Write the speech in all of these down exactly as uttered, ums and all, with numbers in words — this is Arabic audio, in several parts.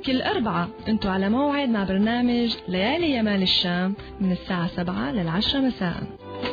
كل أربعة انتو على موعد مع برنامج ليالي يمال الشام من الساعة سبعة للعشرة مساء.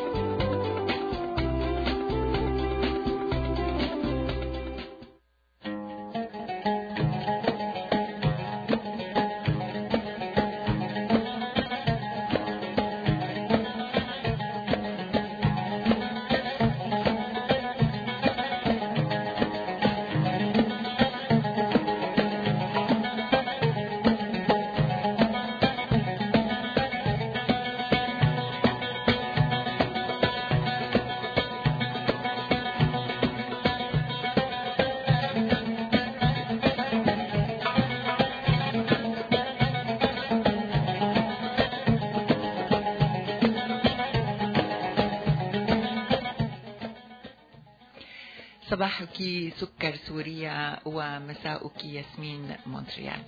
صباحك سكر سوريا ومساؤك ياسمين مونتريال.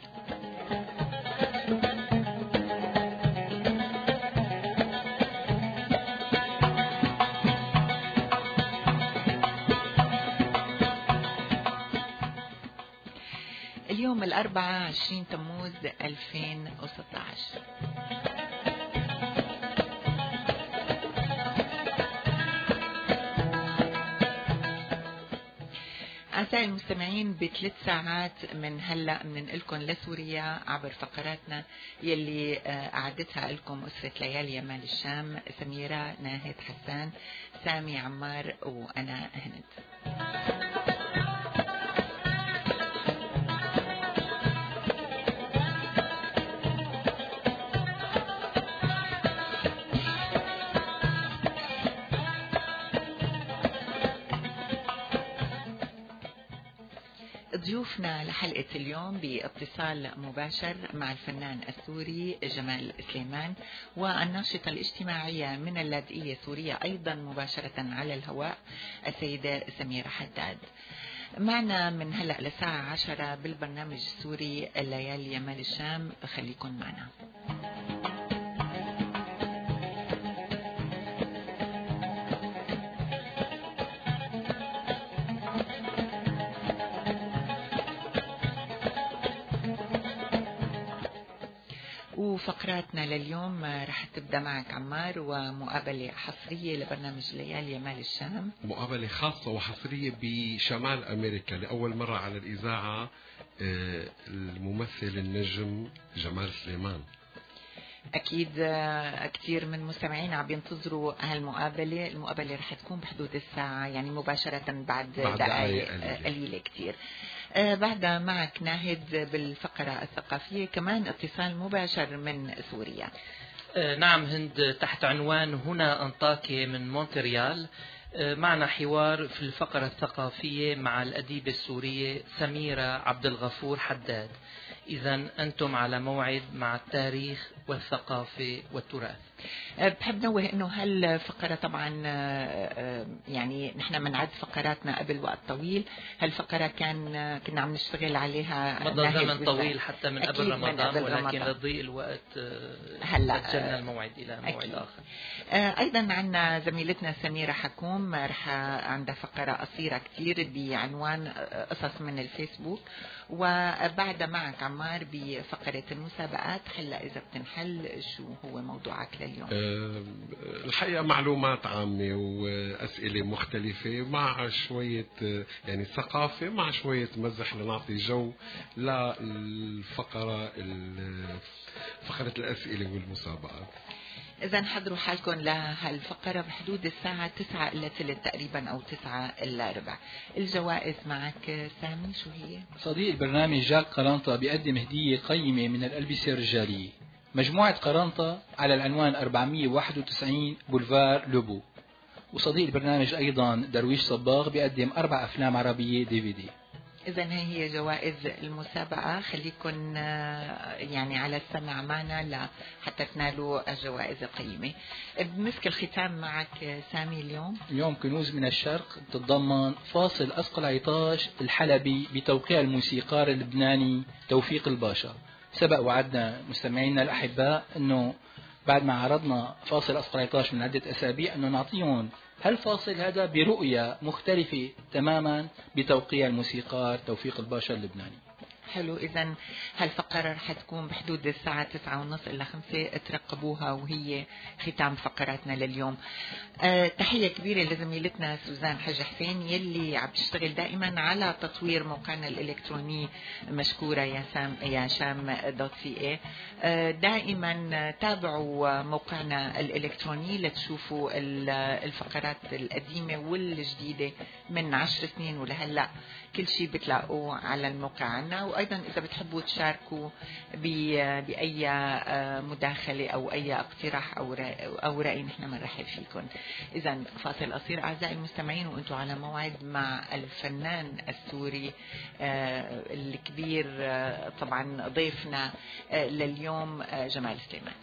اليوم الأربعاء عشرين تموز ألفين وستة عشر. أعزائي المستمعين، بثلاث ساعات من هلأ بننقلكم لسوريا عبر فقراتنا يلي أعدتها لكم أسرة ليالي يمال الشام، سميرة، ناهد، حسان، سامي، عمار، وأنا هند. ضيوفنا لحلقة اليوم باتصال مباشر مع الفنان السوري جمال سليمان والناشطة الاجتماعية من اللاذقية سوريا أيضا مباشرة على الهواء السيدة سميرة حداد. معنا من هلأ لساعة عشرة بالبرنامج السوري الليالي يمال الشام، خليكن معنا. وفقراتنا لليوم رح تبدأ معك عمار، ومقابلة حصرية لبرنامج ليالي يمال الشام، مقابلة خاصة وحصرية بشمال أمريكا لأول مرة على الإذاعة، الممثل النجم جمال سليمان. أكيد كثير من مستمعين عم ينتظروا هالمقابلة. المقابلة رح تكون بحدود الساعة، يعني مباشرة بعد, بعد دقائق قليلة كثير. آه بعدها معك ناهد بالفقرة الثقافية، كمان اتصال مباشر من سوريا. آه نعم هند، تحت عنوان هنا أنطاكيا من مونتريال. آه معنا حوار في الفقرة الثقافية مع الأديبة السورية سميرة عبد الغفور حداد. إذن أنتم على موعد مع التاريخ والثقافة والتراث. بحب نوه أنه هالفقرة طبعا يعني نحن منعد فقراتنا قبل وقت طويل. هالفقرة كان كنا عم نشتغل عليها مضى زمن طويل حتى من قبل رمضان، من قبل ولكن لضيق الوقت هلا أجلنا الموعد إلى موعد أكيد. آخر. أيضا عندنا زميلتنا سميرة حكوم، رح عندها فقرة قصيرة كتير بعنوان قصص من الفيسبوك، وبعد معك عمار بفقرة المسابقات. هلا إذا بتنحل شو هو موضوعك لليوم؟ أه الحقيقة معلومات عامة وأسئلة مختلفة مع شوية يعني ثقافة مع شوية مزح لنعطي جو للفقرة فقرة الأسئلة والمسابقات. إذا حضروا حالكم لهالفقرة بحدود الساعة تسعة إلا ثلث تقريبا أو تسعة إلا ربع. الجوائز معك سامي، شو هي؟ صديق البرنامج جاك قرنطة بيقدم هدية قيمة من الألبسة الرجالية، مجموعة قرنطة على العنوان أربعمية وواحد وتسعين بولفار لوبو. وصديق البرنامج أيضا درويش صباغ بيقدم أربع أفلام عربية دي في دي. إذا هي جوائز المسابقة، خليكن يعني على السمع معنا حتى تنالوا الجوائز القيمة. بمسك الختام معك سامي اليوم. اليوم كنوز من الشرق تتضمن فاصل أسقل عطاش الحلبي بتوقيع الموسيقار اللبناني توفيق الباشا. سبق وعدنا مستمعينا الأحباء أنه بعد ما عرضنا فاصل أسقل عطاش من عدة أسابيع أنه نعطيهم هالفاصل هذا برؤية مختلفة تماما بتوقيع الموسيقار توفيق الباشا اللبناني. حلو. إذا هالفقرة رح تكون بحدود الساعة تسعة ونص إلى خمسة، ترقبوها وهي ختام فقراتنا لليوم. أه تحية كبيرة لزميلتنا سوزان حج حسين يلي عم تشتغل دائما على تطوير موقعنا الإلكتروني. مشكورة يا سام يا شام دوت سي اي. أه دائما تابعوا موقعنا الإلكتروني لتشوفوا الفقرات القديمة والجديدة من عشر سنين ولهلا، كل شيء بتلاقوه على الموقع عنا. وأيضا إذا بتحبوا تشاركوا بأي مداخلة أو أي اقتراح أو أو رأي نحن بنرحب فيكم. إذا فاصل قصير أعزائي المستمعين، وأنتم على موعد مع الفنان السوري الكبير طبعا ضيفنا لليوم جمال سليمان.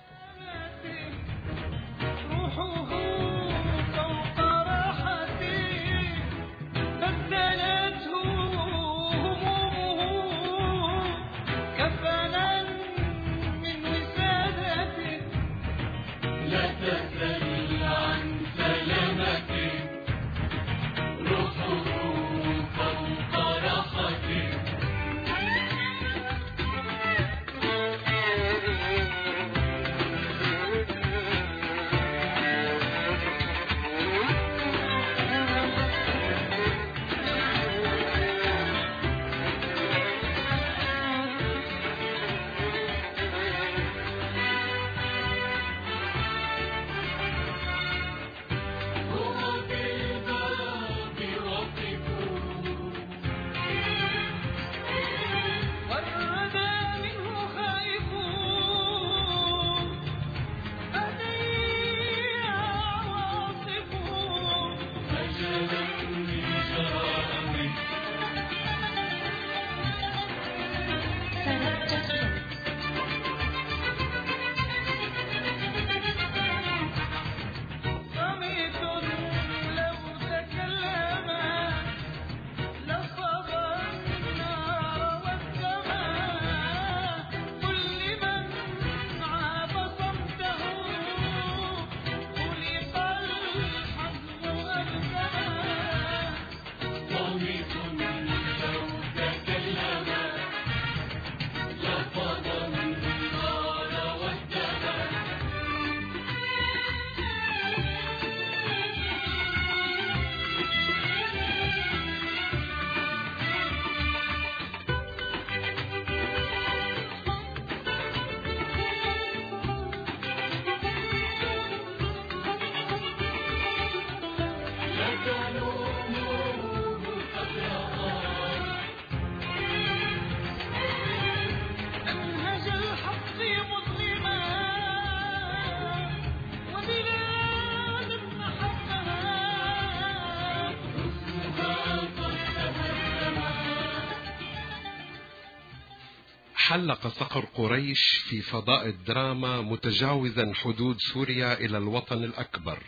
حلق صقر قريش في فضاء الدراما متجاوزا حدود سوريا إلى الوطن الأكبر،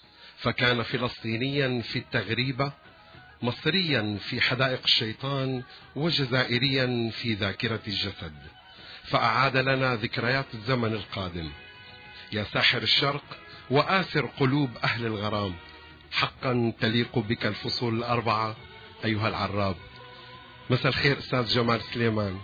فكان فلسطينيا في التغريبة، مصريا في حدائق الشيطان، وجزائريا في ذاكرة الجسد، فأعاد لنا ذكريات الزمن القادم. يا ساحر الشرق وآسر قلوب أهل الغرام، حقا تليق بك الفصول الأربعة أيها العراب. مساء الخير أستاذ جمال سليمان.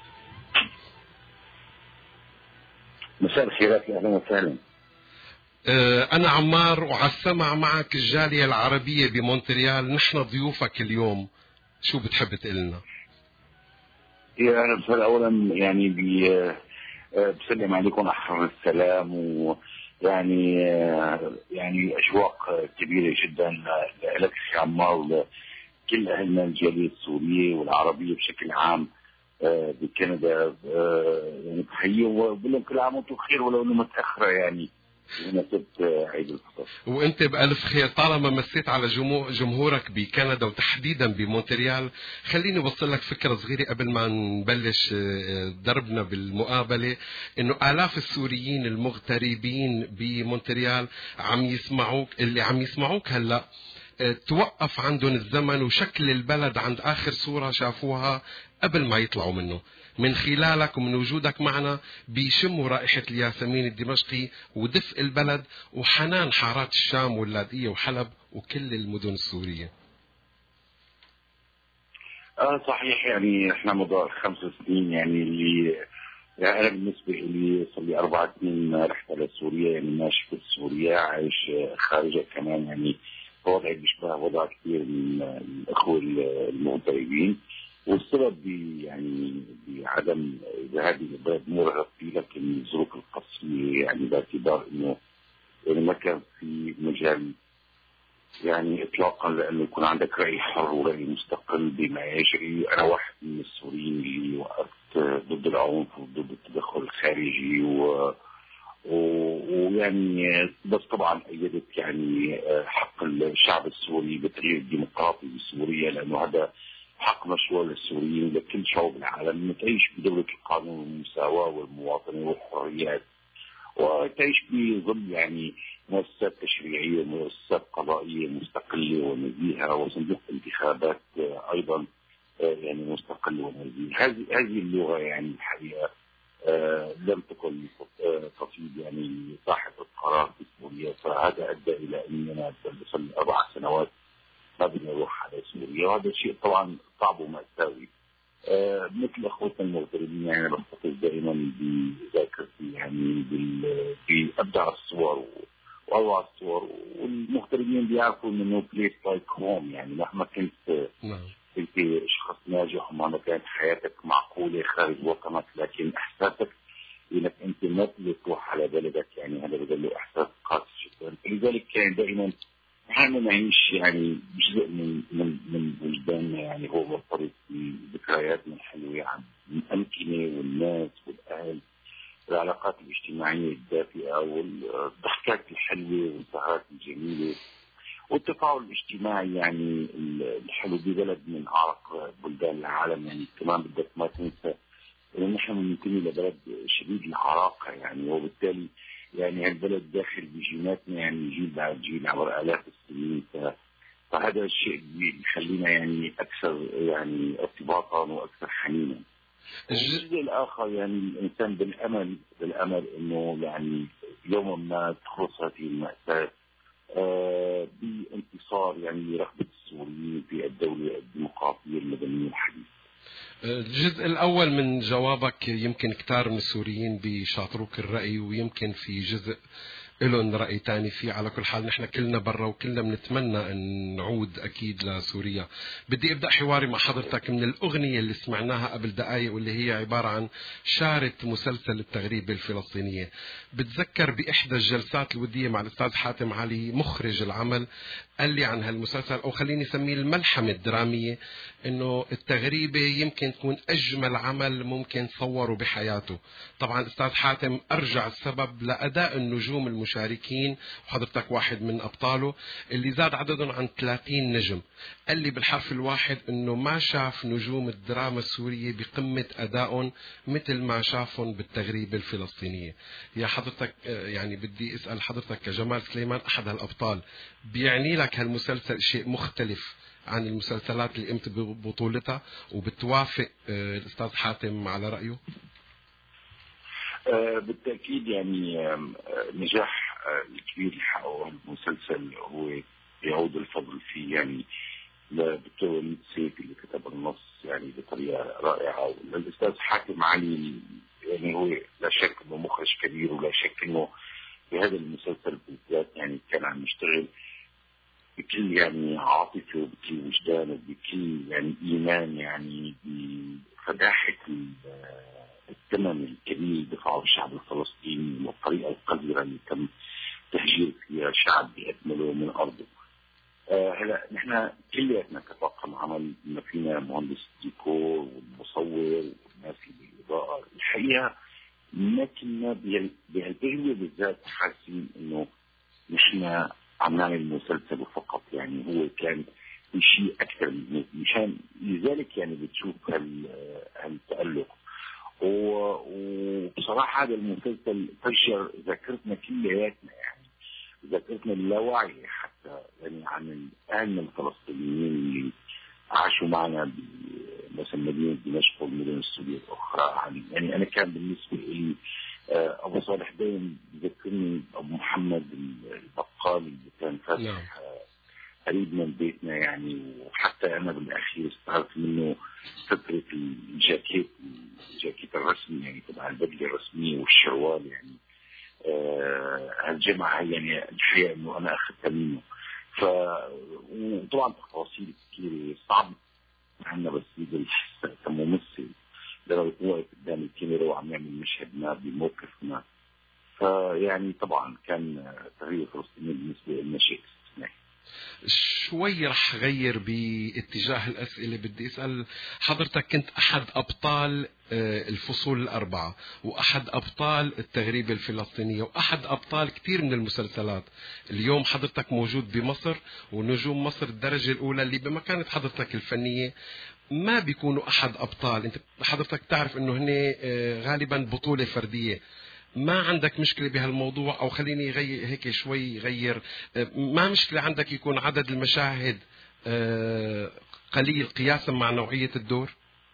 مساء الخيرات، أهلا وسهلا. أنا عمار وعلى السمع معك الجالية العربية بمونتريال، نحن ضيوفك اليوم، شو بتحب تقلنا؟ يا أهلا وسهلا. أولا يعني بسلم عليكم أحر السلام، ويعني يعني أشواق كبيرة جدا لك يا عمار ولكل أهلنا الجالية السورية والعربية بشكل عام بكندا. يعني تحية وبقول لهم كل عام وانتم بخير، ولو انه متاخره يعني بمناسبه عيد الفطر. وانت بألف خير. طالما مسيت على جمهورك بكندا وتحديدا بمونتريال، خليني اوصل لك فكره صغيره قبل ما نبلش دربنا بالمقابله، انه آلاف السوريين المغتربين بمونتريال عم يسمعوك، اللي عم يسمعوك هلا توقف عندهم الزمن وشكل البلد عند آخر صورة شافوها قبل ما يطلعوا منه. من خلالك ومن وجودك معنا بيشموا رائحة الياسمين الدمشقي ودفء البلد وحنان حارات الشام واللاذقية وحلب وكل المدن السورية. اه صحيح، يعني احنا مدار خمس سنين يعني اللي يعني انا بالنسبه لي صار لي اربع سنين رحت على سوريا، يعني ماشي في سوريا، عايش خارجها كمان، يعني وضعي بيشبه وضع كثير من الاخوه المغتربين، والسبب يعني بعدم ذهابي للبلد مرغب فيه، لكن الظروف القاسيه يعني باعتبار انه يعني ما كان في مجال يعني اطلاقا لانه يكون عندك راي حر وراي مستقل بما يجري. انا واحد من السوريين اللي وقفت ضد العنف وضد التدخل الخارجي و ويعني بس طبعا ايدت يعني حق الشعب السوري بالتغيير الديمقراطي بسوريا، لانه هذا حق مشروع للسوريين لكل شعوب العالم، تعيش بدوله القانون والمساواه والمواطنه والحريات، وتعيش بظل يعني مؤسسات تشريعيه ومؤسسات قضائيه مستقله ونزيهه، وصندوق انتخابات ايضا يعني مستقل ونزيه. هذه هذه اللغه يعني الحقيقه آه لم تكن تصيب يعني صاحب القرار في سوريا، فهذا ادى الى اننا صار اربع سنوات ما بدنا نروح على سوريا، وهذا الشيء طبعا صعب ومأساوي. آه مثل اخوتنا المغتربين يعني انا بحتفظ دائما بذاكرتي يعني بابدع الصور واروع الصور، والمغتربين بيعرفوا انه بليس لايك هوم، يعني مهما كنت نعم انت شخص ناجح ومهما كانت حياتك معقوله خارج وطنك، لكن احساسك انك انت ما تقدر تروح على بلدك، يعني هذا بده له احساس خاص جدا. فلذلك كان دائما نحن نعيش يعني جزء من من من وجداننا، يعني هو مرتبط بذكرياتنا الحلوه عن الامكنه والناس والاهل، العلاقات الاجتماعيه الدافئه والضحكات الحلوه والسهرات الجميله والتفاعل الاجتماعي يعني الحلو ببلد من اعرق بلدان العالم. يعني كمان بدك ما تنسى انه نحن بننتمي لبلد شديد العراقه، يعني وبالتالي يعني هالبلد داخل بجيناتنا يعني جيل بعد جيل عبر الاف السنين، فهذا الشيء بيخلينا يعني اكثر يعني ارتباطا واكثر حنينا. الجزء الاخر يعني الانسان بالامل بالامل انه يعني يوما ما تخلص هذه المأساة آه بانتصار يعني لرغبة السوريين في الدولة الديمقراطية المدنية الحديثة. الجزء الأول من جوابك يمكن كتار من السوريين بيشاطروك الرأي، ويمكن في جزء لهم رأي تاني فيه. على كل حال نحن كلنا برا وكلنا بنتمنى أن نعود أكيد لسوريا. بدي أبدأ حواري مع حضرتك من الأغنية اللي سمعناها قبل دقائق، واللي هي عبارة عن شارة مسلسل التغريبة الفلسطينية. بتذكر بإحدى الجلسات الودية مع الأستاذ حاتم علي مخرج العمل قال لي عن هالمسلسل، أو خليني أسميه الملحمة الدرامية، إنه التغريبة يمكن تكون أجمل عمل ممكن صوره بحياته. طبعا الأستاذ حاتم أرجع السبب لأداء النجوم المشاركين، وحضرتك واحد من أبطاله، اللي زاد عددهم عن ثلاثين نجم. قال لي بالحرف الواحد إنه ما شاف نجوم الدراما السورية بقمة أدائهم مثل ما شافهم بالتغريبة الفلسطينية. يا حضرتك يعني بدي أسأل حضرتك كجمال سليمان أحد هالأبطال، بيعني لك هالمسلسل شيء مختلف عن المسلسلات اللي قمت ببطولتها، وبتوافق الأستاذ حاتم على رأيه؟ آه بالتأكيد يعني آه نجاح آه الكبير اللي حققه المسلسل هو يعود الفضل فيه يعني للدكتور وليد سيف اللي كتب النص يعني بطريقة رائعة، والأستاذ حاتم علي يعني هو لا شك انه مخرج كبير، ولا شك انه في هذا المسلسل بالذات يعني كان عم يشتغل بكل يعني عاطفه وبكل وجدان وبكل يعني ايمان، يعني بفداحه الثمن الكبير اللي دفعه الشعب الفلسطيني والطريقه القذره اللي تم تهجير فيها الشعب باكمله من ارضه. آه هلا نحن كلياتنا كطاقم عمل ما فينا مهندس الديكور والمصور والناس اللي بالاضاءه، الحقيقه ما كنا بهالتجربه بالذات حاسين انه نحن عم نعمل مسلسل فقط، يعني هو كان شيء اكثر من مشان لذلك يعني بتشوف هالتألق. وبصراحه هذا المسلسل فجر ذاكرتنا كلياتنا، يعني ذاكرتنا اللاواعية حتى يعني عن اهلنا الفلسطينيين اللي عاشوا معنا مثلا مدينه دمشق والمدن السوريه الاخرى. يعني انا كان بالنسبه لي ابو صالح دايم بذكرني ابو محمد البقال اللي كان فاتح قريب من بيتنا يعني، وحتى انا بالاخير استغربت منه فكرة الجاكيت الجاكيت الرسمي يعني تبع البدلة الرسمية والشروال يعني آه هالجمعة يعني الحقيقة إنه أنا أخذتها منه. ف وطبعا تفاصيل كثيرة صعب عنا بس يقدر يحس كممثل لما يكون واقف قدام الكاميرا وعم يعمل مشهد ما بموقف ما. فيعني طبعا كان تغيير فلسطين بالنسبة لنا شيء استثنائي. شوي رح غير باتجاه الأسئلة. بدي أسأل حضرتك، كنت أحد أبطال الفصول الأربعة وأحد أبطال التغريبة الفلسطينية وأحد أبطال كثير من المسلسلات. اليوم حضرتك موجود بمصر ونجوم مصر الدرجة الأولى اللي بمكانة حضرتك الفنية ما بيكونوا أحد أبطال. أنت حضرتك تعرف أنه هني غالبا بطولة فردية. ما عندك مشكلة بهالموضوع؟ أو خليني يغير هيك شوي يغير، ما مشكلة عندك يكون عدد المشاهد قليل قياسا مع نوعية الدور؟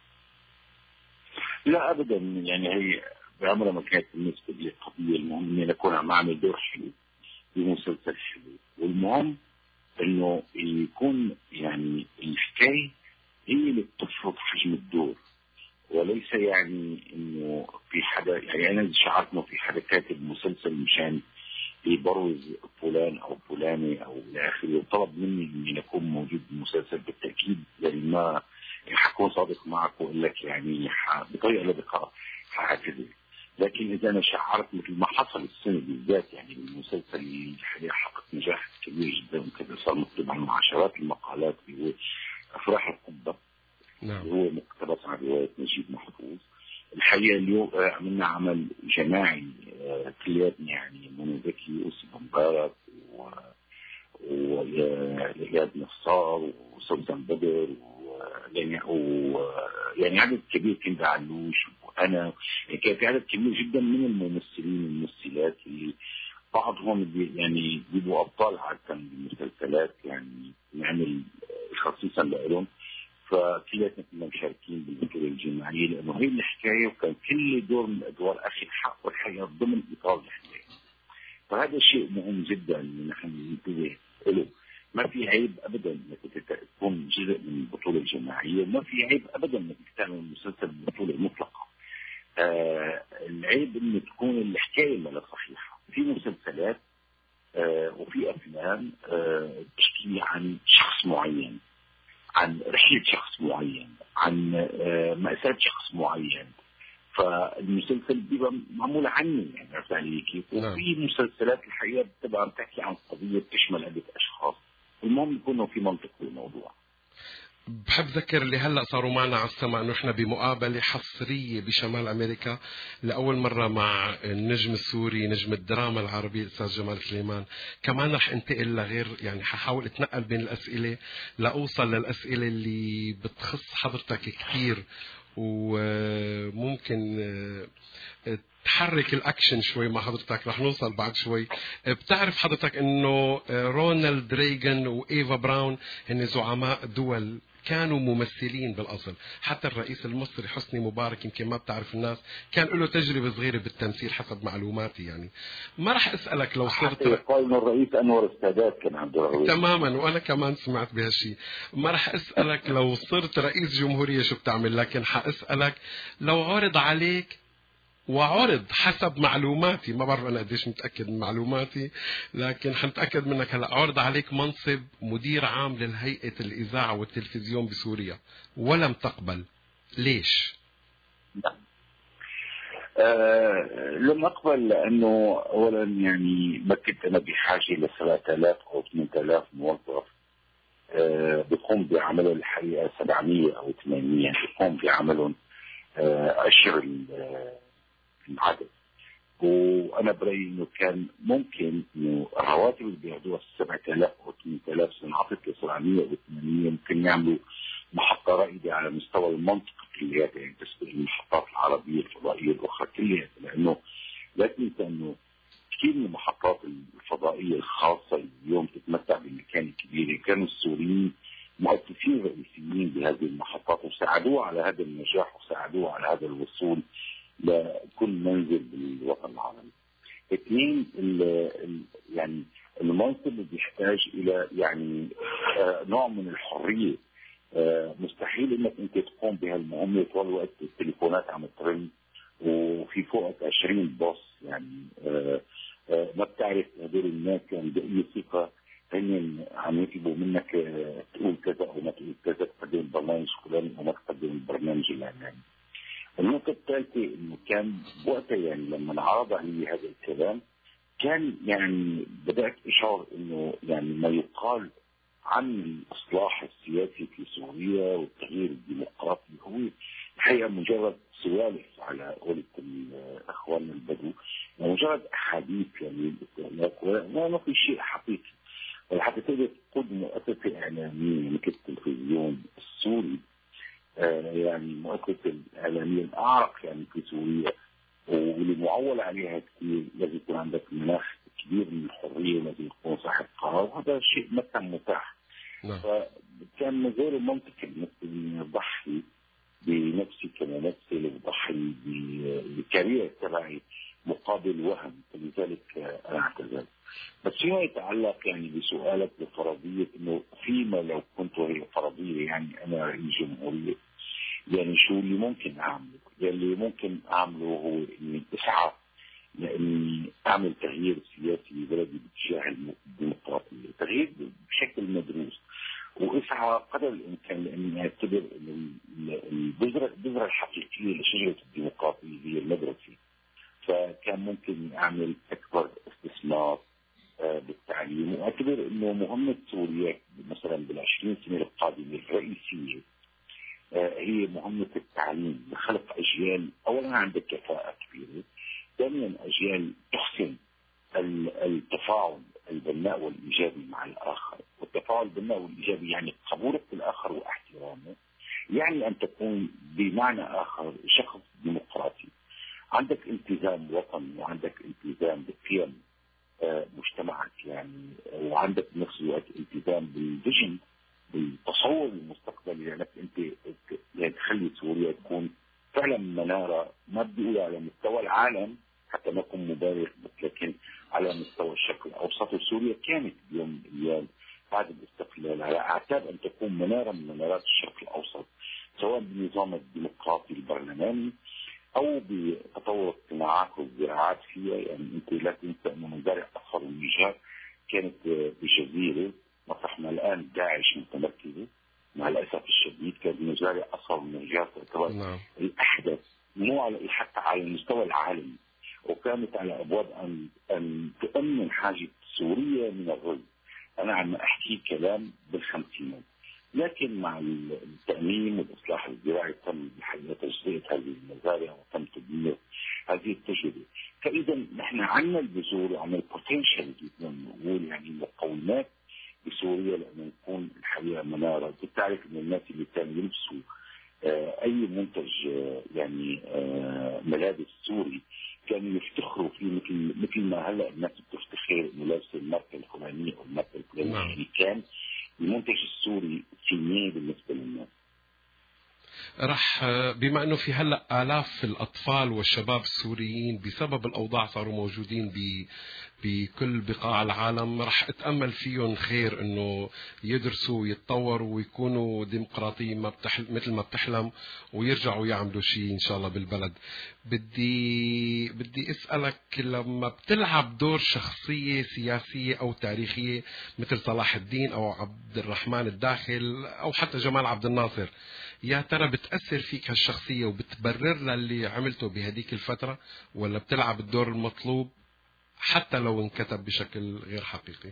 لا أبدا، يعني هي بعمرها ما كانت بالنسبة لي قضية. المهم إني أكون عم أعمل دور حلو بمسلسل حلو، والمهم إنه يكون يعني الحكاية هي اللي بتفرض حجم الدور، وليس يعني انه في حدا. يعني انا شعرت انه في حدا كاتب مسلسل مشان يبرز فلان او فلانه او الى اخره، وطلب مني اني اكون موجود بالمسلسل. بالتاكيد يعني ما حكون صادق معك واقول لك يعني بطريقه لا بقاء حاعتذر. لكن اذا انا شعرت مثل ما حصل السنه بالذات، يعني المسلسل اللي الحقيقه حقق نجاح كبير جدا وكذا، صار مكتوب عنه عشرات المقالات اللي هو افراح القبه، نعم. هو مقتبس عن رواية نجيب محفوظ. الحقيقة اليوم عملنا عمل جماعي كلياتنا، يعني منى زكي وأسي مبارك وإياد نصار وسوسن بدر ويعني يعني عدد كبير، كنت علوش وأنا، كان في عدد كبير جدا من الممثلين والممثلات اللي بعضهم يعني بيبقوا أبطال عادة بالمسلسلات، يعني نعمل خصيصا لهم. فكلياتنا كنا مشاركين بالبطولة الجماعية لأنه هي الحكاية، وكان كل دور من الأدوار أخذ حق والحقيقة ضمن إطار الحكاية. فهذا شيء مهم جدا إن نحن ننتبه له. ما في عيب أبدا إنك تكون جزء من البطولة الجماعية، وما في عيب أبدا إنك تعمل مسلسل ببطولة مطلقة. آه العيب إنه تكون الحكاية لا صحيحة. في مسلسلات آه وفي أفلام آه تحكي عن شخص معين، عن رحلة شخص معين، عن مأساة شخص معين، فالمسلسل بيبقى معمول عني، يعني عرفت علي كيف؟ وفي مسلسلات الحقيقة بتبقى بتحكي عن قضية تشمل عدة أشخاص، المهم يكونوا في منطق بالموضوع. بحب ذكر اللي هلأ صاروا معنا على السماء أنه إحنا بمقابلة حصرية بشمال أمريكا لأول مرة مع النجم السوري، نجم الدراما العربي الأستاذ جمال سليمان. كمان رح انتقل لغير، يعني ححاول اتنقل بين الأسئلة لأوصل للأسئلة اللي بتخص حضرتك كتير وممكن تحرك الأكشن شوي مع حضرتك. رح نوصل بعد شوي. بتعرف حضرتك أنه رونالد ريغان وإيفا براون هن زعماء دول كانوا ممثلين بالأصل. حتى الرئيس المصري حسني مبارك يمكن ما بتعرف الناس كان له تجربة صغيرة بالتمثيل حسب معلوماتي. يعني ما رح أسألك لو صرت يقال إنه الرئيس أنور السادات كان عنده تماما، وأنا كمان سمعت بهالشيء. ما رح أسألك لو صرت رئيس جمهورية شو بتعمل، لكن حأسألك لو عرض عليك، وعرض حسب معلوماتي، ما بعرف أنا قديش متأكد من معلوماتي لكن حنتأكد منك هلأ، عرض عليك منصب مدير عام للهيئة الإذاعة والتلفزيون بسوريا ولم تقبل، ليش؟ آه لم أقبل لأنه أولا يعني ما كنت أنا بحاجة ل سبعة آلاف أو ثمانية آلاف موظف آه بقوم بعملهم الحقيقة سبعمية أو ثمانمية بقوم بعملهم آه أشهر العدد. وانا برايي انه كان ممكن انه الرواتب اللي بياخذوها سبعة آلاف او ثمانية آلاف سنعطت ل سبعمية او ثمانمية ممكن يعملوا محطه رائده على مستوى المنطق كلياتها، يعني تسبق المحطات العربيه الفضائيه الاخرى كلياتها. لانه لا تنسى انه كثير من المحطات الفضائيه الخاصه اليوم تتمتع بمكانه كبيره، كانوا السوريين مؤسسين رئيسيين بهذه المحطات وساعدوها على هذا النجاح وساعدوها على هذا الوصول لكل منزل بالوطن العربي. اثنين يعني المنصب بيحتاج الى يعني نوع من الحريه مستحيل انك انت تقوم بهالمهمه طول الوقت التليفونات عم ترن وفي فوقك عشرين بوس، يعني ما بتعرف هدول الناس يعني بأي ثقه هن عم يطلبوا منك تقول كذا او ما تقول كذا، تقدم البرنامج الفلاني او ما تقدم البرنامج العلاني. النقطه الثالثه انه كان وقتها يعني لما انعرض علي هذا الكلام كان يعني بدات اشعر انه يعني ما يقال عن الإصلاح السياسي في سوريا والتغيير الديمقراطي هو الحقيقة مجرد سوالف على قولة الأخوان البدو، مجرد أحاديث يعني الاستهلاك وما في شيء حقيقي. وحتى تقدر تقود مؤسسة إعلامية مثل التلفزيون السوري، آه يعني المؤسسة الإعلامية الأعرق يعني في سوريا واللي معول عليها كثير، لازم يكون عندك مناخ كبير من الحرية، لازم يكون صاحب قرار، وهذا شيء ما كان متاح. نعم. فكان من غير المنطقي اني اضحي بنفسي كممثل وضحي بالكارير تبعي مقابل وهم، فلذلك انا اعتذرت. بس فيما يتعلق يعني بسؤالك بفرضيه انه فيما لو كنت هي فرضيه يعني انا رئيس جمهوريه، يعني شو اللي ممكن اعمله؟ اللي ممكن اعمله هو اني اسعى لاني اعمل تغيير سياسي ببلدي باتجاه الديمقراطيه، تغيير بشكل مدروس، واسعى قدر الامكان لاني اعتبر ان البذره البذره الحقيقيه لشجره الديمقراطيه هي المدرسه. فكان ممكن اعمل اكبر استثمار بالتعليم، واعتبر انه مهمه سوريا مثلا بالعشرين سنه القادمه الرئيسيه هي مهمه التعليم لخلق اجيال اولا عندها كفاءه كبيره، ثانيا اجيال تحسن التفاعل البناء والايجابي مع الاخر، والتفاعل البناء والايجابي يعني قبولك بالاخر واحترامه، يعني ان تكون بمعنى اخر شخص ديمقراطي، عندك التزام وطني وعندك التزام بقيم مجتمعك يعني، وعندك بنفس الوقت التزام بالفيجن بالتصور المستقبلي لانك انت يعني تخلي سوريا تكون فعلا مناره، ما بدي اقول على مستوى العالم حتى ما اكون مبالغ، لكن على مستوى الشرق الاوسط، وسوريا كانت بيوم من الايام بعد الاستقلال على اعتاب ان تكون مناره من منارات الشرق الاوسط، سواء بالنظام الديمقراطي البرلماني او بتطور الصناعات والزراعات فيها. يعني انت لا تنسى انه مزارع اصفر النيجر كانت بجزيره مطرح ما الان داعش متمركزه، مع الاسف الشديد كانت مزارع اصفر النيجر تعتبر نعم. الاحدث مو على حتى على المستوى العالمي، وكانت على ابواب ان ان تؤمن حاجه سوريا من الرز. انا عم احكي كلام بالخمسينات، لكن مع التامين والاصلاح الزراعي تم الحقيقه تجزئه هذه المزارع وتم تدمير هذه التجربه. فاذا نحن عندنا البذور وعندنا البوتنشال جدا نقول يعني المقومات بسوريا لانه نكون الحقيقه مناره. بتعرف ان الناس اللي كانوا يلبسوا آه اي منتج آه يعني آه ملابس سوري كانوا يفتخروا فيه مثل مثل ما هلا الناس بتفتخر انه لابسه الماركه الفلانيه او الماركه الفلانيه، يعني كان المنتج السوري سينيه بالنسبه للناس. رح بما انه في هلا آلاف الاطفال والشباب السوريين بسبب الاوضاع صاروا موجودين ب بكل بقاع العالم، رح اتامل فيهم خير انه يدرسوا ويتطوروا ويكونوا ديمقراطيين ما بتحل مثل ما بتحلم، ويرجعوا يعملوا شيء ان شاء الله بالبلد. بدي بدي اسالك، لما بتلعب دور شخصيه سياسيه او تاريخيه مثل صلاح الدين او عبد الرحمن الداخل او حتى جمال عبد الناصر، يا ترى بتأثر فيك هالشخصية وبتبرر للي عملته بهديك الفترة، ولا بتلعب الدور المطلوب حتى لو انكتب بشكل غير حقيقي؟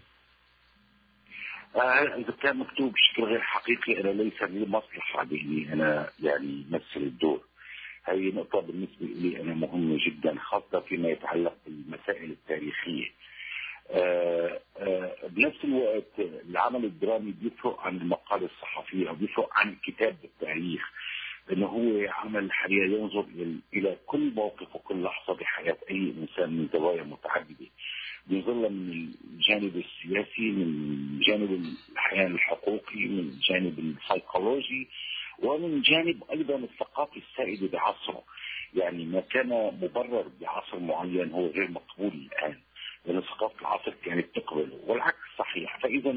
آه إذا كان مكتوب بشكل غير حقيقي أنا ليس لي مصلحة بإني أنا يعني مثل الدور. هذه نقطة بالنسبة لي أنا مهمة جدا، خاصة فيما يتعلق بالمسائل التاريخية. آه آه بنفس الوقت العمل الدرامي بيفرق عن المقال الصحفي أو بيفرق عن كتاب التاريخ، لأنه هو عمل حقيقة ينظر إلى كل موقف وكل لحظة بحياة أي إنسان من زوايا متعددة، بيظل من الجانب السياسي، من جانب أحيانا الحقوقي، من الجانب السيكولوجي، ومن جانب أيضا الثقافي السائد بعصره. يعني ما كان مبرر بعصر معين هو غير مقبول الآن، لأن ثقافة العصر كانت تقبله، والعكس صحيح. فإذا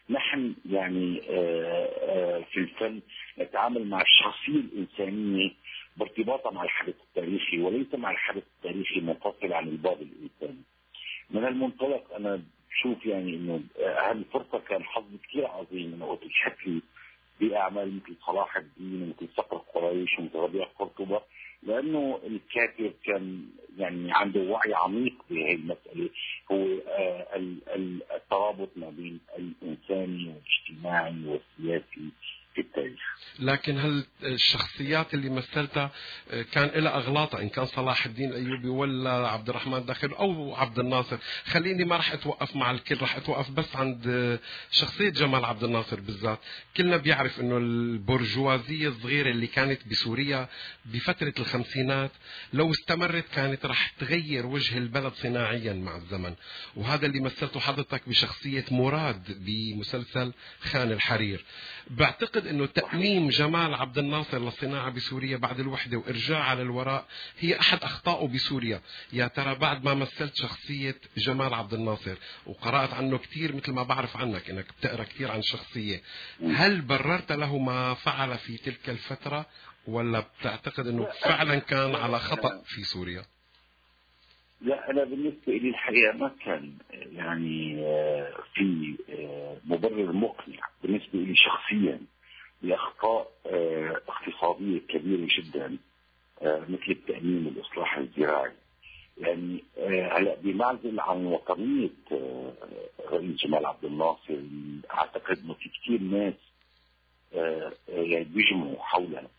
نحن يعني في الفن نتعامل مع الشخصية الإنسانية بارتباطها مع الحدث التاريخي وليس مع الحدث التاريخي منفصل عن البعد الإنساني. من المنطلق أنا بشوف يعني إنه هالفرصة كان حظ كثير عظيم إنه أتشهد فيه بأعمال مثل صلاح الدين ومثل صقر قريش ومثل ربيع قرطبة، لأنه الكاتب كان يعني عنده وعي عميق بهذه المسألة، هو الترابط ما بين الإنساني والاجتماعي والسياسي في التاريخ. لكن هل الشخصيات اللي مثلتها كان لها أغلاطها، إن كان صلاح الدين الأيوبي ولا عبد الرحمن داخل أو عبد الناصر؟ خليني ما رح أتوقف مع الكل، رح أتوقف بس عند شخصية جمال عبد الناصر بالذات. كلنا بيعرف إنه البرجوازية الصغيرة اللي كانت بسوريا بفترة الخمسينات لو استمرت كانت رح تغير وجه البلد صناعيا مع الزمن، وهذا اللي مثلته حضرتك بشخصية مراد بمسلسل خان الحرير. بعتقد انه تأميم جمال عبد الناصر للصناعة بسوريا بعد الوحدة وارجاعها للوراء هي احد اخطائه بسوريا. يا ترى بعد ما مثلت شخصية جمال عبد الناصر وقرأت عنه كثير مثل ما بعرف عنك انك بتقرأ كثير عن الشخصية، هل بررت له ما فعل في تلك الفترة ولا بتعتقد انه فعلا كان على خطأ في سوريا؟ لا، أنا بالنسبة لي الحقيقة ما كان يعني في مبرر مقنع بالنسبة لي شخصيا لأخطاء اقتصادية كبيرة جدا مثل التأمين والإصلاح الزراعي. يعني هلا بمعزل عن وطنية رئيس جمال عبد الناصر، أعتقد إنه في كثير ناس يعني بيجمعوا حولها،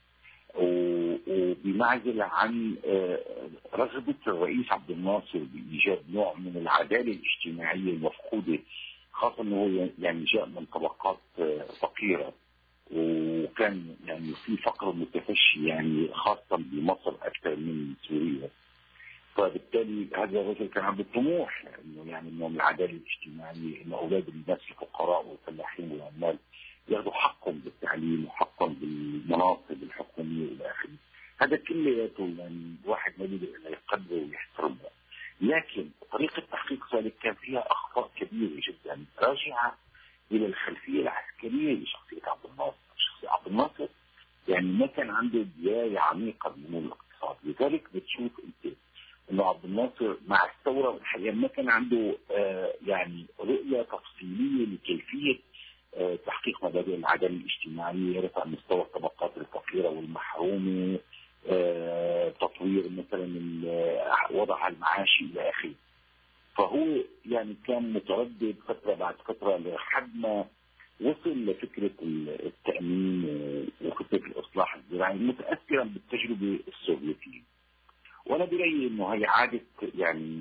وبمعزل عن رغبة الرئيس عبد الناصر بإيجاد نوع من العدالة الاجتماعية المفقودة، خاصة أنه يعني جاء من طبقات فقيرة وكان يعني في فقر متفشي يعني خاصة بمصر أكثر من سوريا. فبالتالي هذا الرجل كان عنده طموح انه يعني انه العداله الاجتماعيه، انه اولاد الناس الفقراء والفلاحين والعمال ياخذوا حقهم بالتعليم وحقهم بالمناصب الحكوميه الى اخره. هذا كله يعني واحد ما بيقدر الا يقدره ويحترمه، لكن طريقه تحقيق ذلك كان فيها اخطاء كبيره جدا راجعه الى الخلفيه العسكريه لشخصيه عبد الناصر. شخصيه عبد الناصر يعني ما كان عنده درايه عميقه بامور الاقتصاد، لذلك بتشوف انت انه عبد الناصر مع الثوره الحقيقه ما كان عنده آه يعني رؤيه تفصيليه لكيفيه آه تحقيق مبادئ العداله الاجتماعيه، رفع مستوى الطبقات الفقيره والمحرومه، آه تطوير مثلا وضع المعاشي الى اخره. فهو يعني كان متردد فتره بعد فتره لحد ما وصل لفكره التامين وفكره الاصلاح الزراعي متاثرا بالتجربه السوفيتيه. وانا برايي انه هي عادت يعني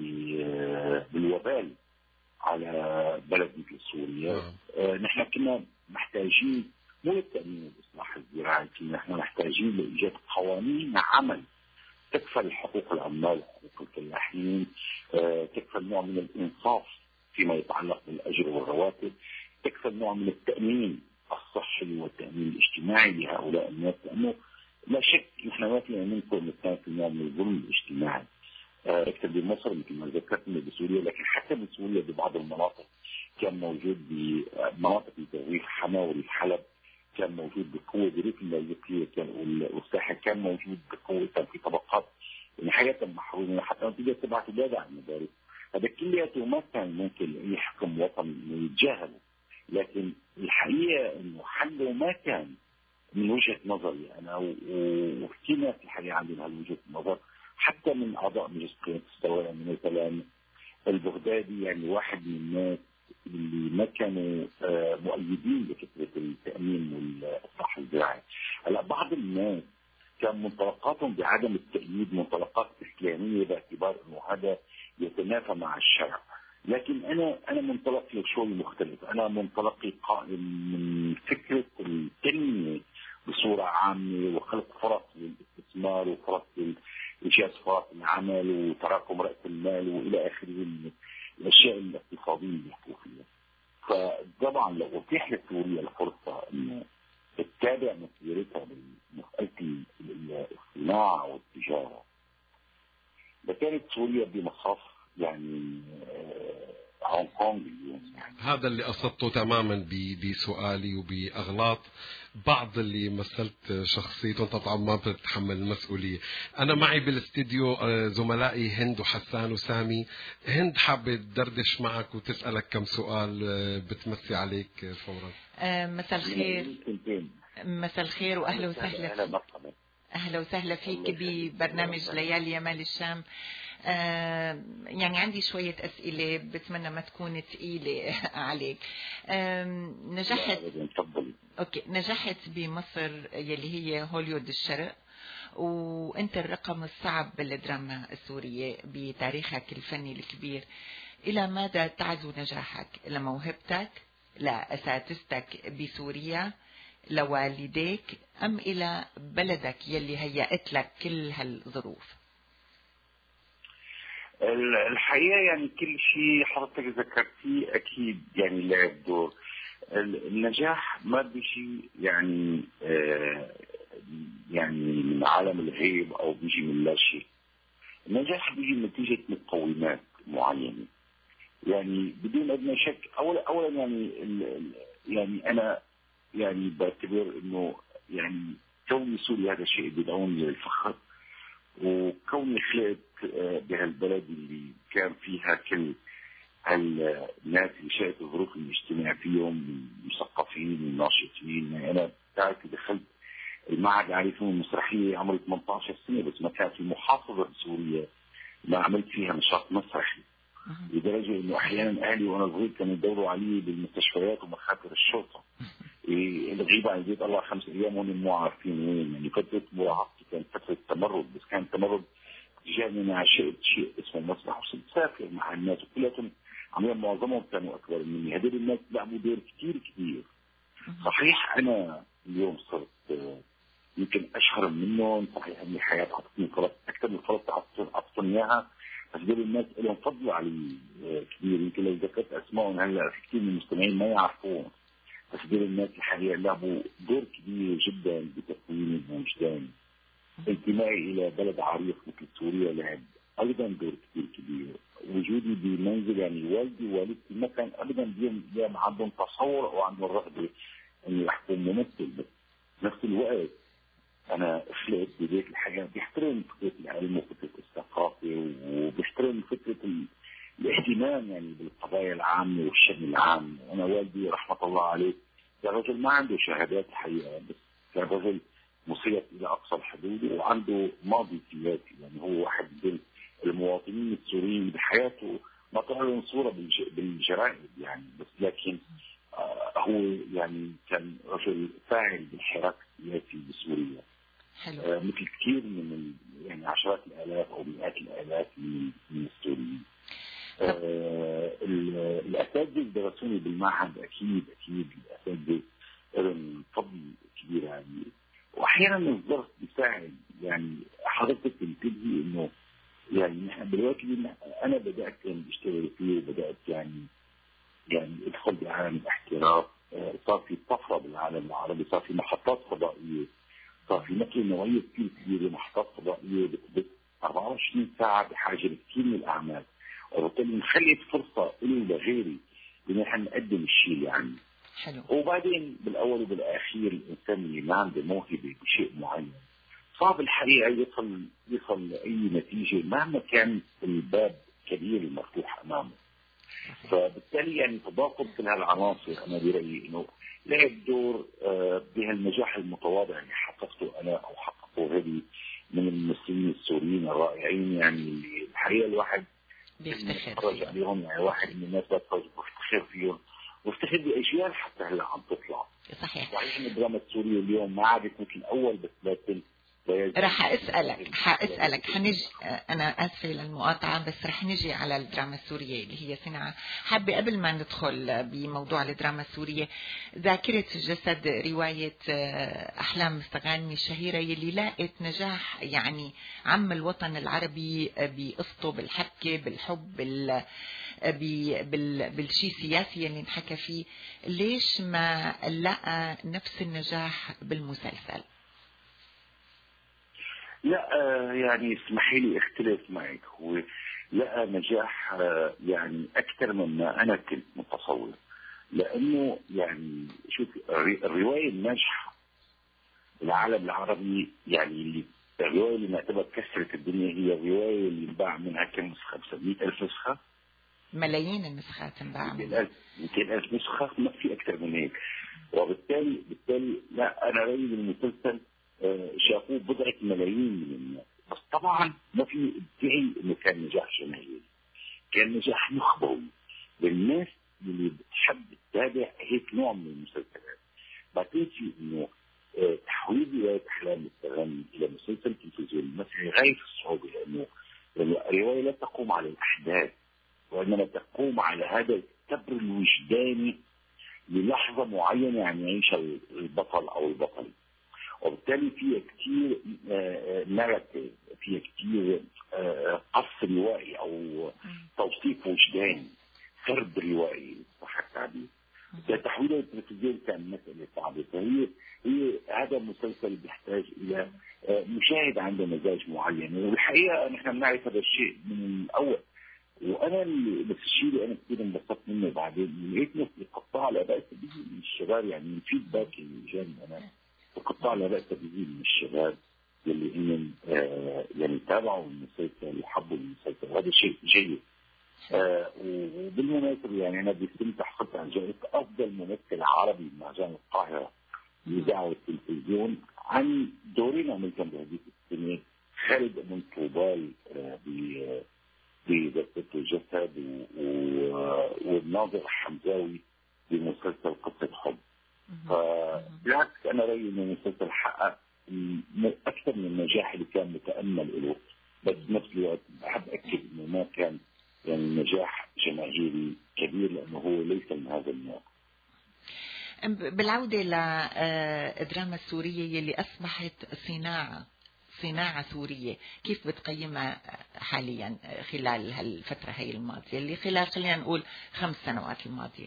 بالوبال على بلد مثل سوريا. آه نحن كنا محتاجين مو للتامين والاصلاح الزراعي، كنا نحن محتاجين لايجاد قوانين عمل تكفل حقوق العمال وحقوق الفلاحين، آه تكفل نوع من الانصاف فيما يتعلق بالاجر والرواتب، تكفل نوع من التامين الصحي والتامين الاجتماعي لهؤلاء الناس، لانه لا شك نحن ما فينا ننكر ان كان في نوع من الظلم الاجتماعي اكثر بمصر مثل ما ذكرت بسوريا، لكن حتى بسوريا ببعض المناطق كان موجود بمناطق مثل ريف حما وريف حلب كان موجود بقوه، بريف المالكيه كان والساحل كان موجود بقوه، كان في طبقات يعني حياه محرومه حتى نتيجه تبع تبادع عن المدارس. هذا كلياته ما كان ممكن يحكم وطن انه يتجاهله، لكن الحقيقه انه حله ما كان من وجهة نظري أنا وكثير ناس الحقيقة عندنا هالوجهة النظر، حتى من أعضاء مجلس قيادة الثورة يعني مثلا البغدادي، يعني واحد من الناس اللي ما كانوا مؤيدين لفكرة التأمين والإصلاح الزراعي. هلا بعض الناس كان منطلقاتهم بعدم التأييد منطلقات إسلامية باعتبار إنه هذا يتنافى مع الشرع، لكن أنا أنا منطلقي شوي مختلف. أنا منطلقي قائم من فكرة التنمية بصورة عامة وخلق فرص للاستثمار وفرص لإيجاد فرص العمل وتراكم رأس المال وإلى آخره من الأشياء الاقتصادية اللي يحكوا فيها. فطبعا لو أتيح لسوريا الفرصة إنه تتابع مسيرتها بمسألة الصناعة والتجارة لكانت سوريا بمصاف يعني هونغ كونغ اليوم. هذا اللي قصدته تماما بسؤالي وبأغلاط بعض اللي مثلت شخصيته. طبعا ما بتتحمل المسؤولية. أنا معي بالاستديو زملائي هند وحسان وسامي. هند حابة تدردش معك وتسألك كم سؤال بتمسي عليك فورا. مساء الخير. مساء الخير وأهلا وسهلا. أهلا وسهلا فيك ببرنامج ليالي يمال الشام. آه يعني عندي شوية أسئلة بتمنى ما تكون ثقيلة عليك. آه نجحت أوكي نجحت بمصر يلي هي هوليوود الشرق، وأنت الرقم الصعب بالدراما السورية بتاريخك الفني الكبير. إلى ماذا تعزو نجاحك؟ لموهبتك، لأساتذتك بسوريا، لوالديك، أم إلى بلدك يلي هيأت لك كل هالظروف؟ الحقيقة يعني كل شيء حضرتك ذكرتيه أكيد يعني لعب دور. النجاح ما بيجي يعني آه يعني من عالم الغيب أو بيجي من لا شيء. النجاح بيجي نتيجة مقومات معينة، يعني بدون أدنى شك. أولا أولا يعني يعني أنا يعني بعتبر إنه يعني كوني سوري هذا شيء بدعوني للفخر، وكوني خلقت بهالبلد اللي كان فيها كل هالناس اللي شاهدت الظروف الاجتماعية فيهم، المثقفين الناشطين. يعني أنا بتعرف دخلت المعهد العالي للفنون المسرحية عمري ثمانية عشر سنة، بس ما كانت في محافظة سوريا ما عملت فيها نشاط مسرحي، لدرجة إنه أحيانا أهلي وأنا صغير كانوا يدوروا علي بالمستشفيات ومخابر الشرطة. إيه الغيبة عن البيت الله خمس أيام وهم مو عارفين وين. يعني فترة مراهقتي كانت فترة تمرد، بس كان تمرد جاني أنا عشقت شيء اسمه مسرح، وصرت سافر مع الناس وكلهم عمليا معظمهم كانوا أكبر مني. هذول الناس لعبوا دور كتير كتير. صحيح أنا اليوم صرت يمكن أشهر منهم، صحيح أن الحياة عطتني فرص أكثر من فرص عطتني إياها، بس دول الناس لهم فضل علي كبير. يمكن لو ذكرت أسمائهم هلا في كثير من المستمعين ما يعرفون، بس دول الناس الحقيقة لعبوا دور كبير جدا بتكوين وجداني. انتمائي إلى بلد عريق مثل سوريا لعب أيضا دور كثير كبير. وجودي بمنزل يعني والدي ووالدتي ما كان أبدا اليوم عندهم تصور أو عندهم رغبة إني أكون ممثل، بس نفس الوقت أنا خلقت ببيت الحياة بيحترم فكرة العلم وفكرة الثقافة، وبيحترم فكرة الاهتمام يعني بالقضايا العامة والشأن العام. أنا والدي رحمة الله عليه كان رجل ما عنده شهادات الحقيقة، بس كان رجل مصير إلى أقصى الحدود وعنده ماضي سياسي. يعني هو واحد من المواطنين السوريين بحياته ما تعلن صورة بالجرائد يعني، بس لكن آه هو يعني كان رجل فاعل بالحراك السياسي بسوريا. آه مثل كثير من يعني عشرات الآلاف أو مئات الآلاف من, من السوريين. آه الأساتذة اللي درسوني بالمعهد أكيد أكيد الأساتذة لهم فضل كبير يعني. وأحيانا الظرف بيساعد. يعني حضرتك تنتبهي إنه يعني نحن بالوقت اللي أنا بدأت يعني أشتغل فيه وبدأت يعني يعني ادخل بعالم الاحتراف، صار في طفرة بالعالم العربي، صار في محطات فضائية، صار في مثل نوعية كثير كبيرة محطات فضائية بتبث أربعة وعشرين ساعة بحاجة لكثير من الأعمال، وبالتالي نخليت فرصة إلي ولغيري إن نحن نقدم الشيء اللي عندنا. حلو. وبعدين بالأول وبالآخير الإنسان اللي ما عنده موهبة بشيء معين صعب الحقيقة يصل يصل لأي نتيجة مهما كان الباب كبير المفتوح أمامه. فبالتالي يعني تضافر كل هالعناصر أنا برأيي إنه لعب دور بهالنجاح المتواضع اللي حققته أنا أو حققته غيري من الممثلين السوريين الرائعين. يعني الحقيقة الواحد بيفتخر عليهم، يعني واحد من الناس بيفتخر فيهم وافتخر بأجيال حتى هلا عم تطلع. صحيح. صحيح إن الدراما السورية اليوم ما عادت مثل الأول، بس لكن رح أسألك حأسألك حنجي. أنا آسفة للمقاطعة، بس رح نجي على الدراما السورية اللي هي صناعة. حابة قبل ما ندخل بموضوع الدراما السورية، ذاكرة الجسد رواية أحلام مستغانمي الشهيرة يلي لاقت نجاح يعني عم الوطن العربي بقصته، بالحبكة، بالحب، بال بال بالشيء السياسي اللي نحكى فيه. ليش ما لقى نفس النجاح بالمسلسل؟ لا يعني اسمحي لي اختلف معك. هو لقى نجاح يعني أكثر مما أنا كنت متصور. لأنه يعني شوف الرواية الناجحة العالم العربي، يعني اللي الرواية اللي نعتبر كسرت الدنيا هي الرواية اللي انباع منها كم نسخة؟ بسبعمية ألف نسخة، ملايين النسخات انباع منها مئتين ألف نسخة، ما في أكثر من هيك. وبالتالي بالتالي لا، أنا رأيي المسلسل شافوه بضعة ملايين من الناس، بس طبعا ما في ادعي إنه كان نجاح جماهيري، كان نجاح نخبوي للناس اللي بتحب تتابع هيك نوع من المسلسلات. بعدين في إنه تحويل رواية أحلام التغني إلى مسلسل تلفزيوني مثلا غاية الصعوبة، لأنه الرواية لا تقوم على الأحداث، وإنما تقوم على هذا الكبر الوجداني للحظة معينة يعني يعيشها البطل أو البطل. وبالتالي فيها كتير ناراتيف، فيها كتير قص روائي أو توصيف وجداني، سرد روائي صح التعبير. تحويله التلفزيون كان مسألة صعبة، فهي هي هذا المسلسل بيحتاج إلى مشاهد عنده مزاج معين، والحقيقة نحن بنعرف هذا الشيء من الأول. وأنا بس الشيء اللي أنا كثير انبسطت منه بعدين لقيت ناس قطاع الآباء التلفزيون من الشباب، يعني من فيدباك اللي جاني أنا قطاع الآباء التلفزيون من الشباب اللي إنهم آه يعني تابعوا المسلسل وحبوا المسلسل، وهذا شيء جيد. آه وبالمناسبة يعني أنا بستمتع حتى عن جائزة أفضل ممثل عربي بمهرجان القاهرة للإذاعة والتلفزيون عن دورين عملتهم بهذه السنة، خالد أبو طوبال آه بذكرة الجسد والناظر حمزاوي بمسلسل قصة حب. فبالعكس أنا رأيي إن المسلسل حقق أكثر من النجاح اللي كان متأمل له، بس بنفس الوقت بحب أكد إنه ما كان يعني نجاح جماهيري كبير، لأنه هو ليس من هذا النوع. بالعودة للدراما السورية اللي أصبحت صناعة صناعة سورية، كيف بتقيمها حاليا خلال هالفترة هي الماضية اللي خلال خلينا نقول خمس سنوات الماضية؟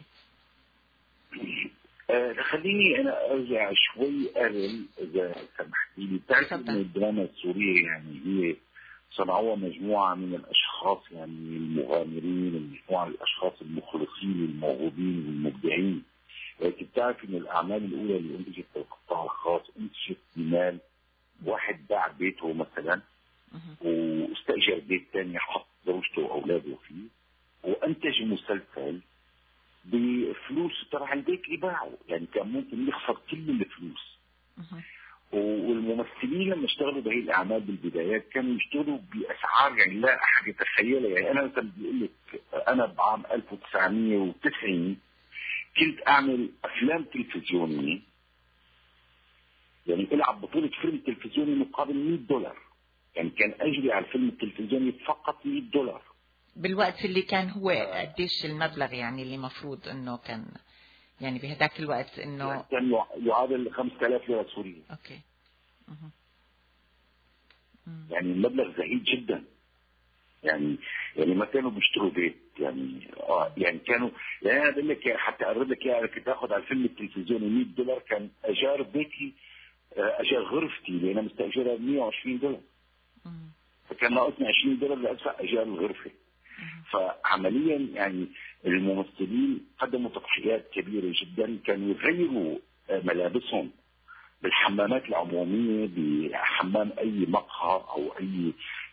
آه خليني أنا أرجع شوي أرل إذا سمحتي لي. بتعرف إن الدراما السورية يعني هي صنعوها مجموعة من الأشخاص، يعني المغامرين، مجموعة من الأشخاص المخلصين الموهوبين والمبدعين. لكن بتعرف إن الأعمال الأولى اللي أنتجت في القطاع الخاص أنتجت بمال واحد باع بيته مثلا واستأجر بيت ثاني حط زوجته وأولاده فيه، وأنتج مسلسل بفلوس تبع البيت اللي باعه، يعني كان ممكن يخسر كل الفلوس. والممثلين لما اشتغلوا بهي الأعمال بالبدايات كانوا يشتغلوا بأسعار يعني لا أحد يتخيلها. يعني أنا مثلا بقول لك أنا بعام ألف وتسعمية وتسعين كنت أعمل أفلام تلفزيونية، يعني ألعب بطولة فيلم تلفزيوني مقابل مئة دولار، يعني كان أجري على الفيلم التلفزيوني فقط مئة دولار بالوقت اللي كان هو قديش المبلغ يعني اللي مفروض إنه كان يعني بهداك الوقت إنه كان يعادل خمسة آلاف ليرة سورية. أوكي. مه. يعني المبلغ زهيد جدا، يعني يعني ما كانوا بيشتروا بيت، يعني اه يعني كانوا يعني انا بقول لك حتى اقرب لك اياها، كنت اخذ على الفيلم التلفزيوني مئة دولار، كان اجار بيتي اجار غرفتي اللي انا مستاجرها ب مئة وعشرين دولار، فكان ناقصني عشرين دولار لادفع اجار الغرفه. فعمليا يعني الممثلين قدموا تضحيات كبيره جدا، كانوا يغيروا ملابسهم بالحمامات العموميه بحمام اي مقهى او اي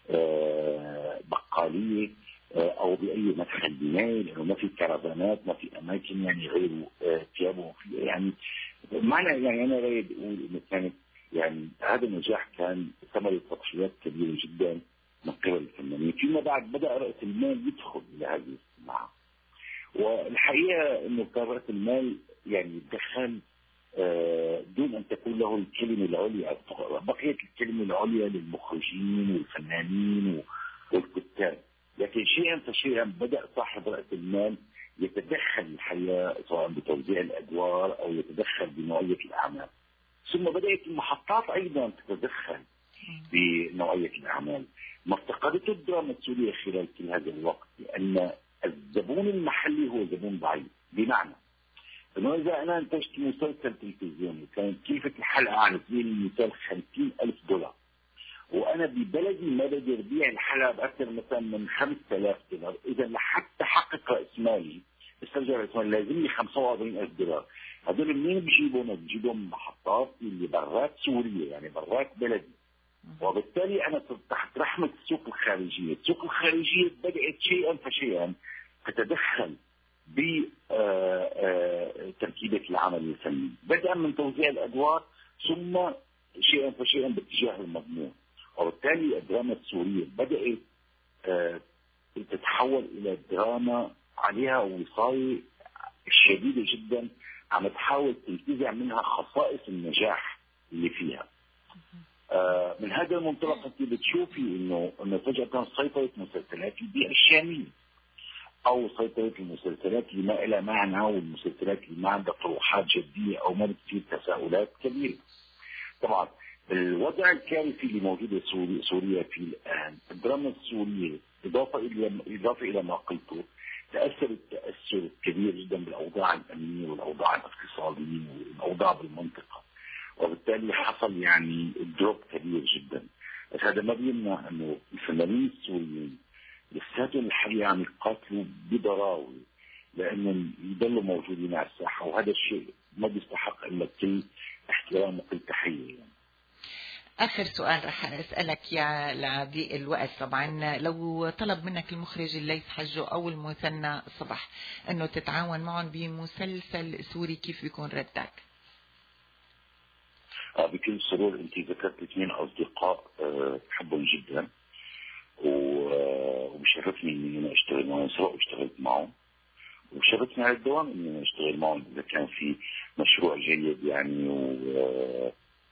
بقاليه او باي مدخل بناء، لانه ما في كرفانات، ما في اماكن يعني يغيروا ثيابهم فيها. يعني معنى يعني انا رايد اقول انه كانت يعني هذا النجاح كان ثمرة تضحيات كبيره جدا من قبل الفنانين. فيما بعد بدا راس المال يدخل الى هذه الصناعه، والحقيقه انه كان راس المال يعني دخل دون أن تكون له الكلمة العليا، بقيت الكلمة العليا للمخرجين والفنانين والكتاب. لكن شيئا فشيئا بدأ صاحب رأس المال يتدخل الحقيقة سواء بتوزيع الأدوار أو يتدخل بنوعية الأعمال، ثم بدأت المحطات أيضا تتدخل بنوعية الأعمال. ما افتقدته الدراما السورية خلال كل هذا الوقت لأن الزبون المحلي هو زبون ضعيف، بمعنى إنه إذا أنا أنتجت مسلسل تلفزيوني كانت كلفة الحلقة على سبيل المثال خمسين ألف دولار، وأنا البلدي ما بده يبيع الحلقه باكثر مثلا من خمسة آلاف دولار، اذا لحتى حقق راس مالي استرجع راس مالي لازم لي خمسة وأربعين ألف دولار. هدول منين بجيبهم؟ بجيبهم من محطات اللي برات سوريا، يعني برات بلدي. وبالتالي انا تحت رحمه السوق الخارجيه، السوق الخارجيه بدات شيئا فشيئا تتدخل بتركيبه العمل الفني، بدءا من توزيع الادوار ثم شيئا فشيئا باتجاه المضمون. وبالتالي الدراما السوريه بدات تتحول الى دراما عليها وصايه شديده جدا، عم تحاول تنتزع منها خصائص النجاح اللي فيها. آه من هذا المنطلق انت بتشوفي انه انه فجاه سيطره مسلسلات البيئه الشاميه او سيطره المسلسلات اللي ما لها معنى والمسلسلات اللي ما عندها طروحات جديه او ما بتصير تساؤلات كبيره. طبعا الوضع الكارثي اللي موجود في سوريا في الان، الدراما السوريه اضافه الى اضافه الى ما قلته تاثرت تاثر كبير جدا بالاوضاع الامنيه والاوضاع الاقتصاديه والاوضاع بالمنطقه، وبالتالي حصل يعني دروب كبير جدا. بس هذا ما بيمنع انه الفنانين السوريين لساتهم الحقيقه عم يقاتلوا بضراوه لانهم يضلوا موجودين على الساحه، وهذا الشيء ما بيستحق الا كل احترام وكل تحيه يعني. آخر سؤال رح أسألك يا لضيق الوقت، طبعا لو طلب منك المخرج الليث حجو أو المثنى صبح أنه تتعاون معهم بمسلسل سوري، كيف بيكون ردك؟ آه بكل سرور. أنت ذكرت اثنين أصدقاء أه بحبهم جدا وبشرفني إني أنا أشتغل معهم، سواء اشتغلت معهم وبشرفني على الدوام إني أنا أشتغل معهم إذا كان في مشروع جيد يعني و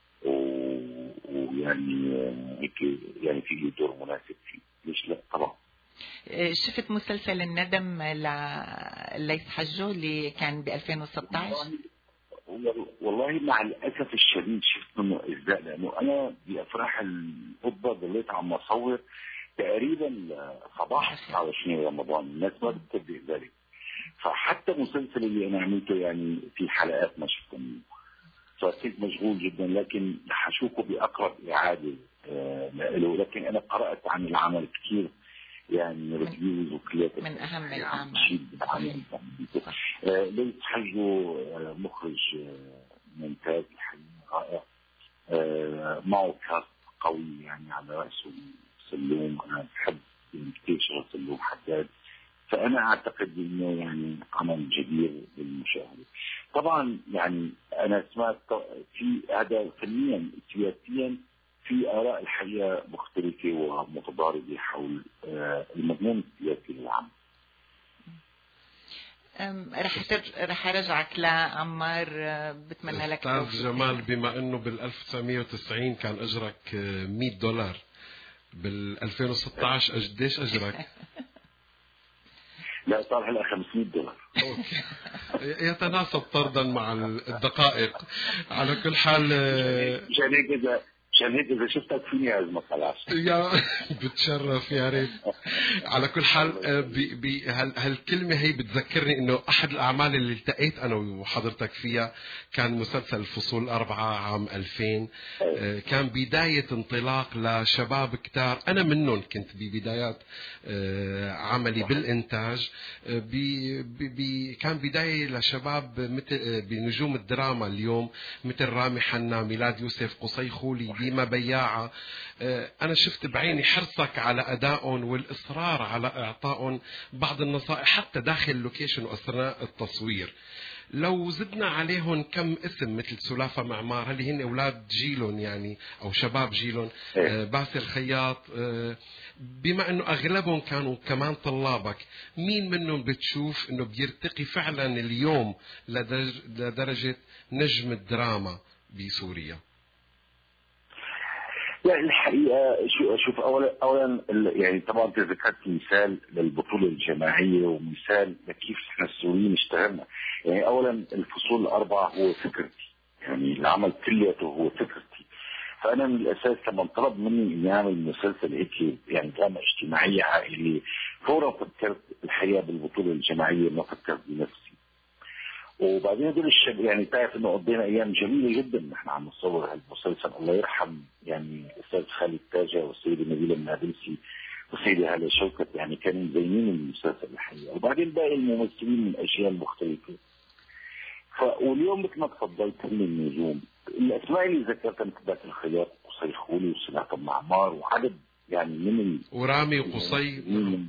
ويعني هيك يعني في دور مناسب فيه، ليش لا طبعا. شفت مسلسل الندم لليث حجو اللي كان ب ألفين وستة عشر؟ والله مع الاسف الشديد شفت منه اجزاء، لانه انا بافراح القبه ضليت عم اصور تقريبا صباح تسعة وعشرين رمضان، الناس ما بتصدق ذلك. فحتى المسلسل اللي انا عملته يعني في حلقات ما شفت منه، فكنت مشغول جدا، لكن حشوفه بأقرب إعادة آه له. لكن أنا قرأت عن العمل كثير يعني ريفيوز وكليات من أهم الأعمال. آه ليث حجو آه مخرج آه ممتاز الحقيقة رائع، آه معه كاست قوي يعني على رأسه سلوم. أنا بحب كثير شغل سلوم حداد، فأنا أعتقد إنه يعني عمل جدير للمشاهدة. طبعا يعني أنا سمعت في هذا فنيا سياسيا في آراء الحقيقة مختلفة ومتضاربة حول المضمون السياسي للعمل. رح رح ارجعك لعمار، بتمنى لك استاذ جمال، بما انه بال ألف وتسعمية وتسعين كان اجرك مية دولار، بال ألفين وستة عشر قديش اجرك؟ لا صار هلا خمسمية دولار. اوكي يتناسب طردا مع الدقائق. على كل حال مشان هيك اذا مشان هيك اذا شفتك فيني ازمك خلاص. يا بتشرف يا ريت. على كل حال بي بي هالكلمه هي بتذكرني انه احد الاعمال اللي التقيت انا وحضرتك فيها كان مسلسل الفصول الاربعه عام ألفين. كان بدايه انطلاق لشباب كتار، انا منهم كنت ببدايات عملي بالانتاج. بي بي كان بدايه لشباب مثل بنجوم الدراما اليوم مثل رامي حنا، ميلاد يوسف، قصي خولي، ديما بياعة. أنا شفت بعيني حرصك على أدائهم والإصرار على إعطائهم بعض النصائح حتى داخل اللوكيشن وأثناء التصوير. لو زدنا عليهم كم اسم مثل سلافة معمار، هل هن أولاد جيلهم يعني أو شباب جيلهم، باسل خياط، بما أنه أغلبهم كانوا كمان طلابك، مين منهم بتشوف أنه بيرتقي فعلا اليوم لدرجة نجم الدراما بسوريا؟ لا الحقيقه شو اشوف اولا اولا يعني طبعا انت ذكرت مثال للبطوله الجماعيه ومثال لكيف احنا السوريين اشتغلنا. يعني اولا الفصول الاربعه هو فكرتي، يعني العمل كلياته هو فكرتي. فانا من الاساس لما طلب مني اني اعمل مسلسل هيك يعني دراما اجتماعيه عائليه، فورا فكرت الحقيقه بالبطوله الجماعيه، ما فكرت بنفسي. وبعدين هدول الشباب يعني تعرف انه قضينا ايام جميله جدا نحن عم نصور هالمسلسل. الله يرحم يعني الاستاذ خالد تاجة والسيده مريم النابلسي وسيدي هلا شوكت، يعني كانوا مزينين المسلسل الحقيقة، وبعدين باقي الممثلين من أجيال مختلفة. ف واليوم مثل ما تفضلت هم النجوم، الأسماء اللي ذكرتها مثل ذات الخياط وقصي خولي وسلعة معمار وعدد يعني من ال... ورامي وقصي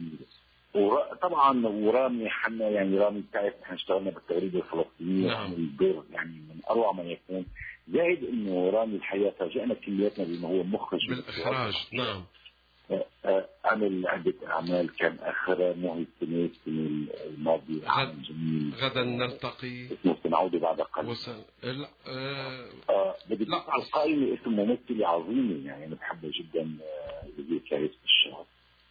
وطبعا ورامي حنا، يعني رامي بتاعت احنا اشتغلنا بالتغريده الفلسطينيه نعم. الدور يعني من اروع ما يكون، زائد انه رامي الحقيقه فاجئنا كلياتنا بانه هو مخرج بالاخراج. نعم. عمل عده اعمال، كان اخرها مهي السنه السنه الماضيه عام جميل غدا نلتقي اسمه سنعود بعد قليل. وسن... لا آه... آه بدي لا على القائمه اسم ممثله عظيمه يعني انا بحبها جدا، زي كارث الشهر.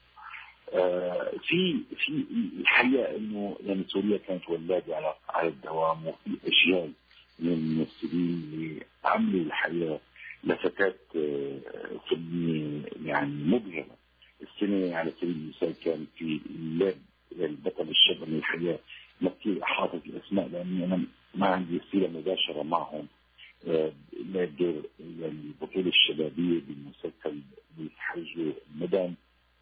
آه في في الحقيقه انه يعني سوريا كانت ولاده على على الدوام، وفي اجيال من الممثلين اللي عملوا الحقيقه لفتات آه فنيه يعني مبهره. السنه على سبيل المثال كان في البطل الشاب من الحقيقه ما كثير حافظ الاسماء لاني انا ما عندي صله مباشره معهم، آه الدور يعني البطوله الشبابيه بالمسلسل بالحج المدن،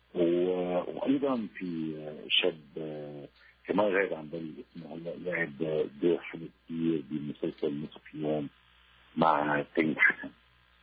وايضا في شاب كمان غير عن بالي اسمه هلا لعب دور حلو كثير بمسلسل نصف يوم مع تيم حسن.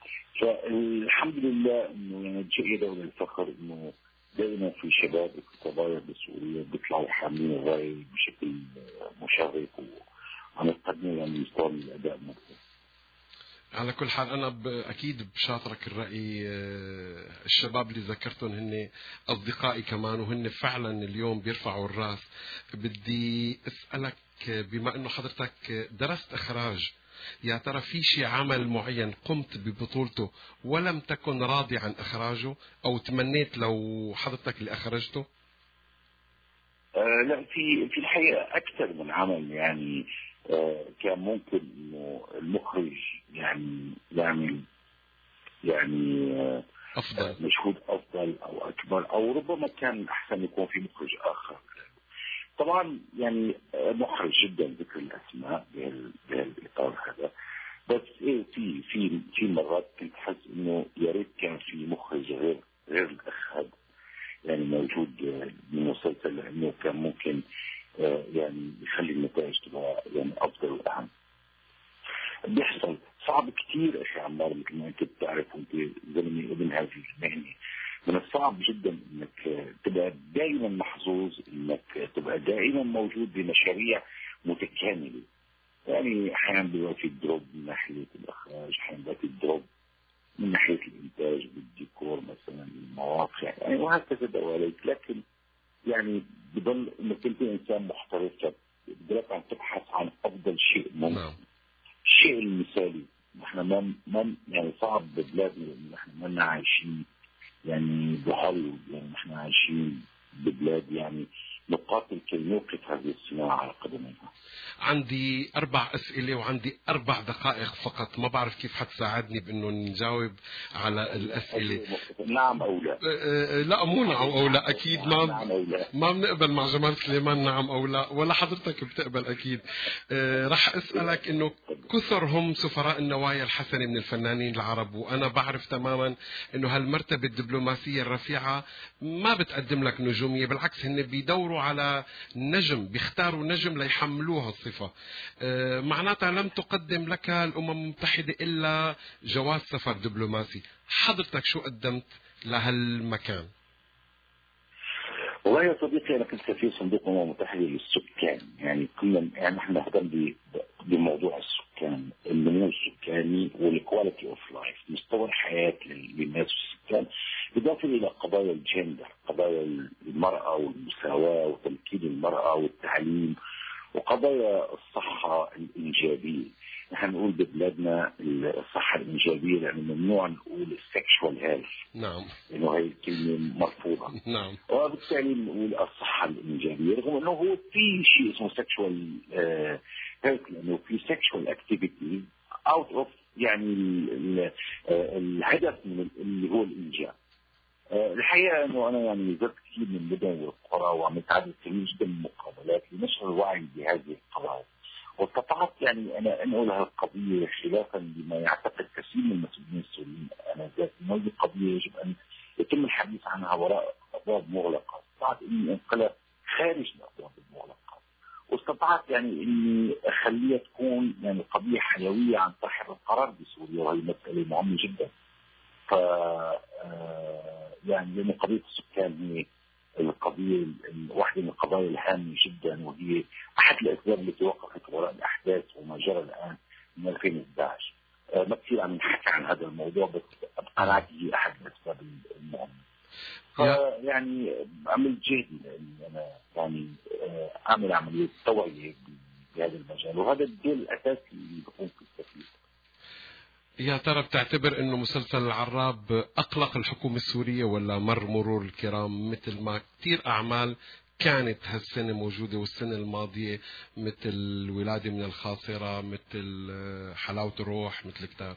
فالحمد لله انه يعني جاء دولة الفخر انه دائما في شباب وصبايا بسوريا بيطلعوا حاملين الراي بشكل مشرف وعم يقدموا يعني مستوى الاداء المطلوب. على كل حال أنا ب... أكيد بشاطرك الرأي. الشباب اللي ذكرتهم هن أصدقائي كمان، وهن فعلا اليوم بيرفعوا الراس. بدي أسألك بما أنه حضرتك درست إخراج، يا ترى في شيء عمل معين قمت ببطولته ولم تكن راضي عن إخراجه أو تمنيت لو حضرتك اللي أخرجته؟ آه لا، في في الحقيقة أكثر من عمل يعني آه كان ممكن إنه المخرج يعني يعمل يعني آه أفضل مجهود أفضل أو أكبر، أو ربما كان أحسن يكون في مخرج آخر. طبعا يعني محرج جدا ذكر الأسماء بهالإطار هذا، بس إيه في في في مرات كنت حس إنه يا ريت كان في مخرج غير غير الأخ هذا يعني موجود بالمسلسل، لأنه كان ممكن يعني يخلي النتائج تبقى يعني أفضل وأهم. بيحصل صعب كثير أخي عمار، مثل ما أنت بتعرف وأنت زلمة ابن هذه المهنة، من الصعب جدا انك تبقى دائما محظوظ، انك تبقى دائما موجود بمشاريع متكامله. يعني احيانا بيبقى في دروب من ناحيه الاخراج، احيانا بيبقى في دروب من ناحيه الانتاج بالديكور مثلا المواقع يعني وهكذا دواليك، لكن يعني بضل انك انت انسان محترف بدك عم تبحث عن افضل شيء ممكن. الشيء المثالي نحن ما ما يعني صعب ببلادنا لانه نحن ما لنا عايشين يعني بهوليوود، يعني نحن عايشين ببلاد يعني نقاتل كي نوقف هذه الصناعة على قدمها. عندي أربع أسئلة وعندي أربع دقائق فقط، ما بعرف كيف حتساعدني بأنه نجاوب على الأسئلة. نعم أو لا؟ لا مو نعم أو لا، أكيد ما نعم أو لا. ما بنقبل مع جمال سليمان نعم أو لا، ولا حضرتك بتقبل أكيد. رح أسألك إنه كثر هم سفراء النوايا الحسنة من الفنانين العرب، وأنا بعرف تماما إنه هالمرتبة الدبلوماسية الرفيعة ما بتقدم لك نجومية، بالعكس هن بيدوروا على نجم، بيختاروا نجم ليحملوها الصفة. أه معناتها لم تقدم لك الأمم المتحدة إلا جواز سفر دبلوماسي. حضرتك شو قدمت لهالمكان؟ والله يا صديقي أنا كنت سفير صندوق الأمم المتحدة للسكان، يعني كنا يعني نحن نهتم بموضوع السكان، النمو السكاني والكواليتي اوف لايف، مستوى الحياة للناس والسكان، إضافة إلى قضايا الجندر، قضايا المرأة والمساواة وتمكين المرأة والتعليم، وقضايا الصحة الإنجابية. نحن نقول ببلادنا الصحة الإنجابية لأنه ممنوع نقول السكشوال هيلث. نعم. لأنه هي الكلمة مرفوضة. نعم. وبالتالي نقول الصحة الإنجابية، رغم أنه هو في شيء اسمه سكشوال هيلث، لأنه في سكشوال أكتيفيتي أوت أوف يعني الهدف من اللي هو الإنجاب. الحقيقة أنه أنا يعني زرت كثير من المدن والقرى وعملت عدد كبير جدا من المقابلات لنشر الوعي بهذه القضايا، واستطعت يعني أنا أنقل هالقضية خلافا لما يعتقد كثير من المسؤولين السوريين أنا ذات أنه هذه القضية يجب أن يتم الحديث عنها وراء أبواب مغلقة، استطعت إني انقلب خارج الأبواب المغلقة، واستطعت يعني إني أخليها تكون يعني قضية حيوية عن صاحب القرار بسوريا، وهي مسألة مهمة جدا. ف يعني لأن قضية السكان هي القضية واحدة من القضايا الهامة جدا، وهي أحد الأسباب التي وقفت وراء الأحداث وما جرى الآن من ألفين وإحدى عشر. ما كثير عم نحكي عن هذا الموضوع، بس أبقى هي أحد الأسباب المهمة. يعني عملت جهدي لأني أنا يعني أعمل عملية توعية بهذا المجال، وهذا الدور الأساسي اللي بقوم فيه السفير. يا ترى بتعتبر انه مسلسل العراب اقلق الحكومة السورية ولا مر مرور الكرام، مثل ما كثير اعمال كانت هالسنة موجودة والسنة الماضية، مثل الولادة من الخاصرة، مثل حلاوة الروح، مثل كتار؟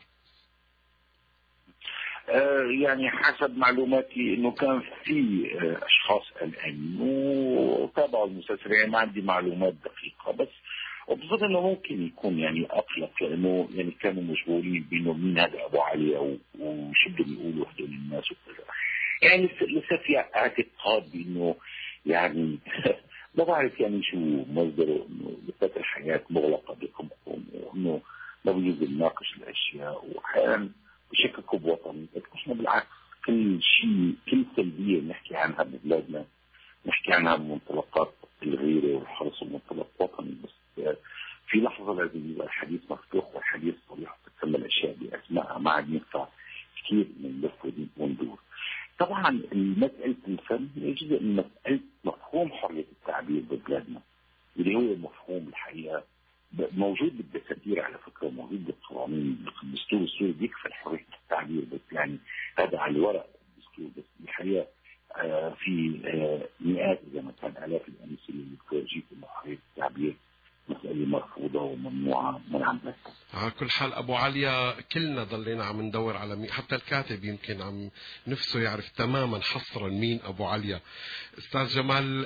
يعني حسب معلوماتي انه كان في اشخاص قلقانين وتابعوا المسلسل، يعني ما عندي معلومات دقيقة، بس وبظن انه ممكن يكون يعني اقلق، لانه يعني كانوا مشغولين بانه مين هذا ابو علي وشو بدهم يقولوا هدول الناس وكذا. يعني لسه في اعتقاد بانه يعني ما بعرف يعني شو مصدره، انه لسه الحياة مغلقة بحكمكم، وانه ما بيجوز نناقش الاشياء، واحيانا بشككوا بوطني. احنا بالعكس كل شيء كل سلبية نحكي عنها ببلادنا نحكي عنها بمنطلقات الغيرة والحرص ومنطلق وطني، بس في لحظة لازم يبقى الحديث مفتوح والحديث صريح، تسمى الأشياء بأسمائها، ما عاد ينفع كثير من لف وندور. طبعا مسألة الفن هي جزء من مسألة مفهوم حرية التعبير ببلادنا، اللي هو المفهوم الحقيقة موجود بالدساتير على فكرة، موجود بالقوانين، الدستور السوري بيكفل حرية التعبير، بس يعني هذا على الورق الدستور، بس الحقيقة آه في آه مئات إذا ما كان آلاف الأمثلة اللي بتواجهك إنه حرية التعبير مسألة مرفوضة وممنوعة من عندنا. على كل حال أبو عليا كلنا ضلينا عم ندور على مين، حتى الكاتب يمكن عم نفسه يعرف تماما حصرا مين أبو عليا. أستاذ جمال،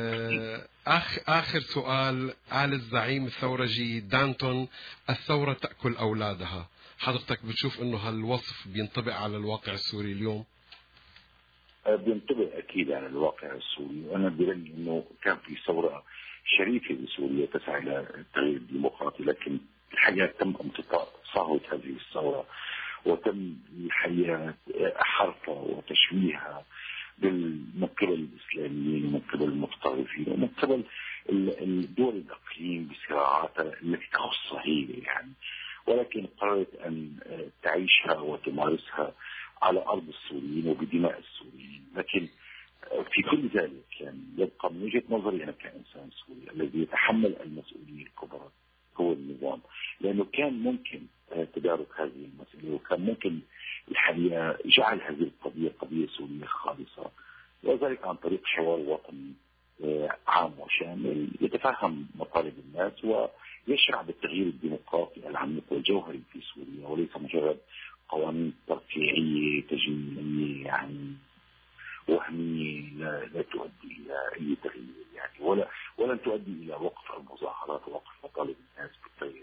آخر, آخر سؤال. قال الزعيم الثورجي دانتون: الثورة تأكل أولادها. حضرتك بتشوف إنه هالوصف بينطبق على الواقع السوري اليوم؟ بينطبق أكيد على الواقع السوري، وأنا برأيي إنه كان في ثورة شريفة بسوريا تسعى إلى التغيير الديمقراطي، لكن الحقيقة تم امتطاء صهوة هذه الثورة، وتم الحقيقة حرفها وتشويهها من قبل الإسلاميين ومن قبل المتطرفين ومن قبل الدول الإقليم بصراعاتها التي تخصها هي يعني، ولكن قررت أن تعيشها وتمارسها على أرض السوريين وبدماء السوريين. لكن في كل ذلك يعني يبقى من وجهة نظري أنا كإنسان سوري الذي يتحمل المسؤولية الكبرى هو النظام، لأنه كان ممكن تدارك هذه المسألة، وكان ممكن الحقيقة جعل هذه القضية قضية سورية خالصة، وذلك عن طريق حوار وطني عام وشامل يتفهم مطالب الناس ويشرع بالتغيير الديمقراطي العميق والجوهري في سوريا، وليس مجرد قوانين ترفيعية تجميلية يعني وهمية لا, لا تؤدي إلى أي تغيير يعني، ولا ولن تؤدي إلى وقف المظاهرات ووقف مطالب الناس بالتغيير.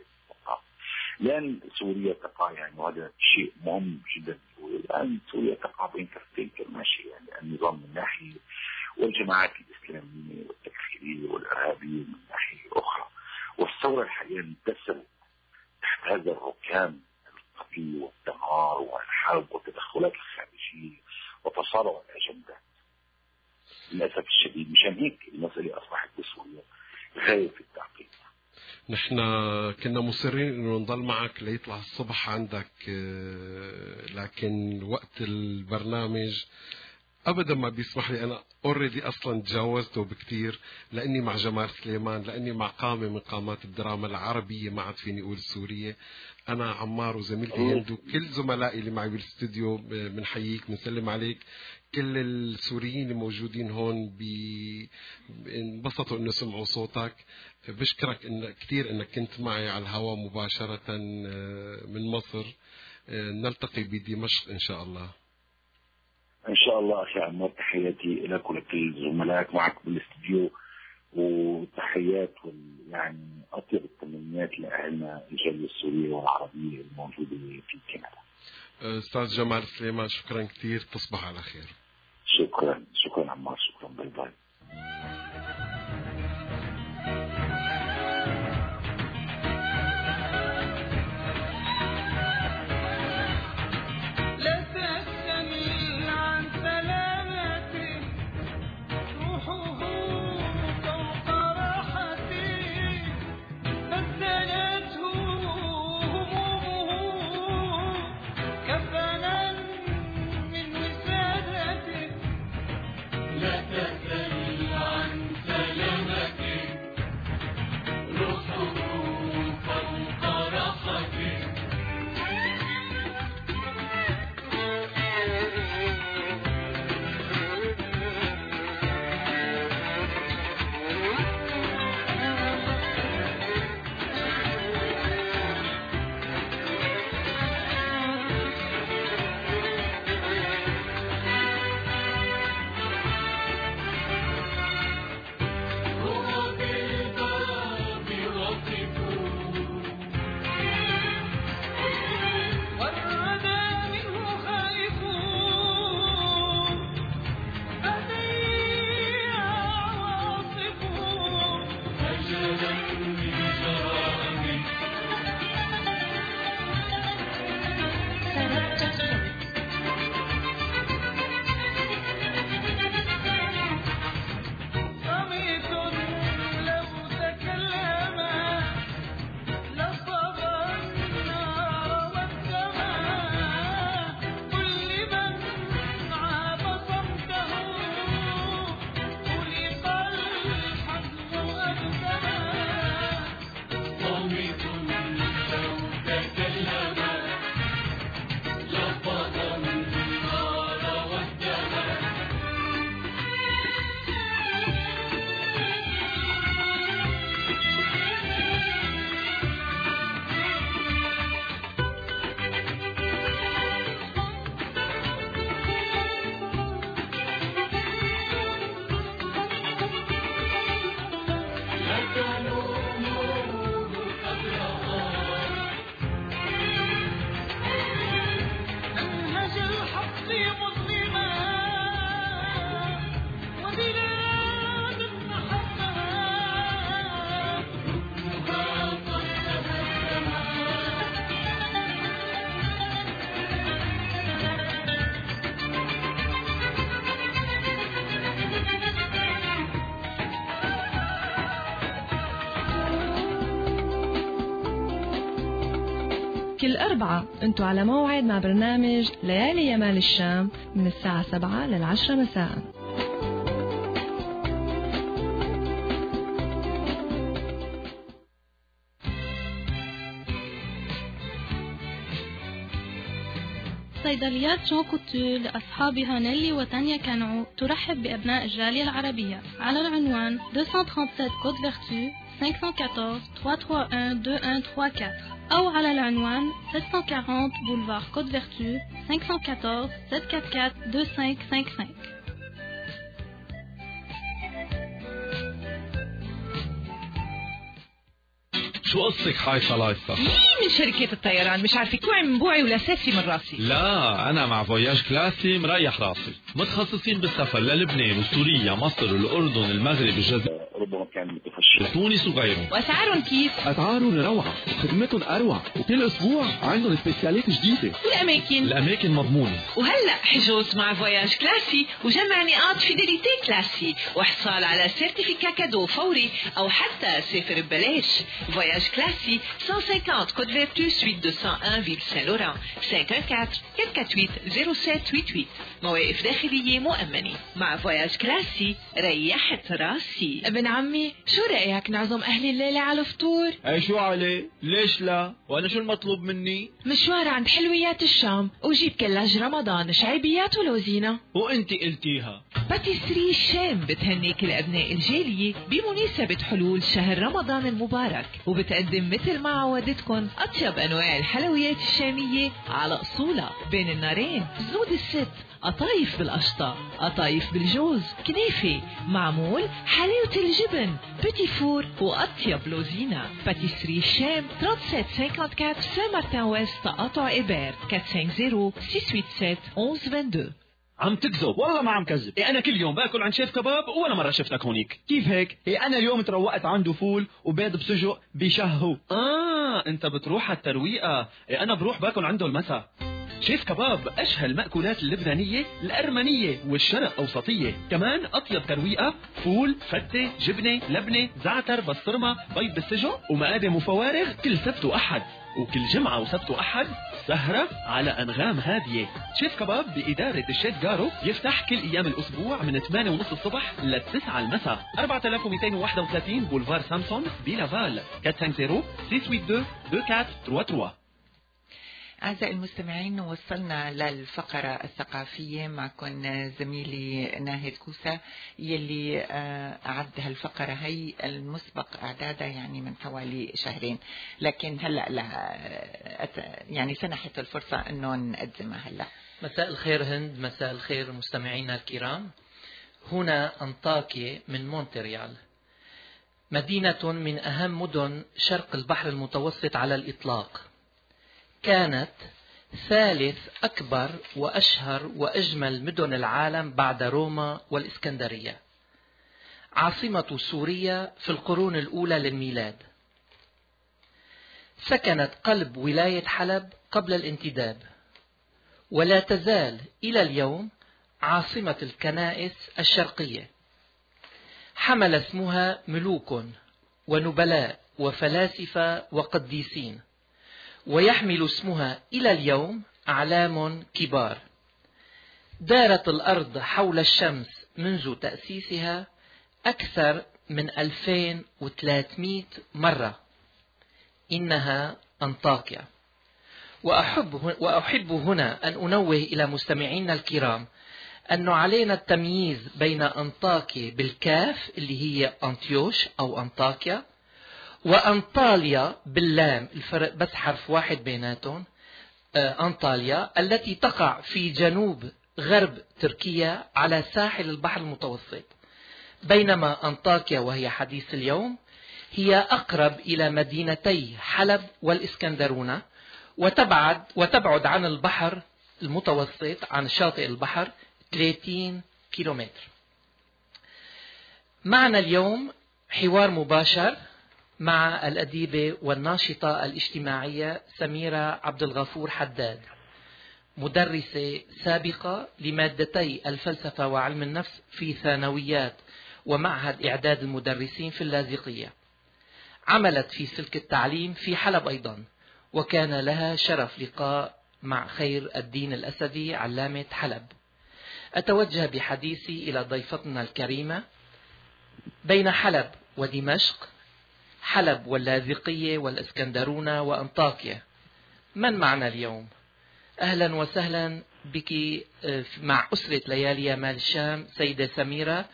لأن سوريا تقع يعني، وهذا شيء مهم جدا، الآن سوريا تقع بين كفتين كالماشي يعني، النظام من ناحية والجماعات الإسلامية والتكفيرية والإرهابية من ناحية أخرى، والثورة الحقيقة انتسبت تحت هذا الركام القتل والدمار والحرب والتدخلات الخارجية وتصارع الأجندات. للأسف الشديد مشان هيك المسألة أصبحت بسوريا غاية في التعقيد. نحن كنا مصرين انه نضل معك ليطلع الصبح عندك، لكن وقت البرنامج ابدا ما بيسمح لي. انا اوريدي اصلا تجاوزته بكتير، لاني مع جمال سليمان، لاني مع قامه من قامات الدراما العربيه، ما عاد فيني اقول السوريه. انا عمار وزميلتي هندو، كل زملائي اللي معي بالاستوديو بنحييك، بنسلم عليك. كل السوريين الموجودين هون انبسطوا انه سمعوا صوتك. بشكرك إن كثير انك كنت معي على الهواء مباشره من مصر. نلتقي بدمشق ان شاء الله. ان شاء الله اخي عمار، تحياتي لك ولكل زملائك معك بالاستديو، وتحيات يعني اطيب التمنيات لاهلنا الجاليه السوريه والعربيه الموجوده في كندا. استاذ جمال سليمان، شكرا كثير، تصبح على خير. شكرا شكرا عمار، شكرا، باي باي. كل أربعة أنتوا على موعد مع برنامج ليالي يمال الشام من الساعة سبعة للعشرة مساء. صيدليات جون كوتور لأصحابها نيلي وتانيا كانعو ترحب بأبناء الجالية العربية على العنوان deux cent trente-sept Côte Vertu cinq cent quatorze trois cent trente et un deux un trois quatre أو على العنوان sept cent quarante Boulevard Côte Vertu cinq cent quatorze sept cent quarante-quatre deux cinq cinq cinq. شو قصك حايصة لايصة؟ مين من شركة الطيران مش عارفة كوعي من بوعي ولا ساسي من راسي؟ لا أنا مع فواياج كلاسي مريح راسي، متخصصين بالسفر للبنان وسوريا مصر والأردن المغرب الجزائر ربما كان متفشل تونس وغيرهم. وأسعارهم كيف؟ أسعارهم روعة وخدمتهم أروع، وكل أسبوع عندهم سبيسيالات جديدة. والأماكن؟ الأماكن مضمونة. وهلا حجوز مع فواياج كلاسي وجمع نقاط فيديليتي كلاسي وحصال على سيرتيفيكا كادو فوري أو حتى سافر ببلاش. فواياج كلاسي cent cinquante Côte Vertu suite deux cent un Ville Saint-Laurent cinq un quatre quatre quatre huit zéro sept huit huit. مواقف داخلية مؤمنة. مع فواياج كلاسي ريحت راسي. ابن عمي شو رأيك نعزم أهلي الليلة على الفطور؟ أي شو عليه؟ ليش لا؟ وأنا شو المطلوب مني؟ مشوار عند حلويات الشام وجيب كلاج رمضان شعيبيات ولوزينة. وأنت قلتيها. باتيسري شام بتهنيك الأبناء الجالية بمناسبة حلول شهر رمضان المبارك، وبتقدم مثل ما عودتكم أطيب أنواع الحلويات الشامية على أصولها بين النارين، زود الست، قطايف بالقشطة، قطايف بالجوز، كنافة، معمول حلاوة الجبن، بيتي فور وأطيب لوزينة. باتيسري شام سبعة ثلاثة أربعة خمسة سان مارتن ويست تقاطع إبر أربعة خمسة صفر ستة ثمانية سبعة واحد واحد اثنين اثنين. عم تكذب. والله ما عم كذب. إيه أنا كل يوم باكل عند شيف كباب ولا مرة شفتك هونيك. كيف هيك؟ إيه أنا اليوم تروقت عنده فول وبيض بسجق بشهو. آه أنت بتروح على الترويقة. إيه أنا بروح باكل عنده المساء. شيف كباب أشهى المأكولات اللبنانية الأرمنية والشرق أوسطية. كمان أطيب ترويقة: فول، فتة، جبنة، لبنة، زعتر، بسطرمة، بيض بالسجق ومقادم وفوارغ كل سبت وأحد. وكل جمعة وسبت وأحد سهرة على أنغام هادية. شيف كباب بإدارة الشيف جارو يفتح كل أيام الأسبوع من ثمانية ونص الصبح للتسعة المساء. أربعة آلاف ومئتين وواحد وثلاثين بولفار سامسون بلافال. أربعة خمسة صفر ستة ثمانية اثنين اثنين أربعة ثلاثة ثلاثة. أعزائي المستمعين، وصلنا للفقرة الثقافية. معكم زميلي ناهد كوسة يلي أعد هالفقرة هي المسبق إعدادها يعني من حوالي شهرين، لكن هلأ يعني سنحت الفرصة أنه نقدمها هلأ. مساء الخير هند، مساء الخير مستمعينا الكرام. هنا أنطاكيا من مونتريال، مدينة من أهم مدن شرق البحر المتوسط على الإطلاق. كانت ثالث أكبر وأشهر وأجمل مدن العالم بعد روما والإسكندرية. عاصمة سوريا في القرون الأولى للميلاد. سكنت قلب ولاية حلب قبل الانتداب، ولا تزال إلى اليوم عاصمة الكنائس الشرقية. حمل اسمها ملوك ونبلاء وفلاسفة وقديسين، ويحمل اسمها إلى اليوم أعلام كبار. دارت الأرض حول الشمس منذ تأسيسها أكثر من ألفين وثلاثمئة مرة. إنها أنطاكيا. وأحب, وأحب هنا أن أنوه إلى مستمعينا الكرام أنه علينا التمييز بين أنطاكيا بالكاف اللي هي أنطيوش أو أنطاكيا، وأنطاليا باللام، الفرق بس حرف واحد بيناتهم، أنطاليا التي تقع في جنوب غرب تركيا على ساحل البحر المتوسط. بينما أنطاكيا وهي حديث اليوم هي أقرب إلى مدينتي حلب والإسكندرونة، وتبعد, وتبعد عن البحر المتوسط عن شاطئ البحر ثلاثين كيلومتر. معنا اليوم حوار مباشر مع الأديبة والناشطة الاجتماعية سميرة عبد الغفور حداد، مدرسة سابقة لمادتي الفلسفة وعلم النفس في ثانويات ومعهد إعداد المدرسين في اللاذقية. عملت في سلك التعليم في حلب أيضا، وكان لها شرف لقاء مع خير الدين الأسدي علامة حلب. أتوجه بحديثي إلى ضيفتنا الكريمة. بين حلب ودمشق، حلب واللاذقية والإسكندرونة وأنطاكيا، من معنا اليوم؟ أهلا وسهلا بك مع أسرة ليالي مال الشام سيدة سميرة،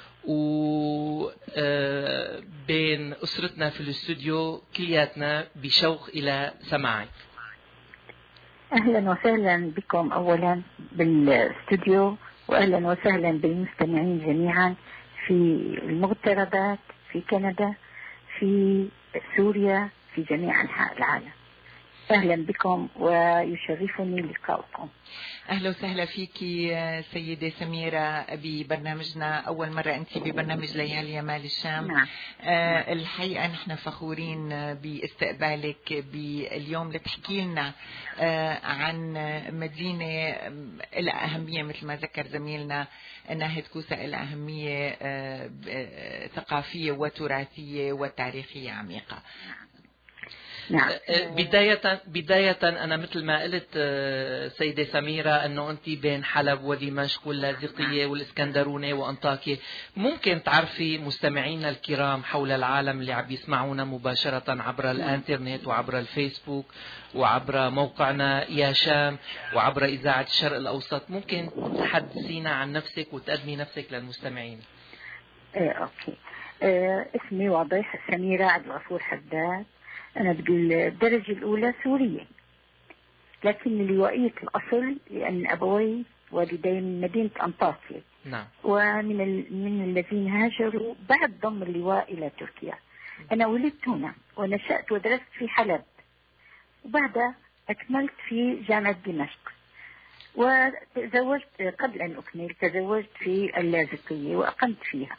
وبين أسرتنا في الاستوديو كلياتنا بشوق إلى سماعك. أهلا وسهلا بكم أولا بالاستوديو، وأهلا وسهلا بالمستمعين جميعا في المغتربات، في كندا، في سوريا، في جميع أنحاء العالم. أهلا بكم ويشرفني لقاؤكم. أهلا وسهلا فيك سيدة سميرة ببرنامجنا. أول مرة أنت ببرنامج ليالي مال الشام. نعم. آه الحقيقة نحن فخورين باستقبالك باليوم لتحكي لنا آه عن مدينة لها أهمية مثل ما ذكر زميلنا ناهد كوسة، لها أهمية آه ثقافية وتراثية وتاريخية عميقة. نعم. بداية بداية أنا مثل ما قلت سيدة سميرة أنه أنت بين حلب ودمشق واللاذقية والإسكندرونة وأنطاكيا. ممكن تعرفي مستمعينا الكرام حول العالم اللي عم يسمعونا مباشرة عبر الانترنت وعبر الفيسبوك وعبر موقعنا يا شام وعبر إذاعة الشرق الأوسط، ممكن تحدثينا عن نفسك وتقدمي نفسك للمستمعين؟ إيه أوكي. إيه اسمي واضح، سميرة عبد الغفور حداد. أنا بالدرجة الأولى سورية، لكن لوائية الأصل لأن أبوي والدي من مدينة أنطاكيا. نعم. ومن ال... من الذين هاجروا بعد ضم اللواء إلى تركيا. أنا ولدت هنا ونشأت ودرست في حلب، وبعدها أكملت في جامعة دمشق، وتزوجت قبل أن أكمل، تزوجت في اللاذقية وأقمت فيها.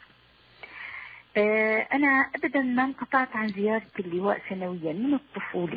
أنا أبدا ما انقطعت عن زيارة اللواء سنويا من الطفولة،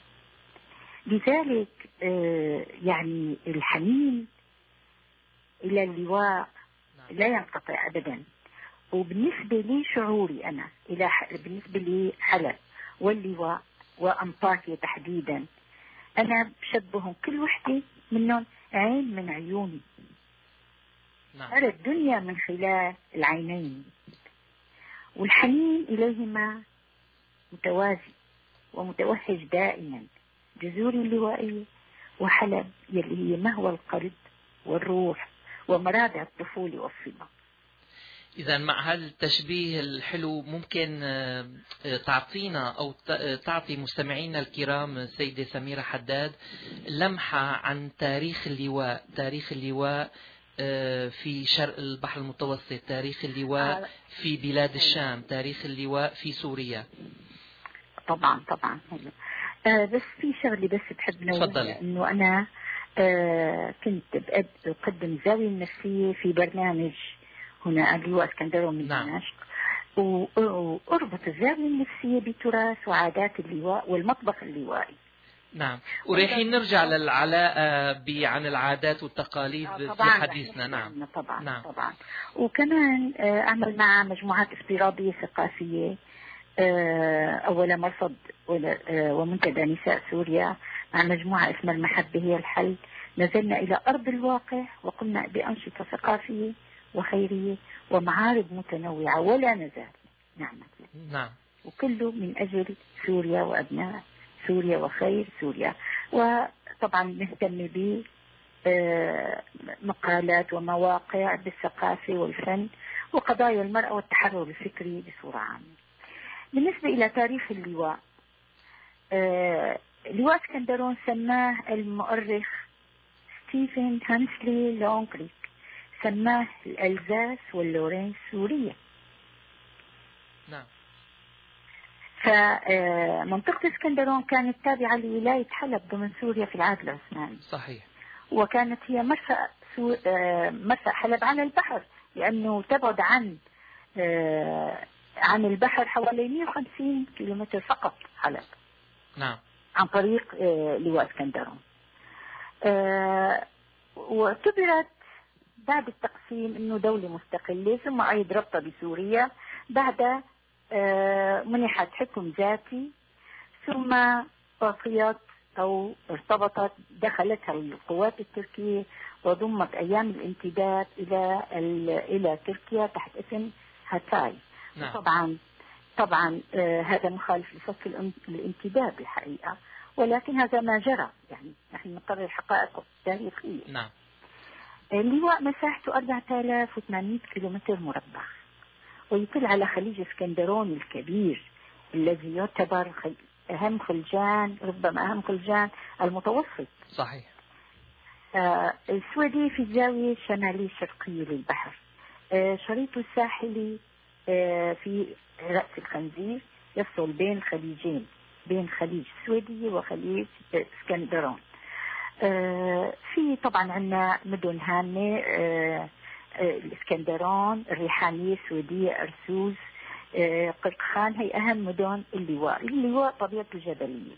لذلك يعني الحنين إلى اللواء لا ينقطع أبدا. وبالنسبة لي شعوري أنا إلى بالنسبة لي حلب واللواء وأنطاكيا تحديدا، أنا بشبههم كل وحدة منهم عين من عيوني. نعم. أرى الدنيا من خلال العينين، والحنين إليهما متوازي ومتوهج دائما. جذور اللوائية وحلب يلي هي مهوى القلب والروح ومرابع الطفولة والصبا. إذا مع هذا التشبيه الحلو ممكن تعطينا أو تعطي مستمعينا الكرام سيدة سميرة حداد لمحة عن تاريخ اللواء، تاريخ اللواء في شرق البحر المتوسط، تاريخ اللواء في بلاد الشام، تاريخ اللواء في سوريا. طبعا طبعا. آه بس في شغلة بس بحب نوضح إنه أنا آه كنت بقدم الزاوية النفسية في برنامج هنا اللواء اسكندرون من دمشق. نعم. وأربط الزاوية النفسية بتراث وعادات اللواء والمطبخ اللوائي. نعم، وريحين نرجع للعلاقة عن العادات والتقاليد في حديثنا. نعم طبعا نعم. طبعا. وكمان أعمل مع مجموعات افتراضية ثقافية، أولا مرصد ومنتدى نساء سوريا مع مجموعة اسمها المحبة هي الحل. نزلنا إلى أرض الواقع وقمنا بأنشطة ثقافية وخيرية ومعارض متنوعة ولا نزال نعمة. نعم. وكله من أجل سوريا وأبناء سوريا وخير سوريا. وطبعا نهتم ب مقالات ومواقع بالثقافة والفن وقضايا المرأة والتحرر الفكري بصورة عامة. بالنسبة إلى تاريخ اللواء، لواء اسكندرون سماه المؤرخ ستيفن هانسلي لونغريك، سماه الألزاس واللورين سوريا. نعم. فمنطقة اسكندرون كانت تابعة لولاية حلب ضمن سوريا في العهد العثماني. صحيح. وكانت هي مرفأ سو... مرفأ حلب على البحر، لأنه تبعد عن عن البحر حوالي مئة وخمسين كيلومتر فقط حلب. نعم. عن طريق لواء اسكندرون. واعتبرت بعد التقسيم انه دولة مستقلة، ثم ايضا ربطة بسوريا، بعد منحت حكم ذاتي، ثم أعطيت او ارتبطت دخلتها القوات التركية وضمت ايام الانتداب الى الى تركيا تحت اسم هاتاي. نعم. طبعا طبعا آه هذا مخالف لفك الانتداب الحقيقة، ولكن هذا ما جرى، يعني نحن نقرر الحقائق التاريخية. نعم. اللواء مساحته أربعة آلاف وثمانمئة كيلومتر مربع، ويطل على خليج اسكندرون الكبير الذي يعتبر أهم خلجان، ربما أهم خلجان المتوسط. صحيح. آه السويدي في الزاوية الشمالية الشرقية للبحر. آه شريطه الساحلي آه في رأس الخنزير يفصل بين خليجين، بين خليج السويدية وخليج اسكندرون. آه في طبعا عندنا مدن هامة، آه آه الاسكندرون، الريحانية السويدية، أرسوز، آه قرقخان، هي أهم مدن اللواء. اللواء طبيعته الجبلية،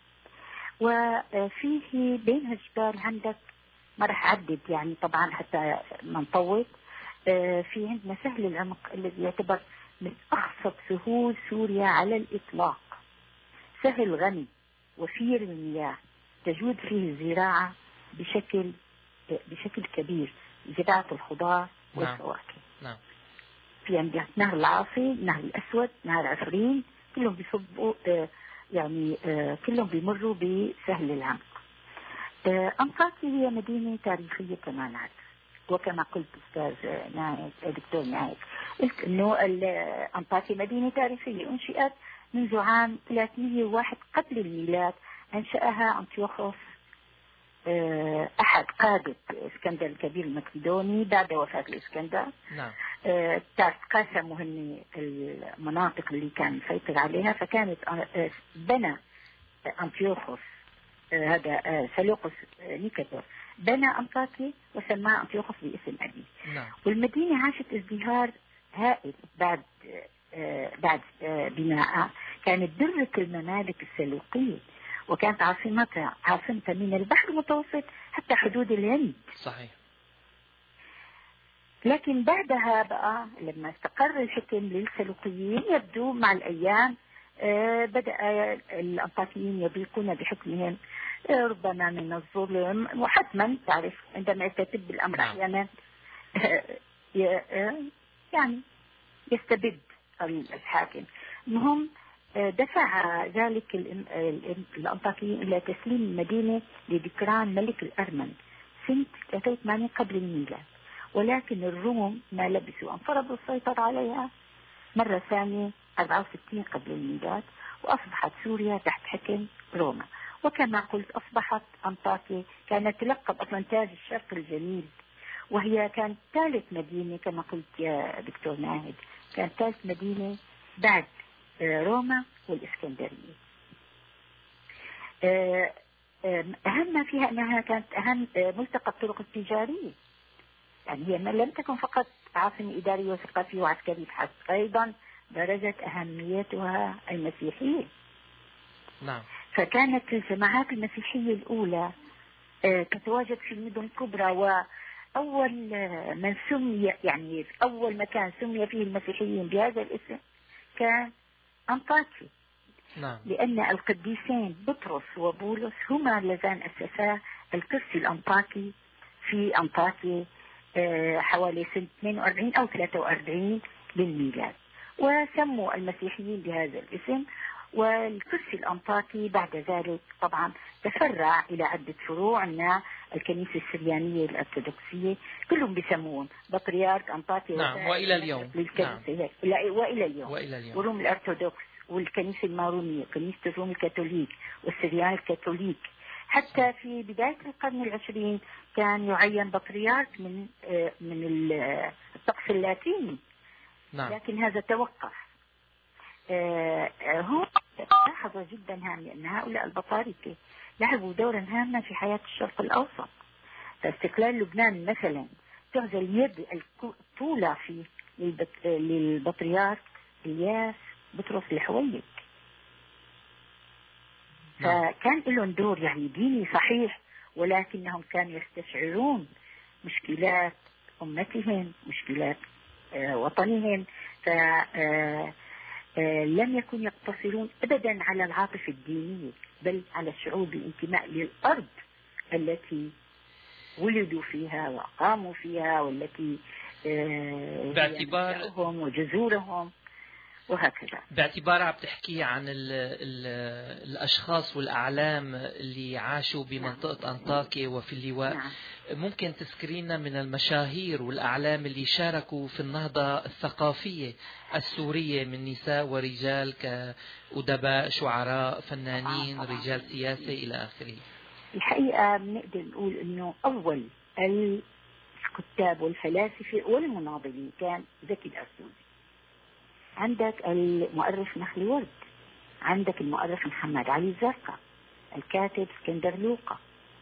وفيه بينها جبال عندك ما رح أعدد يعني طبعا حتى ما نطول. آه في عندنا سهل العمق الذي يعتبر من أخصب سهول سوريا على الإطلاق، سهل غني وفير من المياه، تجود فيه الزراعة بشكل بشكل كبير، زراعة الخضار والفواكه. نعم. في عندنا نهر العاصي، نهر الأسود، نهر عفرين، كلهم بيصبوا آه يعني آه كلهم بيمروا بسهل العمق. آه أنطاكيا هي مدينة تاريخية كما نعرف، وكما قلت أستاذ نايف دكتور نايف، قلت إنه أنطاكيا مدينة تاريخية أنشئت منذ عام ثلاثمئة وواحد قبل الميلاد. أنشأها أنطيوخوس أحد قادة اسكندر الكبير المقدوني بعد وفاة الإسكندر. نعم. قاسموا هن المناطق اللي كان يسيطر عليها، فكانت بنى أنطيوخوس هذا سلوقس نيكاتور بنى أنطاكيا وسماها أنطيوخوس باسم أبيه. نعم. والمدينة عاشت ازدهار هائل بعد آه بعد آه بنائها. كانت درة الممالك السلوقية، وكانت عاصمتها عاصمتها من البحر المتوسط حتى حدود الهند. صحيح. لكن بعدها بقى لما استقر الحكم للسلوقيين يبدو مع الأيام آه بدأ الأنطاكيين يضيقون بحكمهم آه ربما من الظلم، وحتما تعرف عندما يتتب الأمر أحيانا آه يعني يستبد الحاكم. المهم دفع ذلك الأنطاكيين إلى تسليم المدينة لذكران ملك الأرمن سنة ثلاثة وثمانين قبل الميلاد، ولكن الروم ما لبثوا أن فرضوا السيطرة عليها مرة ثانية أربعة وستين قبل الميلاد، وأصبحت سوريا تحت حكم روما. وكما قلت أصبحت أنطاكيا كانت تلقب أصلا تاج الشرق الجميل، وهي كانت ثالث مدينة كما قلت يا دكتور ناهد، كانت ثالث مدينة بعد روما والإسكندرية. أهم ما فيها أنها كانت أهم ملتقى الطرق التجارية، يعني هي لم تكن فقط عاصمة إدارية وثقافية وعسكرية بحسب، أيضا درجت أهميتها المسيحية. نعم. فكانت الجماعات المسيحية الأولى تتواجد في المدن الكبرى، وأول من سمي يعني أول مكان سمي فيه المسيحيين بهذا الاسم كان أنطاكيا. نعم. لأن القديسين بطرس وبولس هما اللذان أسسا القس الأنطاكي في أنطاكيا حوالي سنة اثنين وأربعين أو ثلاثة وأربعين للميلاد، وسموا المسيحيين بهذا الاسم. والقس الأنطاكي بعد ذلك طبعا تفرع إلى عدة فروع، عندنا الكنيسة السريانية الأرثوذكسية كلهم بيسمون بطريرك أنطاكيا. نعم. وإلى اليوم. نعم. وإلى اليوم. وإلى اليوم. وروم الأرثوذكس والكنيسة المارونية كنيسة الروم الكاثوليك والسريان الكاثوليك. حتى في بداية القرن العشرين كان يعين بطريرك من من الطقس اللاتيني. نعم. لكن هذا توقف. هو لاحظ جدا هام أن هؤلاء البطاركة لعبوا دورا هاما في حياة الشرق الأوسط. فاستقلال لبنان مثلا تعزل اليد الطولة في للبطريرك إلياس بطرس الحويك. فكان لهم دور يعني ديني صحيح، ولكنهم كانوا يستشعرون مشكلات أمتهم، مشكلات وطنهم، فلم يكن يقتصرون أبدا على العاطفة الدينية، بل على الشعور بالانتماء للأرض التي ولدوا فيها وقاموا فيها، والتي باعتبارهم وجذورهم وهكذا. باعتبار عم تحكي عن ال ال الأشخاص والأعلام اللي عاشوا بمنطقة نعم. أنطاكيا وفي اللواء. نعم. ممكن تذكرينا من المشاهير والأعلام اللي شاركوا في النهضة الثقافية السورية من نساء ورجال كأدباء، شعراء، فنانين، رجال سياسة إلى آخره؟ الحقيقة بنقدر نقول إنه أول الكتاب والفلاسفة والمناضلين كان زكي الأرسوزي. عندك المؤرخ نخلي ورد، عندك المؤرخ محمد علي الزرقاء، الكاتب اسكندر لوقا،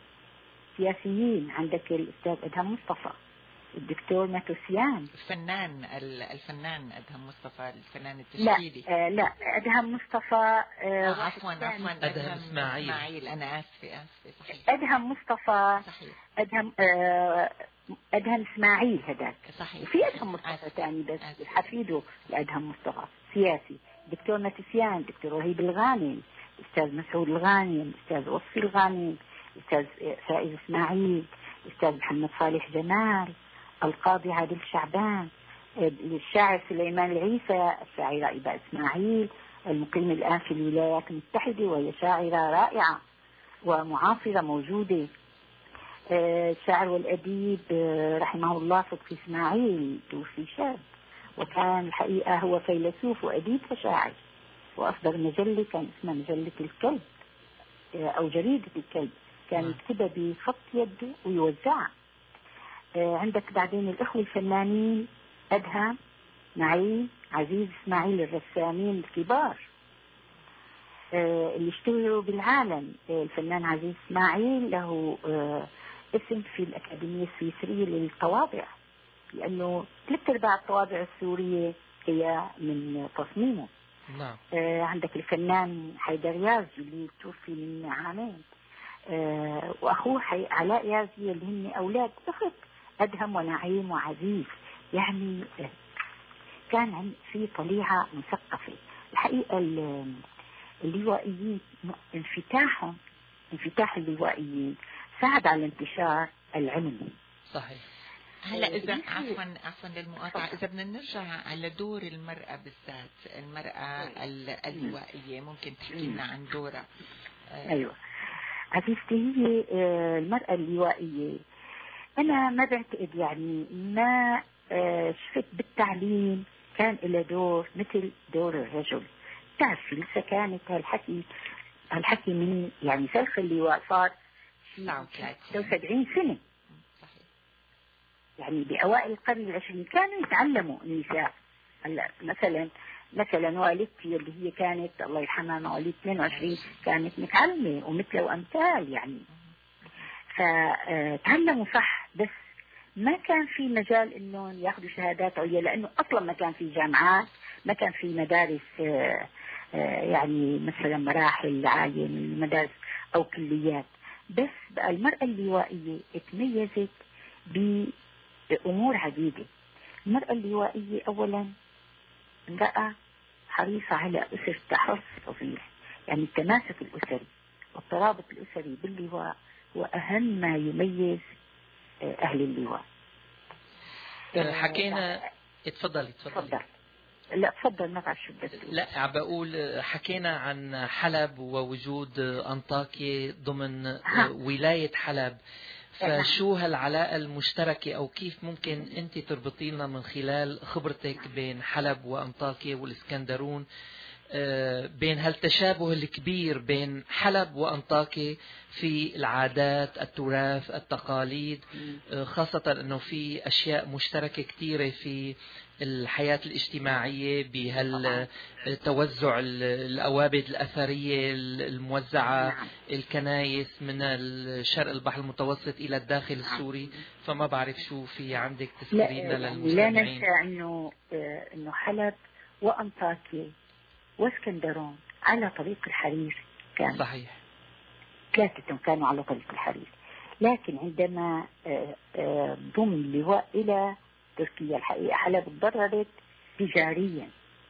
سياسيين عندك الأستاذ أدهم مصطفى، الدكتور ماتوسيان، الفنان الفنان أدهم مصطفى، الفنان التشكيلي. لا آه لا أدهم مصطفى آه عفوا عفوا أدهم إسماعيل. إسماعيل أنا آسفة آسفة صحيح. أدهم مصطفى صحيح. أدهم آه أدهم إسماعيل هذاك صحيح. وفي أدهم مصطفى ثاني بس حفيده لأدهم مصطفى سياسي، دكتور ماتوسيان، دكتور وهيب الغانم، أستاذ مسعود الغانم، أستاذ وصفي الغانم، أستاذ فائز إسماعيل، أستاذ محمد صالح جمال، القاضي عادل شعبان، الشاعر سليمان العيسى، الشاعرة إباء إسماعيل المقيم الآن في الولايات المتحدة وهي شاعرة رائعة ومعاصرة موجودة. الشاعر والأديب رحمه الله صدقي إسماعيل توفي شاب، وكان الحقيقة هو فيلسوف وأديب وشاعر، وأصدر مجلة كان اسمها مجلة الكلب أو جريدة الكلب، كان يكتبها بخط يده ويوزعها. عندك بعدين الأخوة الفنانين أدهم معي عزيز إسماعيل الرسامين الكبار اللي اشتهروا بالعالم. الفنان عزيز إسماعيل له اسم في الأكاديمية السويسرية للطوابع، لأنه ثلاث أرباع الطوابع السورية هي من تصميمه. نعم. آه عندك الفنان حيدر يازي اللي توفي من عامين، آه وأخوه علاء يازي اللي هن أولاد أخت أدهم ونعيم وعزيز. يعني آه كان في طليعة مثقفة الحقيقة. الليوائيين انفتاحهم انفتاح الليوائيين ساعد على انتشار العلم. صحيح. هلا اذا عفوا عفوا للمقاطعه، اذا بدنا نرجع على دور المراه بالذات، المراه الليوائيه، ممكن تحكي لنا عن دورها؟ ايوه عزيزتي، هي المراه الليوائيه انا ما بعتقد يعني ما شفت بالتعليم كان له دور مثل دور الرجل. تعرفي لسه كانت هالحكي هالحكي من يعني سلخ اللواء صار ستة وسبعين سنة. يعني بأوائل القرن العشرين كانوا يتعلموا النساء. هلا مثلا مثلا والدتي اللي هي كانت الله يرحمها مواليد اثنين وعشرين كانت متعلمة ومثله وأمثال يعني، فتعلموا صح، بس ما كان في مجال انهم ياخذوا شهادات عليا، لانه اصلا ما كان في جامعات، ما كان في مدارس يعني مثلا مراحل عالية من المدارس او كليات. بس بقى المرأة اللوائية اتميزت بأمور عديدة. المرأة اللوائية اولا امرأة حريصة على أسر تحرص فظيع، يعني التماسك الأسري والترابط الأسري باللواء هو أهم ما يميز أهل اللواء. حكينا اتفضلي اتفضلي. لا تفضل ما بعرف شو بدك. لا عم بقول حكينا عن حلب ووجود أنطاكية ضمن ها. ولاية حلب، فشو هالعلاقة المشتركة أو كيف ممكن أنت تربطي لنا من خلال خبرتك بين حلب وأنطاكية والإسكندرون، بين هالتشابه الكبير بين حلب وأنطاكية في العادات، التراث، التقاليد، خاصة أنه في أشياء مشتركة كثيرة في الحياة الاجتماعية بهالتوزع الأوابد الأثرية الموزعة، الكنايس من الشرق البحر المتوسط إلى الداخل السوري. فما بعرف شو في عندك تذكرينا للمستمعين. لا ننسى أنه أنه حلب وأنطاكية واسكندرون على طريق الحرير كان صحيح، ثلاثتهم كانوا على طريق الحرير. لكن عندما ضم اللواء إلى تركيا الحقيقة حلب تضررت تجاريا،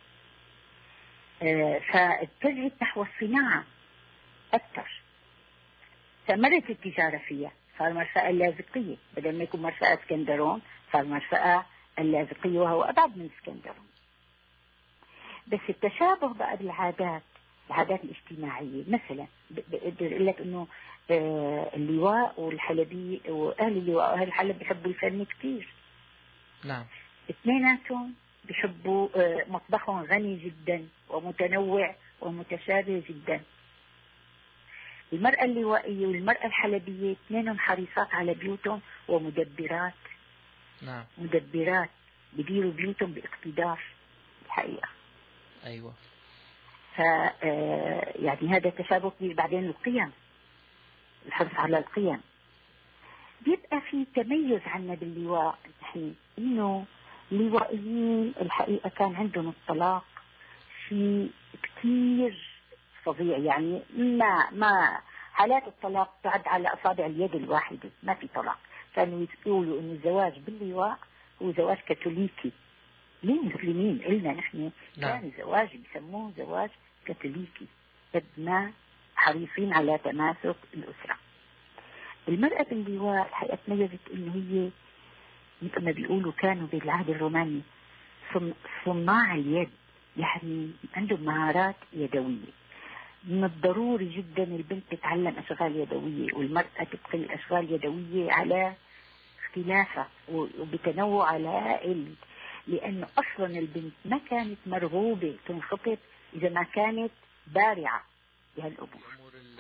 فاتجهت نحو الصناعة أكثر، فمرت التجارة فيها، صار مرفأ اللاذقية بدل ما يكون مرفأ اسكندرون صار مرفأ اللاذقية وهو أبعد من اسكندرون. بس التشابه بقى بالعادات، العادات الاجتماعية، مثلا بقدر اقول لك انه اللواء والحلبي واهل اللواء واهل الحلب بيحبوا الفن كثير. نعم. اثنيناتهم بيحبوا مطبخهم غني جدا ومتنوع ومتشابه جدا. المرأة اللوائية والمرأة الحلبية اثنينهم حريصات على بيوتهم ومدبرات. نعم. مدبرات بديروا بيوتهم باقتدار الحقيقة. أيوة. ف يعني هذا تشابه كبير. بعدين القيم، الحرص على القيم، بيبقى في تميز عنا باللواء نحن، إنه اللوائيين الحقيقة كان عندهم الطلاق في كتير فظيع، يعني ما ما حالات الطلاق تعد على أصابع اليد الواحدة، ما في طلاق. كانوا يقولوا إن الزواج باللواء هو زواج كاثوليكي للمسلمين، إلنا نحن كان زواج بيسموه زواج كاثوليكي، قد ما حريصين على تماسك الأسرة. المرأة باللواء الحقيقة تميزت إنه هي مثل ما بيقولوا كانوا بالعهد الروماني صناع اليد، يعني عندهم مهارات يدوية. من الضروري جدا البنت تتعلم أشغال يدوية، والمرأة تتقن الأشغال اليدوية على اختلافها وبتنوع الهائل، لأنه أصلا البنت ما كانت مرغوبة تنخطب إذا ما كانت بارعة بهالأمور.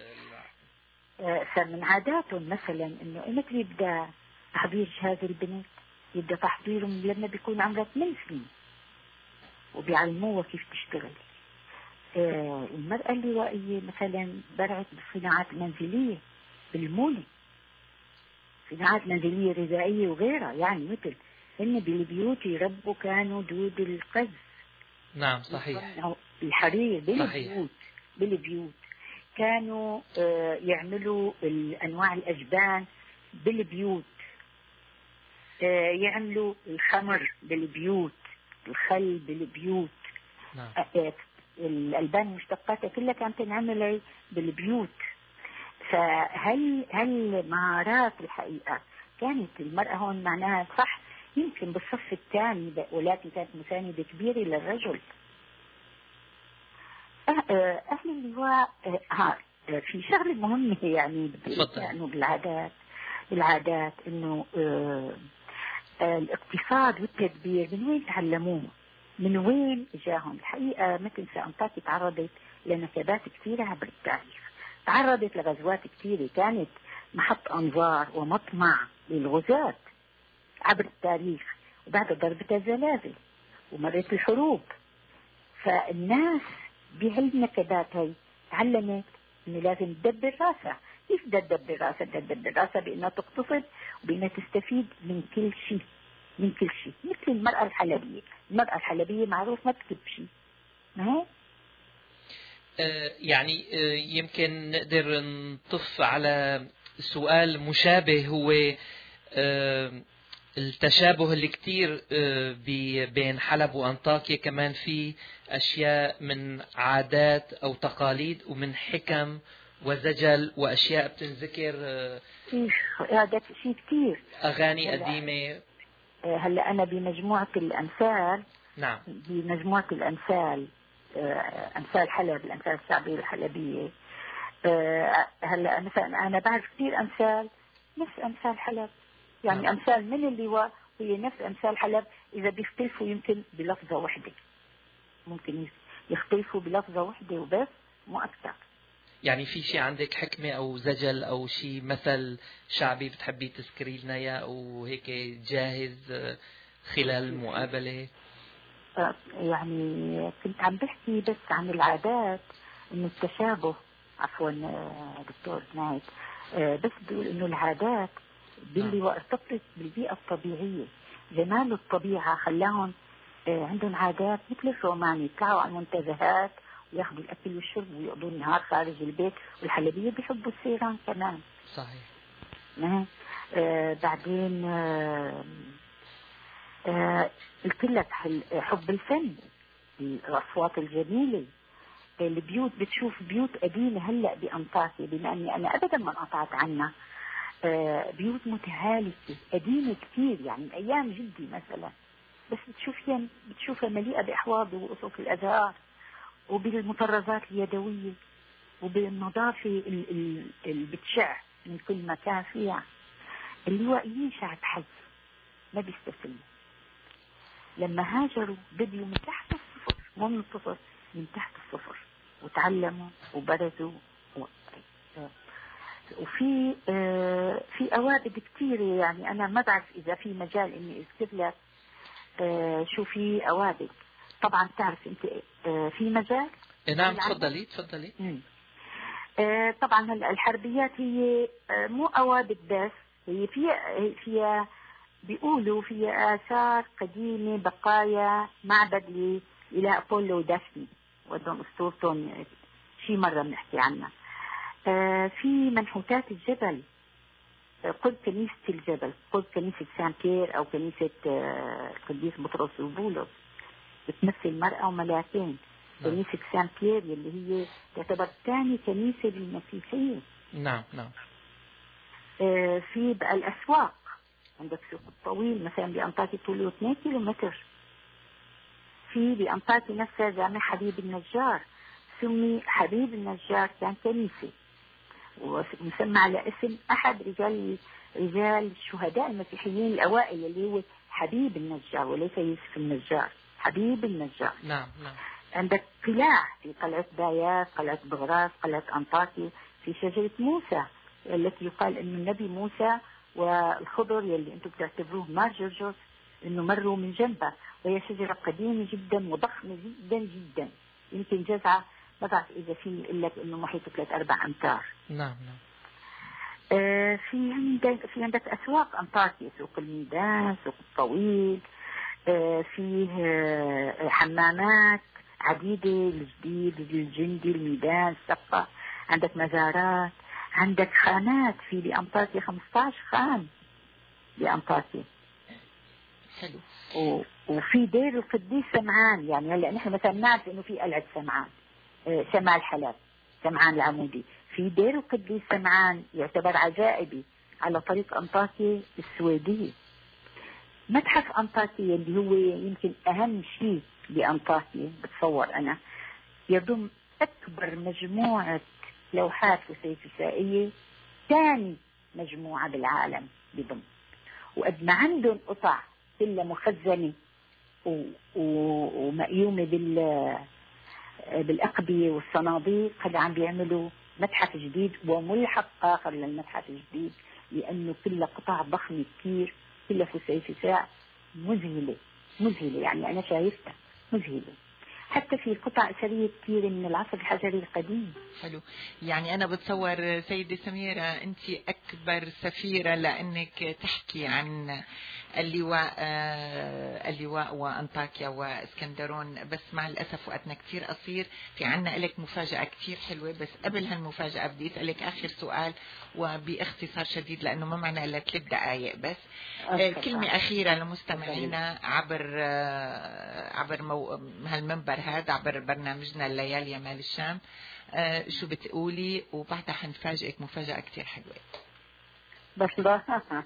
فمن عاداتهم مثلا إنه إمتى يبدأ تحضير جهاز البنت؟ يبدأ تحضيرهم لما بيكون عمرها ثمان سنين وبيعلموها كيف تشتغل. آه المرأة اللوائية مثلا برعت بالصناعات المنزلية بالمولة، صناعات منزلية غذائية وغيرها، يعني مثل إن بالبيوت يربوا كانوا دود القز. نعم صحيح. الحرير بالبيوت بالبيوت كانوا يعملوا أنواع الأجبان بالبيوت، يعملوا الخمر بالبيوت، الخل بالبيوت. نعم. الألبان مشتقاتها كلها كانت تنعمل بالبيوت. فهل هل مهارات الحقيقة كانت المرأة هون معناها صح يمكن بالصف الثاني، ولكن كانت مساندة كبيرة للرجل. أهل اللواء ها في شغلة مهمة يعني يعني بالعادات بالعادات إنه الاقتصاد والتدبير من وين تعلموه؟ من وين اجاهم؟ الحقيقة مثل أنطاكيا تعرضت لنكبات كثيرة عبر التاريخ، تعرضت لغزوات كثيرة كانت محط أنظار ومطمع للغزاة عبر التاريخ، وبعد ضربة الزلازل ومرت الحروب. فالناس بهالنكبات هي تعلمت إنه لازم تدبر راسها. كيف بدها تدبر راسها؟ بدها تدبر راسها بأنها تقتصد وبأنها تستفيد من كل شيء من كل شيء مثل المرأة الحلبية. المرأة الحلبية معروف ما تكتب شيء، ما هي؟ يعني يمكن نقدر نطف على سؤال مشابه، هو التشابه اللي كتير بين حلب وأنطاكيا، كمان في أشياء من عادات أو تقاليد ومن حكم وزجل وأشياء بتنذكر في عادات شيء كتير، أغاني قديمة. هلا أنا بمجموعة الأمثال. نعم. بمجموعة الأمثال، أمثال حلب، الأمثال الشعبية الحلبية. هلا مثلا أنا بعرف كثير أمثال نفس أمثال حلب، يعني نعم. أمثال من اللواء هي نفس أمثال حلب، إذا بيختلفوا يمكن بلفظة واحدة، ممكن يختلفوا بلفظة واحدة وبس مو أكثر. يعني في شيء عندك حكمة أو زجل أو شيء مثل شعبي بتحبي تذكري لنا إياه أو هيك جاهز خلال المقابلة؟ يعني كنت عم بحكي بس عن العادات، إنه التشابه، عفوا دكتور نايت، بس بقول إنه العادات باللي وارتبطت بالبيئة الطبيعية. جمال الطبيعة خلاهم عندهم عادات مثل الرومان، يطلعوا على المنتزهات وياخذوا الأكل والشرب ويقضوا النهار خارج البيت، والحلبية بيحبوا السيران كمان. صحيح. آه بعدين آه آه قلت لك حب الفن، الأصوات الجميلة، البيوت. بتشوف بيوت قديمة هلأ بأنطاكيا، بما أني أنا أبدا ما انقطعت عنها. آه بيوت متهالكة قديمة كثير، يعني من أيام جدي مثلا، بس بتشوفها بتشوفها مليئة بأحواض وقصص الأزهار وبالمطرزات اليدوية وبالنظافة اللي بتشع من كل مكان فيها. اللوائيين شعب حي ما بيستسلموا. لما هاجروا بدوا من تحت الصفر، مو من الصفر، من تحت الصفر، وتعلموا وبرزوا و... وفي آه في أوابد كثيرة. يعني أنا ما بعرف إذا في مجال إني أذكر لك آه شو في أوابد. طبعا تعرف أنت آه في مجال. نعم تفضلي تفضلي. آه طبعا هلا الحربيات هي آه مو أوابد بس، هي فيها فيها بيقولوا فيها آثار قديمة، بقايا معبد لإله أبولو ودافني، ودهم أسطورتهم شي مرة بنحكي عنها. آه في منحوتات الجبل، آه قد كنيسة الجبل، قد كنيسة سان بيير أو كنيسة آه القديس بطرس وبولس، بتمثل مرأة وملاكين. نعم. كنيسة سان بيير اللي هي تعتبر ثاني كنيسة للمسيحية. نعم نعم. آه في بقى الأسواق، عندك سوق الطويل مثلا بأنطاكيا طوله اثنين كيلو متر. في بأنطاكيا نفسها جامع حبيب النجار، سمي حبيب النجار، كان كنيسة ومسمى على اسم أحد رجال رجال الشهداء المسيحيين الأوائل اللي هو حبيب النجار وليس يوسف النجار، حبيب النجار. نعم نعم. عندك قلاع في قلعة بايات، قلعة بغراس، قلعة أنطاكيا، في شجرة موسى التي يقال أن النبي موسى والخضر يلي أنتم بتعتبروه مار جورجوس أنه مروا من جنبها، وهي شجرة قديمة جدا وضخمة جدا جدا، يمكن جزعة ما بعرف إذا في يقول لك أنه محيطه ثلاث أربع أمتار. نعم نعم. آه في عندك في عندك أسواق أنطاكيا، سوق الميدان، سوق الطويل، آه فيه آه حمامات عديدة، الجديد، الجندي، الميدان، السقة. عندك مزارات، عندك خانات في بأنطاكيا خمسة عشر خان بأنطاكيا. حلو. وفي دير القديس سمعان، يعني هلا نحن مثلا نعرف انه في قلعة سمعان، آه شمال حلب، سمعان العمودي. في دير القديس سمعان يعتبر عجائبي على طريق أنطاكيا السويدية. متحف أنطاكيا اللي هو يمكن أهم شيء بأنطاكيا بتصور أنا، يضم أكبر مجموعة لوحات وسيفسائية، ثاني مجموعة بالعالم بضم، وقد ما عندهم قطع كلها مخزنة ومقيومة بال بالأقبية والصناديق. هذا عم بيعملوا متحف جديد وملحق آخر للمتحف الجديد، لأنه كلها قطع ضخمة كثير، كلها فسيفساء مذهلة مذهلة، يعني أنا شايفتها مذهلة. حتى في قطع أثرية كثير من العصر الحجري القديم. حلو. يعني أنا بتصور سيدة سميرة أنت أكبر سفيرة لأنك تحكي عن اللواء آه اللواء وأنطاكيا وإسكندرون، بس مع الأسف وقتنا كتير قصير. في عنا لك مفاجأة كتير حلوة، بس قبل هالمفاجأة بدي أسألك آخر سؤال وباختصار شديد لأنه ما معنا إلا ثلاث دقائق بس. آه كلمة أخيرة لمستمعينا عبر آه عبر مو... هالمنبر هذا، عبر برنامجنا الليالي يا مال الشام. آه شو بتقولي؟ وبعدها حنفاجئك مفاجأة كتير حلوة. بس لا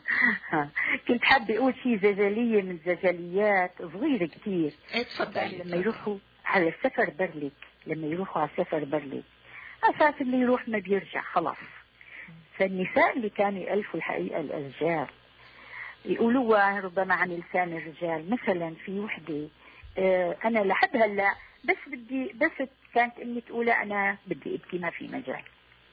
كنت حابة أقول شيء زجلية من زجليات صغيرة كتير. اتفضلي. لما يروحوا على السفر برلك، لما يروحوا على السفر برلك أساس اللي يروح ما بيرجع خلاص. فالنساء اللي كانوا يألفوا الحقيقة الأشجار يقولوا ربما عن لسان الرجال. مثلا في وحدة اه أنا لحد هلا بس بدي بس كانت أمي تقول أنا بدي أبكي ما في مجال.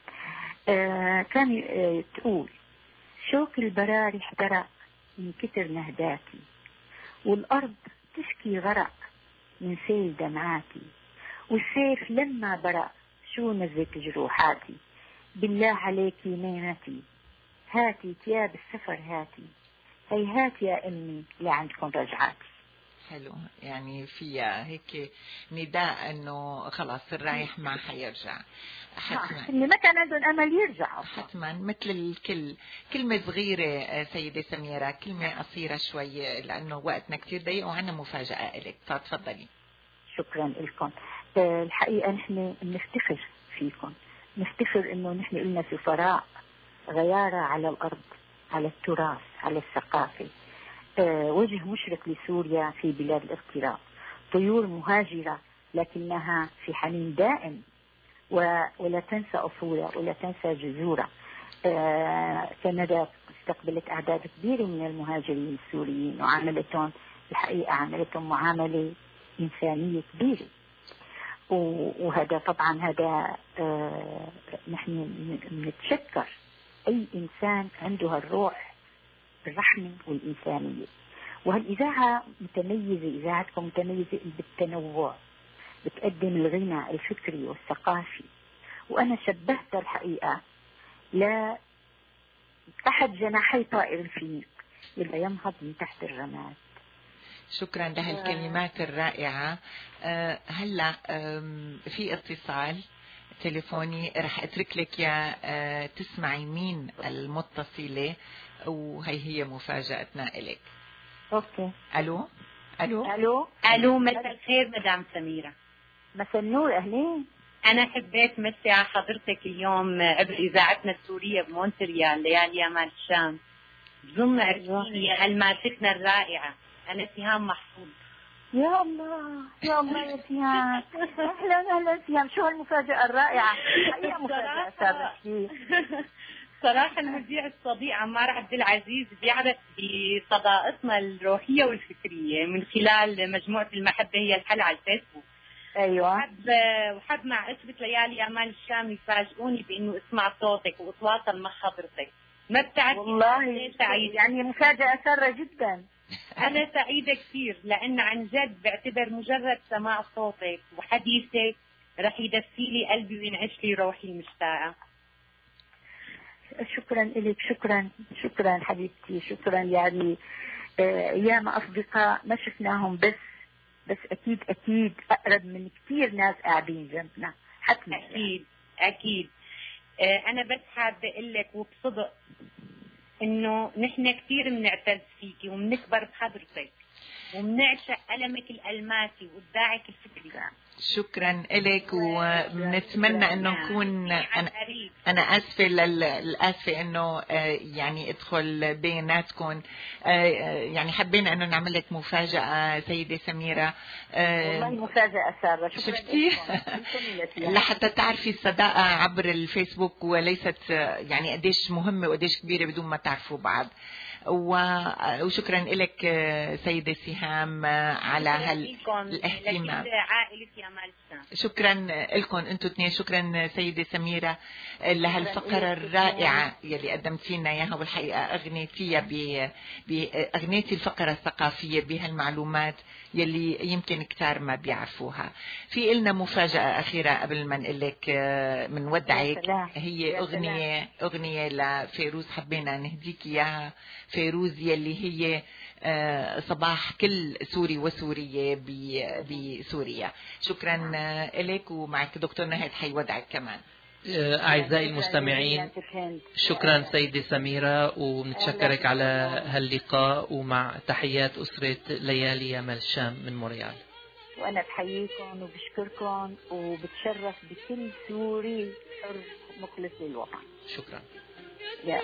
اه كان اه تقول شوك البراري احترق من كتر نهداتي، والأرض تشكي غرق من سيل دمعاتي، والسيف لما برق شو نزلت جروحاتي. بالله عليكي نيمتي هاتي تياب السفر هاتي، هيهات يا أمي لعندكم رجعاتي. حلو. يعني فيها هيك نداء انه خلاص الرايح ما حيرجع حتما، اللي ما كان عندهم امل يرجع حتما مثل الكل. كلمة صغيرة سيدة سميرة، كلمة قصيرة شوي لانه وقتنا كتير ضيق وعنا مفاجأة لك، فتفضلي. شكرا لكم. الحقيقة نحن نفتخر فيكم، نفتخر انه نحن لنا سفراء غيارة على الارض، على التراث، على الثقافة. أه وجه مشرق لسوريا في بلاد الاغتراب، طيور مهاجرة لكنها في حنين دائم، ولا تنسى أصولها ولا تنسى جذورها. أه كندا استقبلت أعداد كبيرة من المهاجرين السوريين وعاملتهم الحقيقة عاملتهم معاملة إنسانية كبيرة، وهذا طبعا هذا أه نحن نتشكر أي إنسان عنده هالروح الرحمة والإنسانية. وهالإذاعة متميزة، إذاعتكم متميزة بالتنوع، بتقدم الغنى الفكري والثقافي. وأنا شبهت الحقيقة لا تحت جناحي طائر الفينيق اللي ينهض من تحت الرماد. شكرا لهالكلمات الرائعة. أه هلا في اتصال تليفوني رح اترك لك يا أه تسمعي مين المتصلة، وهي هي مفاجأتنا إليك. اوكي. الو الو الو الو مساء الخير مدام سميرة. مساء النور، اهلين. انا حبيت مسي على حضرتك اليوم عبر اذاعتنا السورية بمونتريال ليالي يا مال الشام. بظن عرفتيني يا هالمادتنا الرائعة. انا سهام محفوظ. يا الله يا الله يا سهام، اهلا اهلا سهام، شو هالمفاجأة الرائعة. حقيقة مفاجأة سابقة. صراحة المذيع الصديق عمار عبد العزيز بيعرف بصداقتنا الروحية والفكرية من خلال مجموعة المحبة هي الحل على الفيسبوك. ايوه. وحب وحب مع عشرة ليالي امان الشام يفاجئوني بانه اسمع صوتك واتواصل مع حضرتك. ما بتعرفي والله سعيد، يعني مفاجأة سارة جدا. انا سعيدة كثير لان عن جد بعتبر مجرد سماع صوتك وحديثك رح يدفي لي قلبي وينعش لي روحي المشتاقة. شكرا لك، شكرا شكرا حبيبتي، شكرا. يعني آه ياما أصدقاء ما شفناهم، بس بس أكيد أكيد أقرب من كثير ناس قاعدين جنبنا حتما. أكيد أكيد. آه أنا بس حابة أقول لك وبصدق إنه نحن كثير بنعتز فيكي وبنكبر بحضرتك وبنعشق قلمك الألماسي وإبداعك الفكري. شكرا لك، ونتمنى انه نكون انا, أنا اسفه للاسفه انه يعني ادخل بيناتكم. يعني حبينا انه نعمل لك مفاجاه سيده سميره. والله مفاجاه ساره، شفتي لحتى تعرفي الصداقه عبر الفيسبوك وليست يعني قديش مهمه وقديش كبيره بدون ما تعرفوا بعض. وشكرا لك سيدة سهام على هالاهتمام. شكرا لكم انتم اثنين. شكرا سيدة سميرة لهالفقرة الرائعة يلي قدمتي لنا اياها، والحقيقة اغنيتيها باغنيتي الفقرة الثقافية بهالمعلومات يلي يمكن كتار ما بيعرفوها. في لنا مفاجأة أخيرة قبل ما نقول لك من ودعك، هي أغنية أغنية لفيروز حبينا نهديك إياها. فيروز يلي هي صباح كل سوري وسورية بسوريا. شكرا لك، ومعك دكتور نهاد حيودعك كمان. أعزائي المستمعين، شكرا سيدة سميرة، ونتشكرك على هاللقاء، ومع تحيات أسرة ليالي يا مال الشام من مونريال. وأنا بحييكم وبشكركم وبتشرف بكل سوري حر مخلص للوطن. شكرا. يا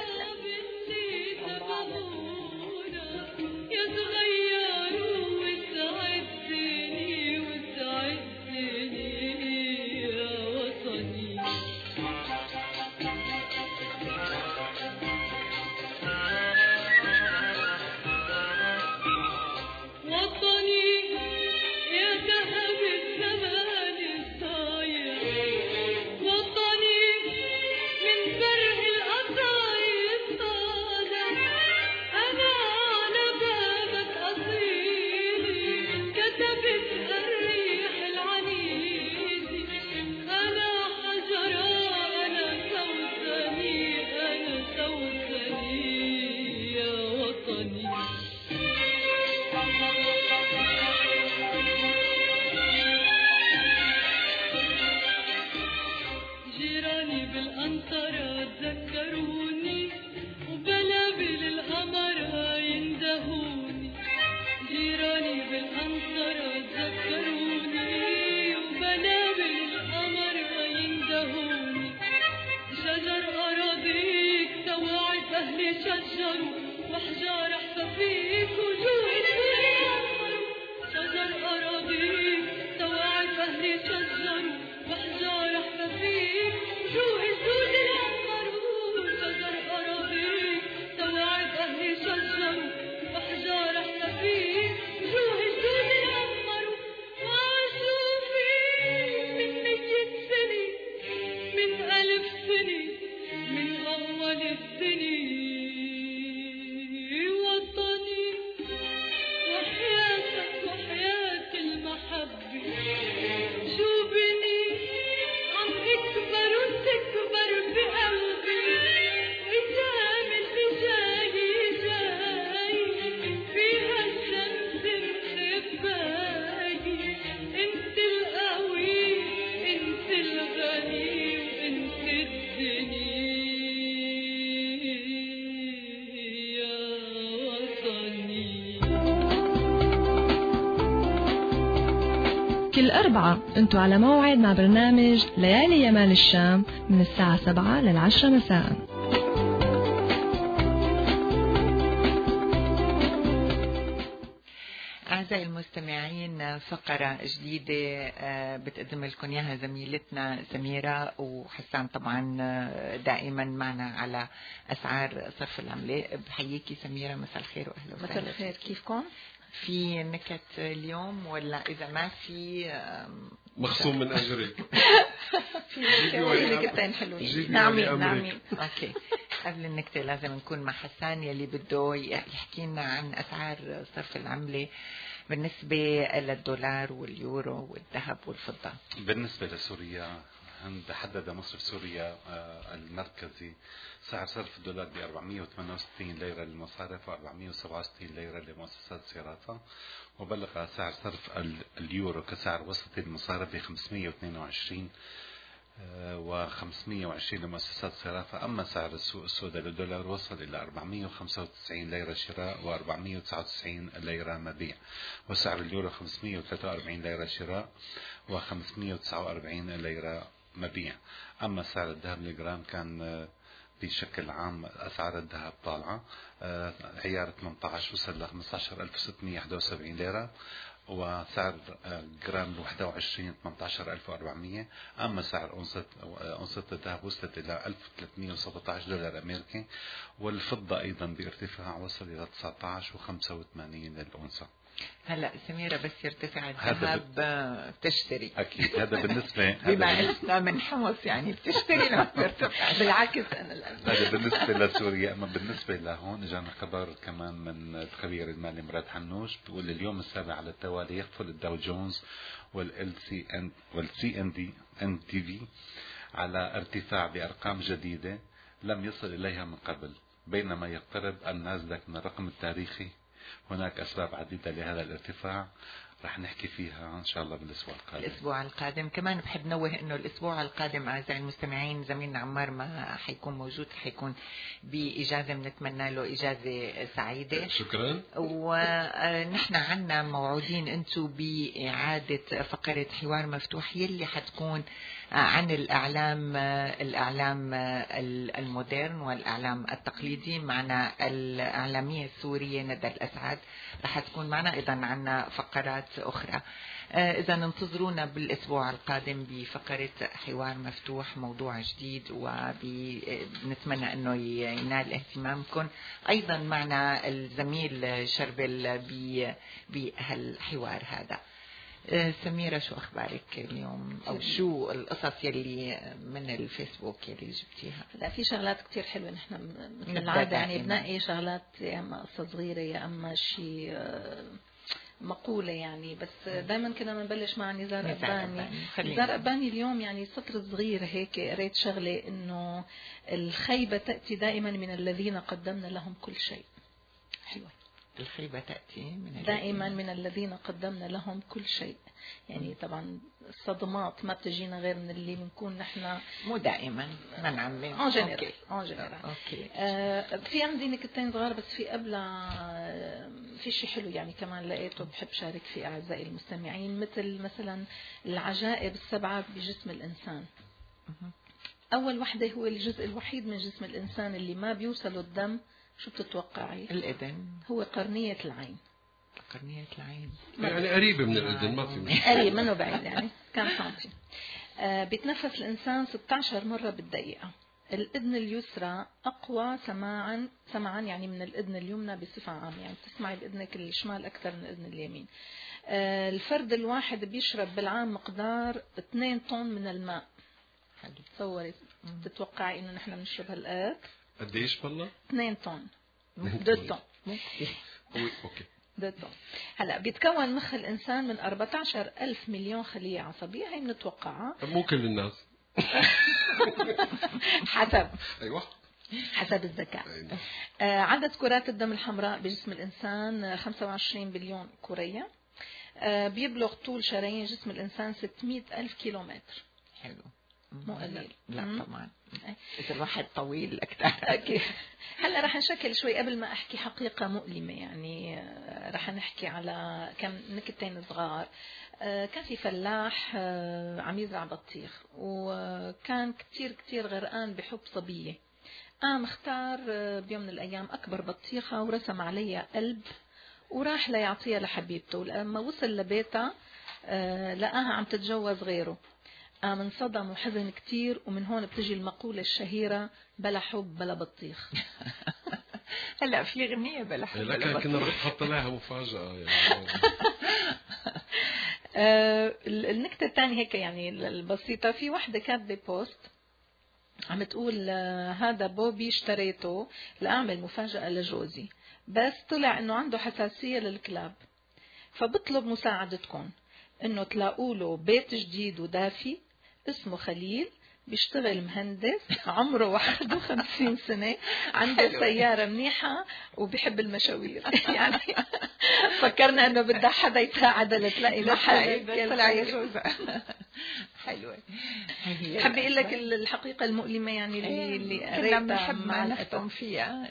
كل أربعة أنتوا على موعد مع برنامج ليالي يا مال الشام من الساعة سبعة للعشرة مساء. أعزائي المستمعين، فقرة جديدة بتقدم لكم إياها زميلتنا سميرة وحسان، طبعا دائما معنا على أسعار صرف العملة. بحييكي سميرة، مساء الخير وأهلا وسهلا. مساء الخير، كيفكم؟ في نكت اليوم ولا إذا ما في مخصوم من أجرك؟ في نكتين حلوين. نعمين نعمين. أوكي، قبل النكتة لازم نكون مع حسان يلي بده يحكي لنا عن أسعار صرف العملة بالنسبة للدولار واليورو والذهب والفضة. بالنسبة لسوريا هند حدد مصرف سوريا المركزي سعر صرف الدولار ب أربعمئة وثمانية وستين ليرة للمصارف و أربعمئة وسبعة وستين ليرة لمؤسسات الصرافة، وبلغ سعر صرف اليورو كسعر وسطي للمصارف ب خمسمئة واثنين وعشرين وخمسمئة وعشرين لمؤسسات الصرافة. أما سعر السوق السوداء للدولار وصل إلى أربعمئة وخمسة وتسعين ليرة شراء وأربعمئة وتسعة وتسعين ليرة مبيع، وسعر اليورو خمسمئة وثلاثة وأربعين ليرة شراء وخمسمئة وتسعة وأربعين ليرة مبيع. أما سعر الذهب للجرام كان بشكل عام أسعار الذهب طالعة، عيار ثمانية عشر وصل ل خمسة عشر ألف وستمئة وواحد وسبعين ليرة، وسعر جرام واحد وعشرين ثمانية عشر ألف وأربعمئة. أما سعر أنصة أنصة الذهب وصلت إلى ألف وثلاثمئة وسبعة عشر دولار أمريكي، والفضة أيضا بارتفاع وصل إلى تسعة عشر وخمسة وثمانين للأونصة. هلا سميرة بس يرتفع الذهب بتشتري أكيد. هذا بالنسبة بما قلنا من حمص يعني بتشتري لما بترتفع. بالعكس أنا الآن هذا بالنسبة لسوريا. أما بالنسبة لهون إجانا خبر كمان من الخبير المالي مراد حنوش بيقول اليوم السابع على التوالي يقفل الداو جونز والال سي ان والسي ان دي ان تي في على ارتفاع بأرقام جديدة لم يصل إليها من قبل، بينما يقترب النازداك من الرقم التاريخي. هناك أسباب عديدة لهذا الارتفاع رح نحكي فيها إن شاء الله بالأسبوع القادم. الأسبوع القادم كمان بحب نوه إنه الأسبوع القادم أعزائي المستمعين زميلنا عمار ما حيكون موجود، حيكون بإجازة، بنتمنى له إجازة سعيدة. شكرا. ونحن عنا موعودين أنتم بإعادة فقرة حوار مفتوح يلي حتكون عن الإعلام الإعلام المودرن والإعلام التقليدي. معنا الإعلامية السورية ندى الأسعد رح تكون معنا، أيضا عنا فقرات أخرى. إذا انتظرونا بالأسبوع القادم بفقرة حوار مفتوح، موضوع جديد، ونتمنى أنه ينال اهتمامكم. أيضا معنا الزميل شربل بهالحوار هذا. سميرة شو أخبارك اليوم، أو شو القصص يلي من الفيسبوك يلي جبتيها؟ لا في شغلات كتير حلوة. نحن مثل العادة يعني بنقي شغلات يا أما قصة صغيرة يا أما شيء مقولة يعني، بس دائما كنا بنبلش مع نزار أباني. نزار أباني اليوم يعني سطر صغير هيك قريت شغلة إنه الخيبة تأتي دائما من الذين قدمنا لهم كل شيء. حلوة. الخيبة تأتي من دائما من الذين قدمنا لهم كل شيء. يعني طبعا الصدمات ما بتجينا غير من اللي بنكون نحن مو دائما ما نعمل اون جنرال اون جنرال. آه في عندي نكتتين صغار بس في قبلها آه في شيء حلو يعني كمان لقيته بحب شارك فيه أعزائي المستمعين، مثل مثلا العجائب السبعة بجسم الإنسان. أول وحدة هو الجزء الوحيد من جسم الإنسان اللي ما بيوصله الدم. شو بتتوقعي؟ الإذن. هو قرنية العين. قرنية العين يعني قريبة من الإذن، ما في مشكلة. قريب منه بعيد يعني كم سنتي. آه بيتنفس الإنسان ستة عشر مرة بالدقيقة. الإذن اليسرى أقوى سماعا سمعا يعني من الإذن اليمنى بصفة عامة، يعني تسمعي بإذنك الشمال أكثر من الإذن اليمين. آه الفرد الواحد بيشرب بالعام مقدار اثنين طن من الماء. تصوري تتوقعي إنه نحن بنشرب هالقد؟ قديش بالله؟ اثنين طن. دو طن. اوكي. دو طن. هلا بيتكون مخ الإنسان من أربعة عشر ألف مليون خلية عصبية، هي بنتوقعها. مو كل الناس. حسب. ايوه. حسب الذكاء. آه عدد كرات الدم الحمراء بجسم الإنسان خمسة وعشرين بليون كرية. آه بيبلغ طول شرايين جسم الإنسان ستمئة ألف كيلومتر. حلو. مو قليل. لا طبعا إذا الواحد طويل أكثر. أكيد. هلا رح نشكل شوي قبل ما أحكي حقيقة مؤلمة، يعني رح نحكي على كم نكتين صغار. كان في فلاح عم يزرع بطيخ وكان كتير كتير غرقان بحب صبية. قام اختار بيوم من الأيام أكبر بطيخة ورسم عليها قلب وراح ليعطيها لحبيبته. لما وصل لبيتها لقاها عم تتجوز غيره. قام انصدم وحزن كتير، ومن هون بتجي المقولة الشهيرة بلا حب بلا بطيخ. هلا في غنية بلا حب بلا بطيخ. كنا رح نحط لها مفاجأة يعني. آه النكتة الثانية هيك يعني البسيطة، في وحدة كاتبة بوست عم تقول آه هذا بوبي اشتريته لأعمل مفاجأة لجوزي، بس طلع انه عنده حساسية للكلاب، فبطلب مساعدتكم انه تلاقوا له بيت جديد ودافي اسمه خليل، بيشتغل مهندس، عمره واحد وخمسين سنة، عنده سيارة منيحة وبيحب المشاوير. يعني فكرنا انه بدها حدا يساعد لتلاقي له حل. طلع يجوز. حلوة. حابة اقول لك الحقيقة المؤلمة يعني اللي اللي قريتها مع نفتهم فيها.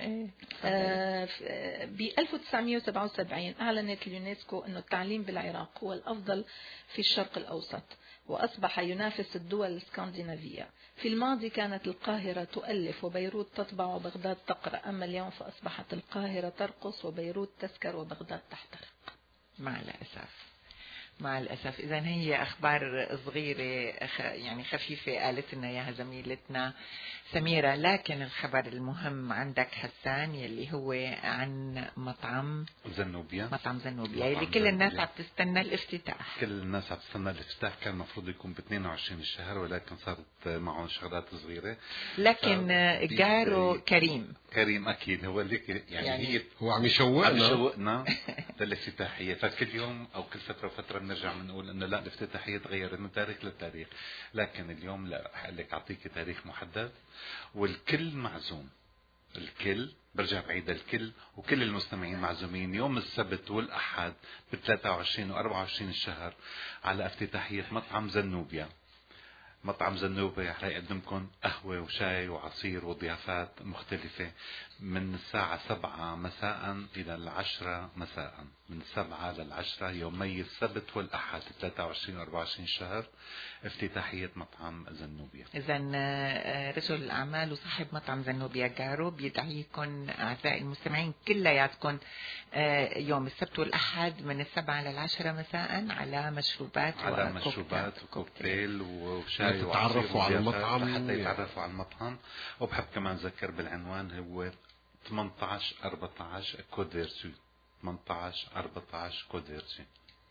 ب ألف وتسعمئة وسبعة وسبعين أعلنت اليونسكو أنه التعليم بالعراق هو الأفضل في الشرق الأوسط، وأصبح ينافس الدول الاسكندنافية. في الماضي كانت القاهرة تؤلف وبيروت تطبع وبغداد تقرأ، أما اليوم فأصبحت القاهرة ترقص وبيروت تسكر وبغداد تحترق. مع الأسف مع الأسف. إذا هي أخبار صغيرة يعني خفيفة قالت لنا إياها زميلتنا سميرة، لكن الخبر المهم عندك حسان يلي هو عن مطعم زنوبيا. مطعم زنوبيا اللي كل الناس عم تستنى الافتتاح. كل الناس عم تستنى الافتتاح، كان المفروض يكون ب اثنين وعشرين الشهر، ولكن صارت معهم شغلات صغيرة. لكن جارو كريم كريم أكيد هو اللي يعني, يعني هي هو عم يشوقنا عم يشوقنا للافتتاحية. فكل يوم أو كل فترة وفترة بنرجع بنقول إنه لا الافتتاحية تغيرت من تاريخ لتاريخ، لكن اليوم لا قال لك أعطيك تاريخ محدد والكل معزوم. الكل برجع بعيد الكل وكل المستمعين معزومين يوم السبت والأحد ب ثلاثة وعشرين و أربعة وعشرين الشهر على افتتاحية مطعم زنوبيا. مطعم زنوبيا رح يقدمكم قهوة وشاي وعصير وضيافات مختلفة من الساعة سبعة مساء إلى العشرة مساء، من سبعة للعشرة يومي السبت والأحد ثلاثة وعشرين و أربعة وعشرين شهر افتتاحية مطعم زنوبيا. إذا رجل الأعمال وصاحب مطعم زنوبيا جارو بيدعيكم أعزائي المستمعين كلياتكم يوم السبت والأحد من السبعة للعشرة مساء على مشروبات على مشروبات وكوكتيل وشاي تتعرفوا على المطعم حتى يتعرفوا على المطعم. وبحب كمان أذكر بالعنوان هو ثمانية عشر أربعة عشر كود فيرتو، ثمانية عشر أربعة عشر كود فيرتو.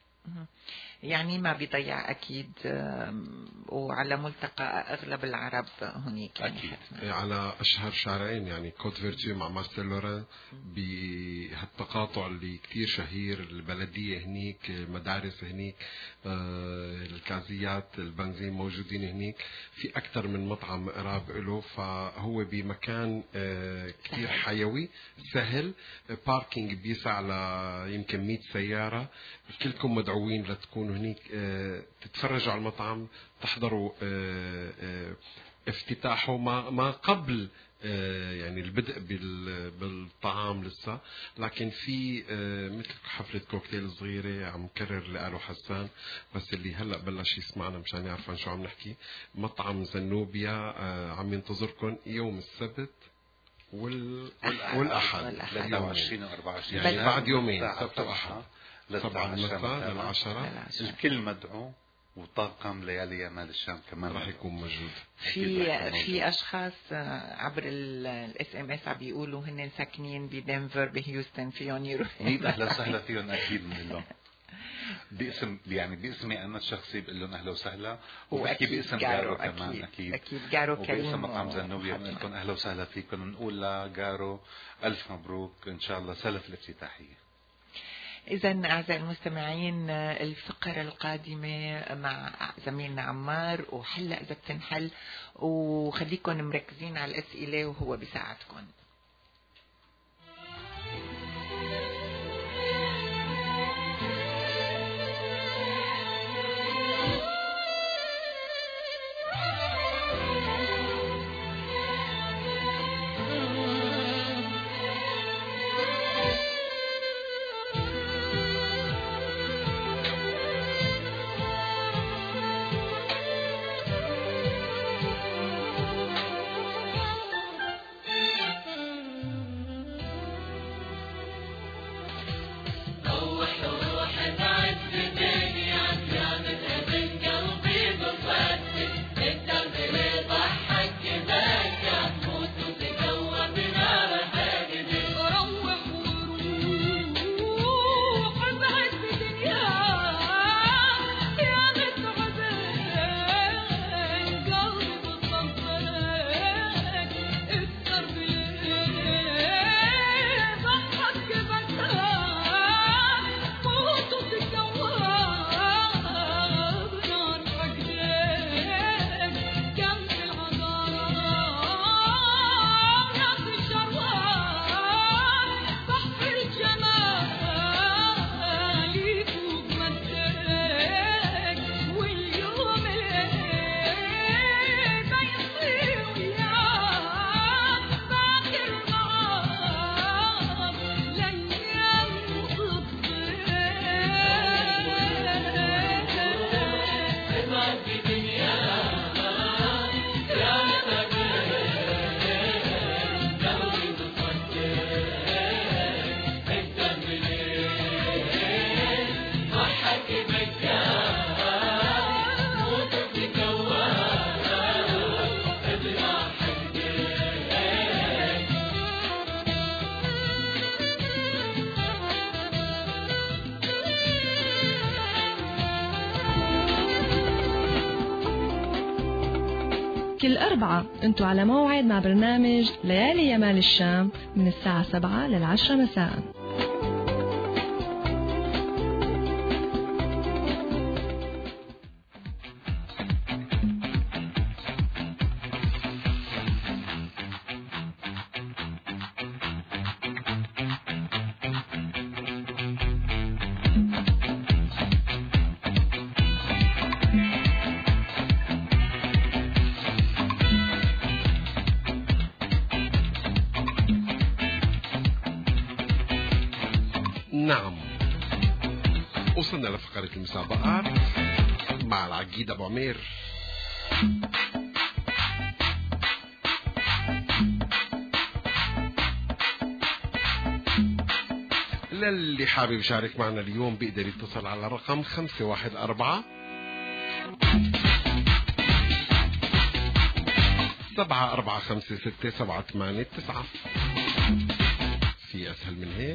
يعني ما بيضيع أكيد، وعلى ملتقى أغلب العرب هناك يعني أكيد على أشهر شارعين يعني كود فيرتو مع مارسيل لوران بهالتقاطع اللي كتير شهير. البلدية هنيك، مدارس هنيك، الكازيات، البنزين موجودين هنيك، في أكثر من مطعم قراب له، فهو بمكان كتير حيوي سهل، باركينج بيسع ل يمكن مئة سيارة. كلكم مدعوين لتكونوا هنيك تتفرجوا على المطعم، تحضروا افتتاحه ما ما قبل يعني البدء بالطعام لسه، لكن في مثل حفلة كوكتيل صغيرة عم كرر اللي قاله حسان، بس اللي هلأ بلش يسمعنا مشان يعرفان شو عم نحكي. مطعم زنوبيا عم ينتظركم يوم السبت وال... والأحد ثلاثة وعشرين و أربعة وعشرين يعني بعد يومين، سبت وأحد سبعة المساء للعشرة. الكل مدعو، وطاقم ليالي مال الشام كمان راح يكون موجود. في في اشخاص عبر الاس ام اس عم بيقولوا هن ساكنين بدنفر بهيوستن، فيهم يروحوا. ميت اهلا وسهلا فيهم اكيد من لهم. باسم يعني باسمي انا الشخصي بقول لهم اهلا وسهلا، وبحكي باسم جارو كمان اكيد اكيد جارو كريم وباسم مطعم زنوبيا بنقول لكم اهلا وسهلا فيكم. نقول لجارو الف مبروك ان شاء الله سلف الافتتاحيه. إذا أعزائي المستمعين الفقرة القادمة مع زميلنا عمار، وحلق إذا بتنحل، وخليكم مركزين على الأسئلة وهو بيساعدكم. كل أربعة انتوا على موعد مع برنامج ليالي يمال الشام من الساعة سبعة للعشرة مساء. نعم، وصلنا لفقرة المسابقات مع العقيد أبو عمير. للي حابب يشارك معنا اليوم بيقدر يتصل على رقم خمسة واحد أربعة سبعة أربعة خمسة ستة سبعة ثمانية تسعة. في أسهل من هيك؟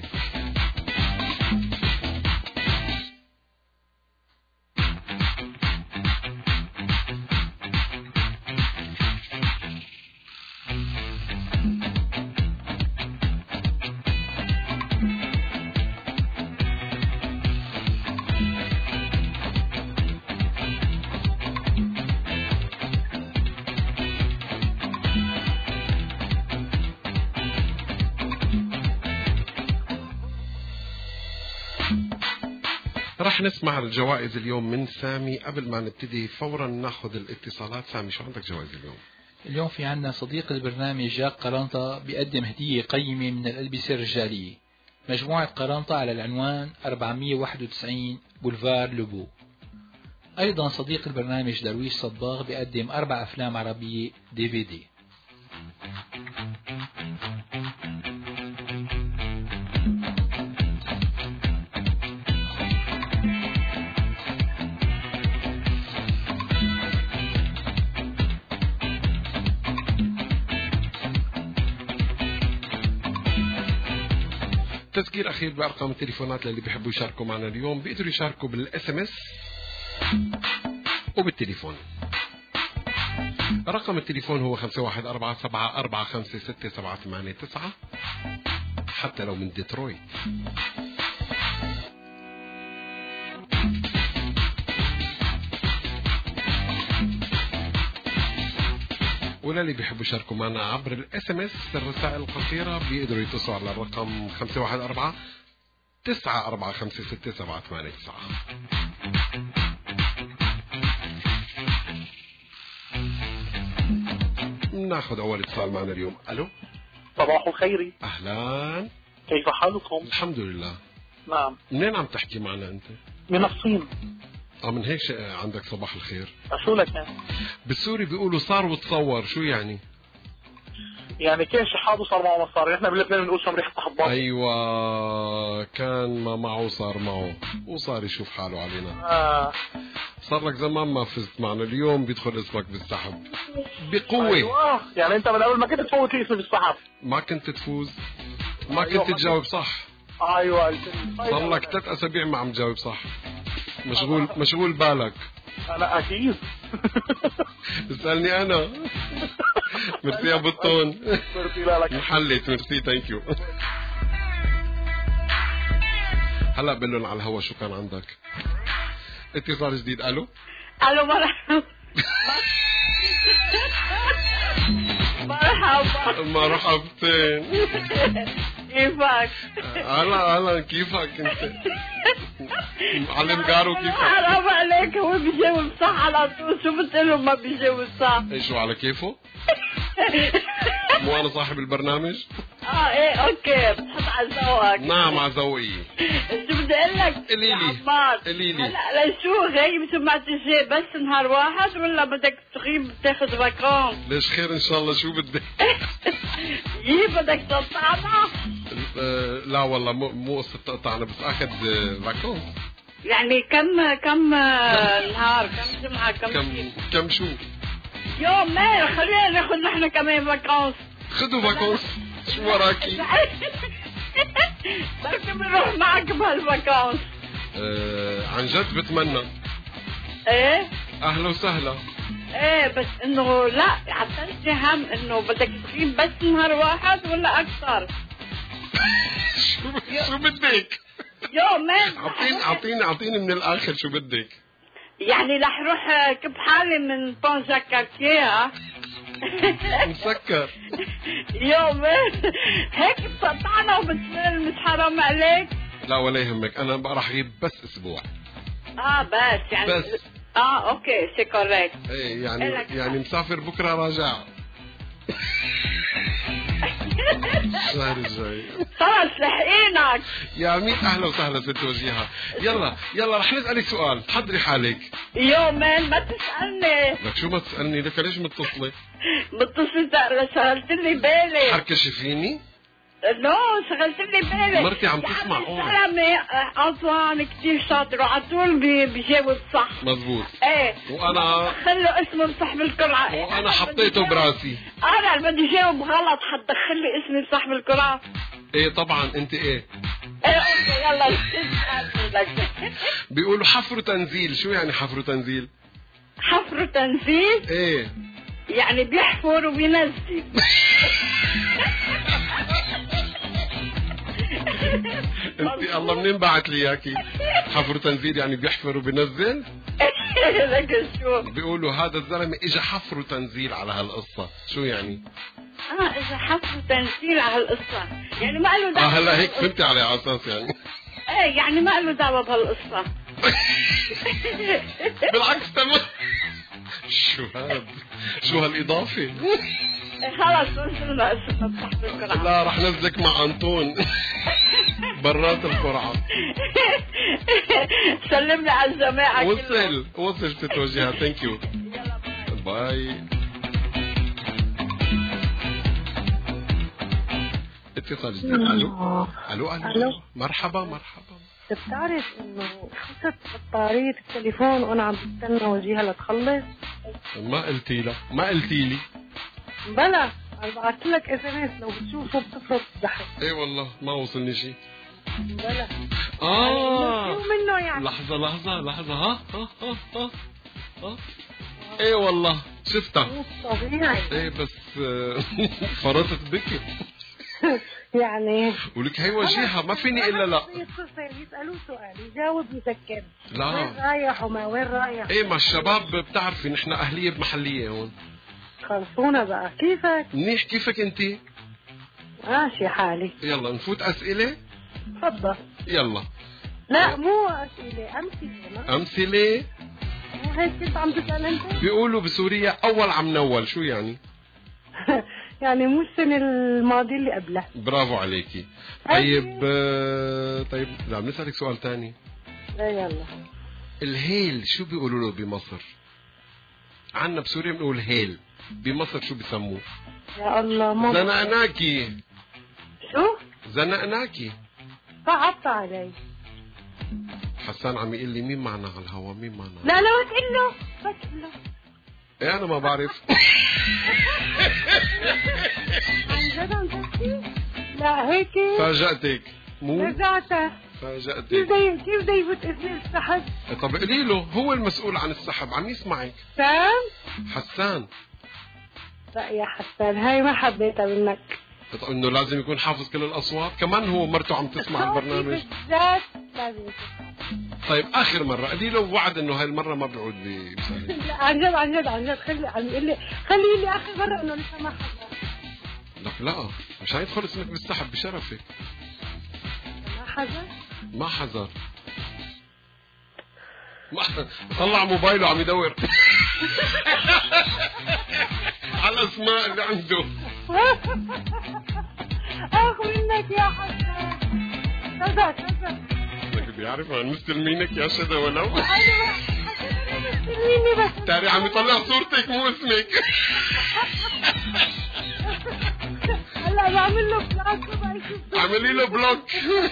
رح نسمع الجوائز اليوم من سامي. قبل ما نبتدي فورا ناخذ الاتصالات. سامي، شو عندك جوائز اليوم؟ اليوم في عنا صديق البرنامج جاك قرنطة بيقدم هدية قيمة من الألبسة الرجالية، مجموعة قرنطة على العنوان أربعمية وواحد وتسعين بولفار لوبو. أيضا صديق البرنامج درويش صباغ بيقدم أربع أفلام عربية دي في دي. تذكير أخير بأرقام التليفونات للي بيحبوا يشاركوا معنا اليوم. بيقدروا يشاركوا بالاس ام اس وبالتليفون. رقم التليفون هو خمسة واحد أربعة سبعة أربعة خمسة ستة سبعة ثمانية تسعة حتى لو من ديترويت. وللي بيحبوا يشاركوا معنا عبر الاس ام اس الرسائل القصيرة بيقدروا يتصلوا على الرقم خمسة واحد أربعة تسعة أربعة خمسة ستة سبعة ثمانية تسعة. ناخذ أول اتصال معنا اليوم. ألو، صباح الخير. أهلا، كيف حالكم؟ الحمد لله. نعم. منين عم تحكي معنا أنت؟ من الصين. اه من هيك عندك صباح الخير. شو لك؟ بالسوري بيقولوا صار وتصور، شو يعني؟ يعني كان شحاده صار معه مصاري، نحن بلبنان بنقول شمريحة حباط. ايوه، كان ما معه صار معه وصار يشوف حاله علينا. آه. صار لك زمان ما فزت معنا، اليوم بيدخل اسمك بالسحب بقوة. ايوه، يعني انت من اول ما كنت تفوت اسمي بالسحب. ما كنت تفوز، ما أيوة كنت تجاوب صح. ايوه، صار لك ثلاث اسابيع ما عم تجاوب صح. مشغول مشغول بالك. انا اكيد. اسألني انا. ميرسي يا بطون. ميرسي لك. محلت، ميرسي، ثانك يو. هلا بقول على الهوا شو كان عندك؟ اتصال جديد. الو الو، مرحبا. مرحبا. مرحبتين. كيفك؟ هلا هلا، كيفك انت؟ معلم قارو كيفك؟ حرام عليك، هو بيجاوب صح على طول، شو بتقول ما بيجاوب صح؟ ايش على كيفه؟ مو انا صاحب البرنامج؟ اه ايه اوكي، بتحط على ذوقك. نعم على ذوقي. شو بدي اقول لك؟ قولي لي قولي لي هلا لشو غايب سمعت شيء بس نهار واحد ولا بدك تغيب تاخذ فاكونس؟ ليش خير ان شاء الله، شو بدك؟ ايه بدك تقطعنا؟ أه لا والله، مو مو قصة تقطعنا، بس اخذ فاكونس. يعني كم كم نهار، كم جمعة، كم كم كم شو؟ يوم ما خلينا ناخذ نحن كمان فاكونس. خذوا فاكونس، شو وراكي؟ بركي بنروح معك بهالفاكونس. أه عن جد بتمنى. ايه اهلا وسهلا. ايه بس انه لا عطلتي هم انه بدك تغيب بس نهار واحد ولا اكثر؟ شو شو بدك؟ يومين. اعطيني اعطيني اعطيني من الاخر شو بدك؟ يعني رح روح كب حالي من طنجة كاكيها مسكر. يومين هيك بتقطعنا وبتمل، مش حرام عليك؟ لا ولا يهمك، انا بقى رح اغيب بس اسبوع. اه بس يعني بس. اه اوكي سي كوريكت. ايه يعني يعني مسافر بكره راجع. الشهر الجاي خلص لحقينك يا ميت اهلا وسهلا ست وجيهة. يلا يلا رح نسألك سؤال، حضري حالك. يومين ما تسألني. لك شو ما تسألني؟ لك ليش متصلة؟ متصلة شغلت لي بالي. حركش فيني؟ نو شغلت لي بالي. مرتي عم تسمع. سلامة أنطوان كتير شاطر وعلى طول بيجاوب صح. مزبوط. ايه وانا خلوا اسمه بصاحب القرعة. وانا حطيته براسي. انا اللي بدي جاوب غلط حتدخل لي اسمي بصاحب القرعة. ايه طبعا انت ايه؟ ايه اوكي يلا. بيقولوا حفر تنزيل، شو يعني حفر تنزيل؟ حفر تنزيل؟ ايه يعني بيحفر وبينزل. انت الله منين بعت لي اياكي؟ حفر تنزيل يعني بيحفر وبينزل؟ لك شو؟ بيقولوا هذا الزلمه اجى حفر وتنزيل على هالقصه، شو يعني؟ اه اجى حفر وتنزيل على هالقصه، يعني ما له دعوه. اه هلا هيك فهمتي على اساس يعني. ايه يعني ما له دعوه بهالقصه. بالعكس تمام. شو هاد؟ شو هالاضافه؟ خلص وصلنا اسمه تحت القرعه. لا رح نزلك مع انطون برات القرعه. سلم لي على الجماعه. وصل وصل تتوجهها. ثانك يو باي. اتصال جديد. الو الو الو مرحبا مرحبا. بتعرف انه خسرت بطارية التليفون وانا عم بستنى وجيها لتخلص؟ ما قلتي لها ما قلتي لي. بلا انا بعثت لك اس ام اس لو بتشوفه بتفرط الضحك. ايه والله ما وصلني شيء. بلا اه شو منه يعني؟ لحظة لحظة لحظة. ها ها ها ها, ها. ايه والله شفتها. مو طبيعي. ايه بس فرطت بك. يعني ولك هي وجيهة ما فيني الا لا. يسألوه سؤال يجاوب يسكر. لا وين رايح وما وين رايح؟ ايه ما الشباب بتعرفي نحن اهلية بمحلية هون. خلصونا بقى. كيفك؟ منيح. كيفك انت؟ ماشي حالي. يلا نفوت اسئلة. تفضل. يلا. لا مو اسئلة، امثلة. امثلة؟ مو هيك كنت عم تسأل انت؟ بيقولوا بسوريا اول عم نول، شو يعني؟ يعني مو السنة الماضية اللي قبلها. برافو عليكي. طيب آه طيب لا بنسألك سؤال تاني. لا يلا. الهيل شو بيقولوا له بمصر؟ عنا بسوريا بنقول هيل، بمصر شو بيسموه؟ يا الله ما زنقناكي. شو؟ زنقناكي. صعبت علي. حسان عم يقول لي مين معنا على الهوا؟ مين معنا؟ لا لا بس قل له بس قل له. ايه انا ما بعرف. عن جد عم تحكي؟ لا هيك فاجأتك. مو رجعته. فاجأتك. كيف بدي كيف بدي يفوت اسمي السحب؟ طب قولي له هو المسؤول عن السحب، عم يسمعك. حسان؟ حسان. لا يا حسان هاي ما حبيتها منك. طب انه لازم يكون حافظ كل الاصوات، كمان هو مرته عم تسمع البرنامج. بالذات لازم. طيب اخر مره قولي له وعد انه هاي المره ما بيعود بمثالي. لا عن جد عن جد عن جد خلي عم يقول لي خلي لي اخر مره انه لسه ما حضر. لك لا مش هيدخل اسمك بالسحب بشرفك. ما حضر؟ ما حذر. طلع موبايله عم يدور على الاسماء اللي عنده. اخ منك يا حسن. شذا شذا. لك بيعرف عن مستلمينك يا شذا ولو. مستلميني بس. تاري عم يطلع صورتك مو اسمك. هلا بعمل له بلوك. اعملي له بلوك.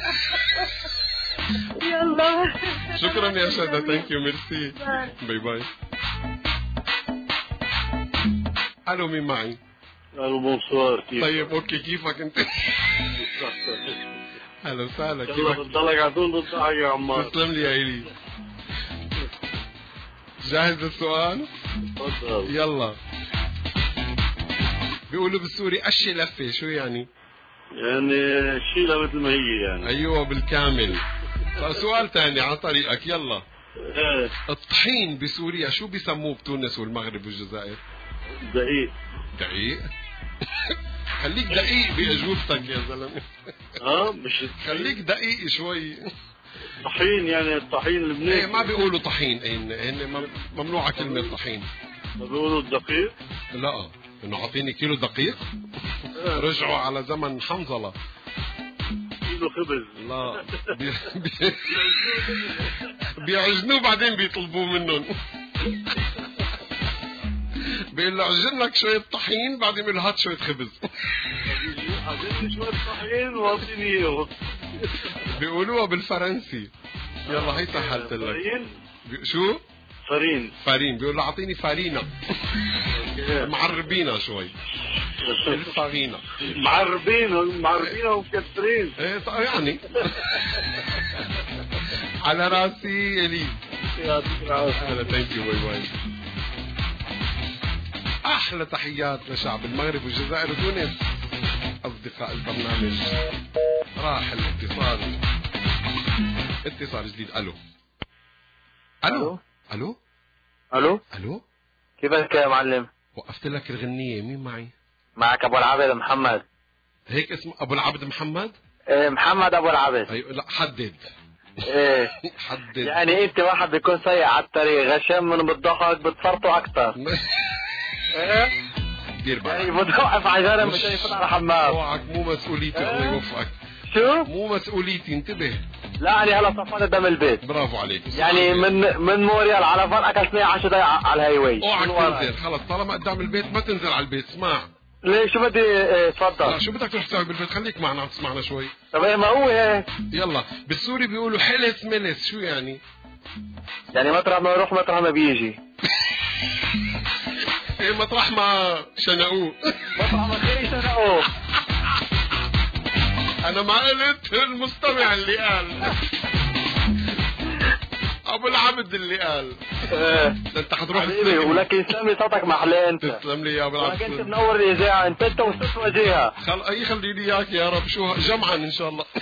يلا شكرا يا شذا. ثانك يو ميرسي. باي باي. الو مين معي؟ الو بونسوار. كيف طيب اوكي كيفك انت؟ اهلا وسهلا. كيفك؟ بتضلك على طول بالضحك يا عمار. تسلم لي يا إلي. جاهز للسؤال؟ تفضل. يلا. بيقولوا بالسوري قشة لفة، شو يعني؟ يعني شيلها مثل ما هي يعني. ايوه بالكامل. سؤال ثاني على طريقك، يلا. ايه. الطحين بسوريا شو بيسموه بتونس والمغرب والجزائر؟ دقيق. دقيق؟ خليك دقيق بأجوبتك يا زلمة. اه مش خليك دقيق شوي. طحين يعني الطحين اللبناني. ايه ما بيقولوا طحين، هن هن ممنوعة كلمة طحين. ما بيقولوا الدقيق؟ لا، انه اعطيني كيلو دقيق. رجعوا على زمن حنظلة. كيلو خبز. لا بي... بي... بيعجنوه بعدين بيطلبوه منهم. بيقول له عجن لك شوية طحين بعدين بيقول له هات شوية خبز. عجن شوية طحين واعطيني اياه. بيقولوها بالفرنسي. يلا هي سهلت لك. بي... شو؟ فارين. فارين، بيقول له اعطيني فارينة. معربينها شوي. الفارينة. معربين معربين ومكسرين. ايه يعني. على راسي الي. يعطيك العافية. ثانك يو، باي باي. احلى تحيات لشعب المغرب والجزائر وتونس. اصدقاء البرنامج راح الاتصال. اتصال جديد. الو الو الو الو الو كيفك يا معلم؟ وقفت لك الغنية. مين معي؟ معك ابو العبد محمد. هيك اسمه ابو العبد محمد؟ ايه محمد ابو العبد. ايوه لا حدد. ايه حدد. يعني انت واحد بيكون سيء على الطريق غشام من بالضحك بتصرطه اكثر. ايه دير بالك. يعني بتوقف على جنب مشان يفوت على الحمام. اوعك، مو مسؤوليتي. الله يوفقك. شو؟ مو مسؤوليتي، انتبه. لا انا هلا صفان قدام البيت. برافو عليك. يعني من من موريال على فان اكلت عشر دقائق على الهاي واي. اوعك تنزل، خلص طالما قدام البيت ما تنزل على البيت. اسمع. ليه شو بدي؟ ايه تفضل. لا شو بدك تروح تسوي بالبيت؟ خليك معنا عم تسمعنا شوي. طب ايه ما هو هيك. يلا بالسوري بيقولوا حلس ملس، شو يعني؟ يعني مطرح ما يروح مطرح ما بيجي. ايه مطرح ما شنقوه. مطرح ما خير شنقوه. انا ما قلت، المستمع اللي قال. ابو العبد اللي قال. ايه انت حتروح حبيبي ولك يسلم لي صوتك محلى انت. تسلم لي يا ابو العبد. ولك انت منور الاذاعه انت انت وست وجيهه. خل اي خلي لي اياك يا رب. شو جمعا ان شاء الله.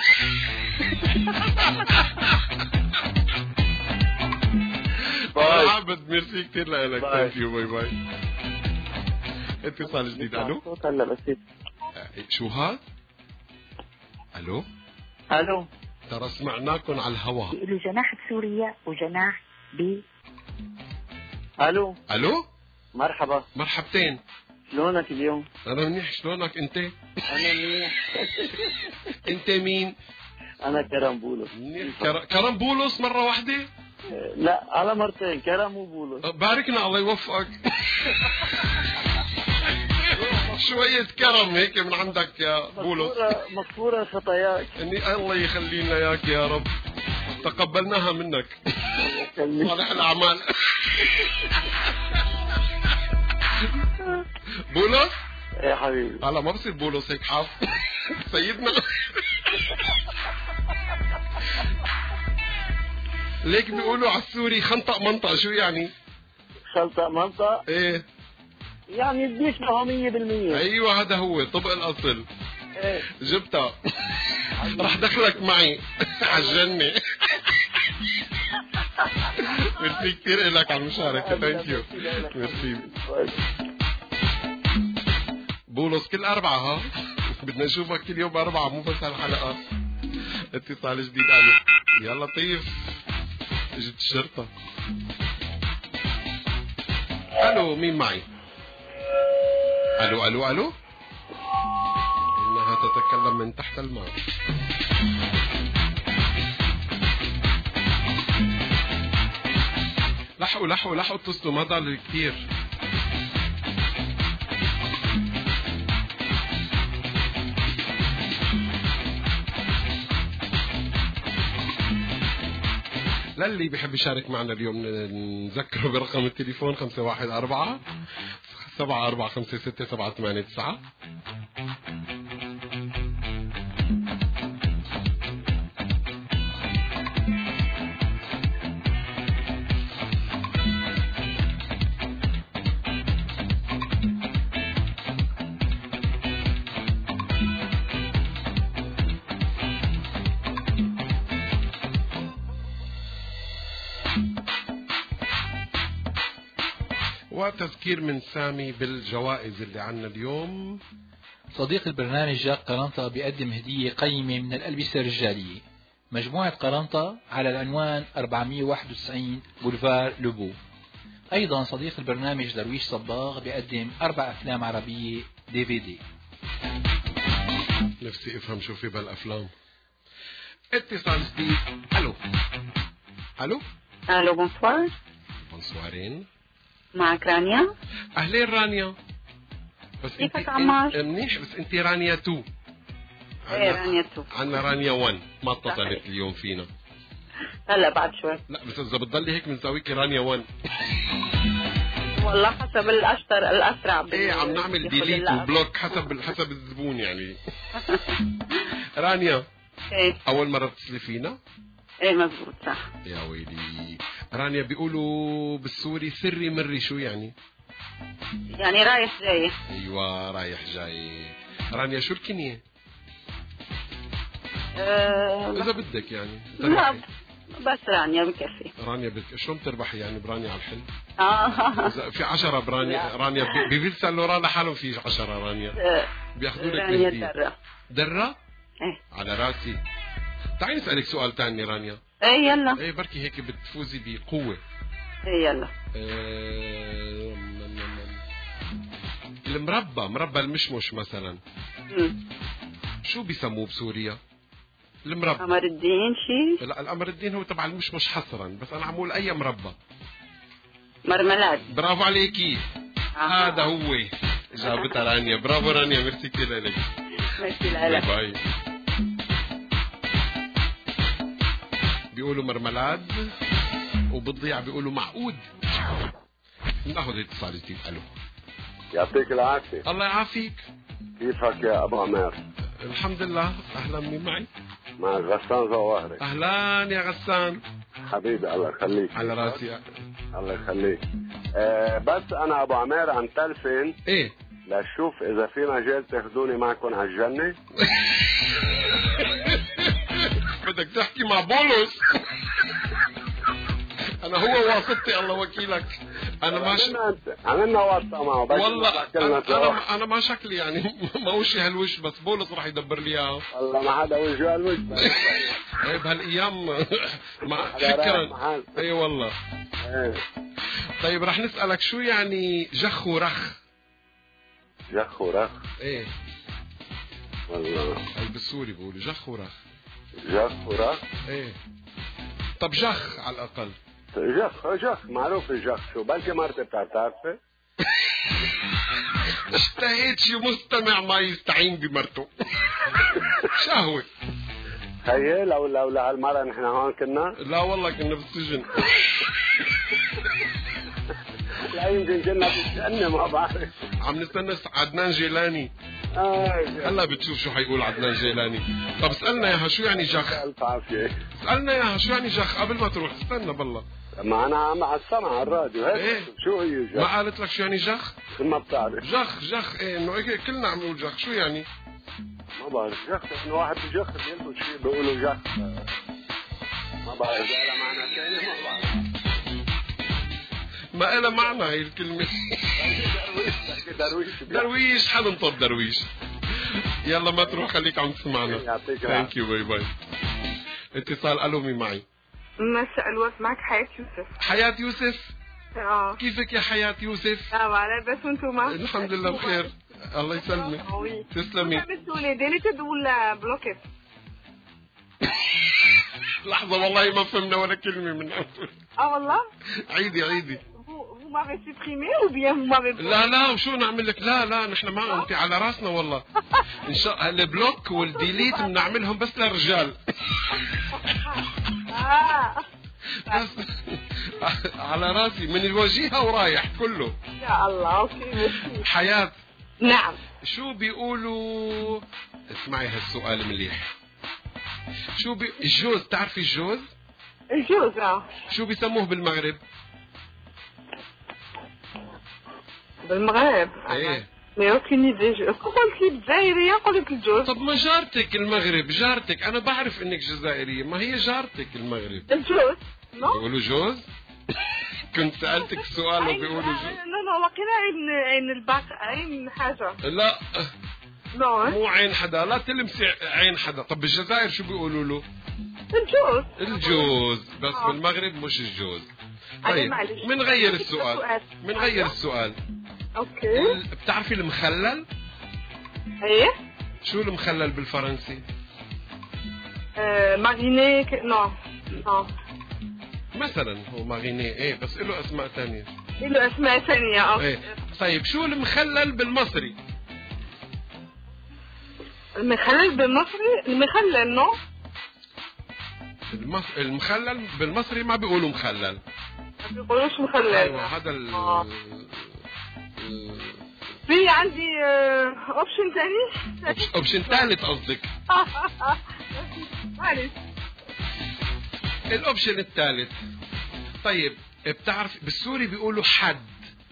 ابو العبد ميرسي كثير لك. ثانك يو، باي باي. اتصال جديد. الو هلا بس شو هاد؟ الو الو ترى سمعناكم على الهواء. بيقولوا جناح بسوريا وجناح ب الو الو مرحبا. مرحبتين. شلونك اليوم؟ انا منيح. شلونك انت؟ انا منيح. انت مين؟ انا كرم بولس. كر... كرم بولس مرة واحدة؟ لا على مرتين، كرم وبولس. باركنا الله يوفقك. شوية كرم هيك من عندك يا بولس. مغفورة خطاياك. اني الله يخلينا اياك يا رب. تقبلناها منك. صالح الاعمال. بولس؟ ايه يا حبيبي. هلا ما بصير بولس هيك حاف. سيدنا. ليك بيقولوا على السوري خنطق منطق، شو يعني؟ خنطق منطق؟ ايه يعني بيشبهه مية بالمية. ايوه هذا هو طبق الاصل. ايه جبتها. رح دخلك معي على الجنة. ميرسي كثير لك على المشاركة. ثانك يو. ميرسي بولس. كل أربعة ها. بدنا نشوفك كل يوم أربعة مو بس هالحلقة. اتصال جديد. علي يا لطيف. اجت الشرطة. الو مين معي؟ الو الو الو. انها تتكلم من تحت الماء. لحقوا لحقوا لحقوا اتصلوا، ما ضل كثير. للي بيحب يشارك معنا اليوم نذكره برقم التليفون خمسة واحد أربعة سبعة أربعة خمسة ستة سبعة ثمانية تسعة. وتذكير من سامي بالجوائز اللي عنا اليوم. صديق البرنامج جاك قرنطة بيقدم هدية قيمة من الألبسة الرجالية، مجموعة قرنطة على العنوان أربعمية وواحد وتسعين بولفار لوبو. أيضا صديق البرنامج درويش صباغ بيقدم أربع أفلام عربية دي في دي. نفسي افهم شو في بالأفلام. اتصال جديد. ألو ألو ألو بونسوار. بونسوارين، معك رانيا. أهلين رانيا. بس كيفك عمار؟ منيح، بس انت رانيا تو. ايه رانيا تو. عنا رانيا ون ما اتصلت اليوم فينا. هلا بعد شوي. لا بس اذا بتضلي هيك بنساويكي رانيا ون. والله حسب الاشطر الاسرع. ايه عم نعمل ديليت وبلوك حسب حسب الزبون يعني. رانيا. ايه اول مرة بتصلي فينا؟ ايه مزبوط صح. يا ويلي. رانيا بيقولوا بالسوري سري مري، شو يعني؟ يعني رايح جاي. ايوه رايح جاي. رانيا شو الكنية؟ أه اذا بدك يعني. لا بس رانيا بكفي. رانيا بك... شو بتربحي يعني برانيا على الحلم؟ اه في عشرة برانيا. رانيا بفيلسا لورا لحالهم في عشرة رانيا. أه بياخذوا لك رانيا درة. درة؟ ايه على راسي. تعالي نسألك سؤال تاني رانيا. ايه يلا. ايه بركي هيك بتفوزي بقوة. ايه يلا. إيه... المربى، مربى المشمش مثلا. مم. شو بيسموه بسوريا؟ المربى. قمر الدين شيء؟ لا القمر الدين هو تبع المشمش حصرا، بس انا عمول اي مربى. مرملات. برافو عليكي. آه. هذا هو. جابتها رانيا. برافو رانيا، ميرسي كثير لك. ميرسي لك. باي. بيقولوا مرملاد وبالضيعة بيقولوا معقود. ناخذ اتصال جديد. الو. يعطيك العافية. الله يعافيك. كيفك يا أبو عمار؟ الحمد لله. أهلا، مين معي؟ مع غسان زواهري. أهلا يا غسان. حبيبي الله يخليك. على راسي. الله يخليك. أه بس أنا أبو عمار عم تلفن. إيه؟ لشوف إذا في مجال تاخذوني معكم على الجنة. بدك تحكي مع بولس. أنا هو واسطتي الله وكيلك. أنا ما ش... عملنا واسطة معه. والله أنا, أنا أنا ما شكلي يعني ما وشي هالوش، بس بولس راح يدبر لي إياه. والله ما حدا وجه هالوش. إيه بهالأيام مع فكرا. إي والله. إيه. طيب راح نسألك شو يعني جخ ورخ؟ جخ ورخ؟ إيه والله بالسوري بقولوا جخ ورخ. جخ ورخ؟ إيه. طب جخ على الأقل. جخ جخ معروف الجخ. شو بلكي مرتي بتعرفه؟ اشتهيت شي مستمع ما يستعين بمرته. شهوة. خيي لو لو لهالمرة نحن هون كنا؟ لا والله كنا بالسجن. لا يمكن كنا بالجنة ما بعرف. عم نستنى عدنان جيلاني. آه هلا بتشوف شو حيقول عدنان جيلاني. طب اسألنا ياها شو يعني جخ؟ ألف عافية. اسألنا ياها شو يعني جخ قبل ما تروح. استنى بالله. ما أنا عم على السمع على الراديو هيك. إيه؟ شو هي جخ؟ ما قالت لك شو يعني جخ؟ ما بتعرف. جخ جخ إيه إنه إيه كلنا عم نقول جخ. شو يعني؟ ما بعرف. جخ إنه واحد بجخ بيلبس شيء بيقولوا جخ. ما بعرف إذا لها معنى ثاني ما بعرف. ما إلها معنى هي الكلمة. درويش درويش حننطب درويش. يلا ما تروح خليك عم تسمعنا. يعطيك ثانك يو. باي باي. اتصال. الو مين معي؟ مساء الورد، معك حياة يوسف. حياة يوسف. اه كيفك يا حياة يوسف؟ اه على بس وانتم الحمد لله بخير. الله يسلمك. تسلمي. بتقولي ديليتد ولا بلوكت؟ لحظة والله ما فهمنا ولا كلمة من عنده. اه والله؟ عيدي عيدي. vous m'avez supprimé ou bien vous m'avez لا لا وشو نعمل لك؟ لا لا نحن ما انت على راسنا والله. ان شاء الله البلوك والديليت بنعملهم بس للرجال. بس على راسي من الوجيهة ورايح كله. يا الله. اوكي حياة. نعم. شو بيقولوا؟ اسمعي هالسؤال مليح. شو بي... الجوز، تعرفي الجوز؟ الجوز اه. شو بيسموه بالمغرب؟ بالمغرب؟ ايه. ما اوكين ايدي. قلت لي جزائرية قلت الجوز. طب ما جارتك المغرب، جارتك. انا بعرف انك جزائرية، ما هي جارتك المغرب. الجوز؟ بيقولوا جوز؟ كنت سألتك السؤال وبيقولوا جوز. لا لقينا عين عين الباك عين حاجة. لا لا مو عين حدا، لا تلمسي عين حدا. طب بالجزائر شو بيقولوا له؟ الجوز. الجوز، بس آه. بالمغرب مش الجوز. أنا طيب معلش. منغير السؤال منغير السؤال. اوكي. بتعرفي المخلل؟ ايه. شو المخلل بالفرنسي؟ آه ماريني ك... نو نو مثلا هو ماغيني ايه، بس له اسماء ثانيه. له اسماء ثانيه. اوكي. ايه. طيب شو المخلل بالمصري؟ المخلل بالمصري المخلل نو. المص... المخلل بالمصري ما بيقولوا مخلل، ما بيقولوش مخلل. ايوه هذا ال... آه. ال... في عندي اوبشن ثاني. اوبشن ثالث قصدك؟ معلش. الاوبشن الثالث. طيب بتعرف بالسوري بيقولوا حد،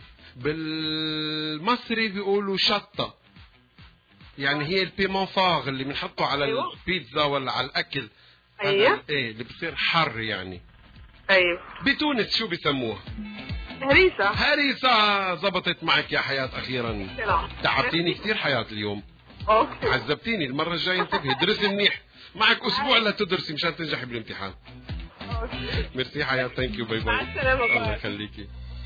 بالمصري بيقولوا شطة، يعني هي البيمون فاغ اللي بنحطه على أيوه. البيتزا ولا على الاكل. ايوه ايه اللي بصير حر يعني. ايوه. بتونس شو بيسموها؟ هريسة. هريسة. زبطت معك يا حياة اخيرا. تعبتيني كثير حياة اليوم. اوكي. عذبتيني. المرة الجاية انتبهي، درسي منيح، معك اسبوع لتدرسي مشان تنجحي بالامتحان. ميرسي حياة، ثانك يو، باي باي. مع السلامة. الله يخليكي.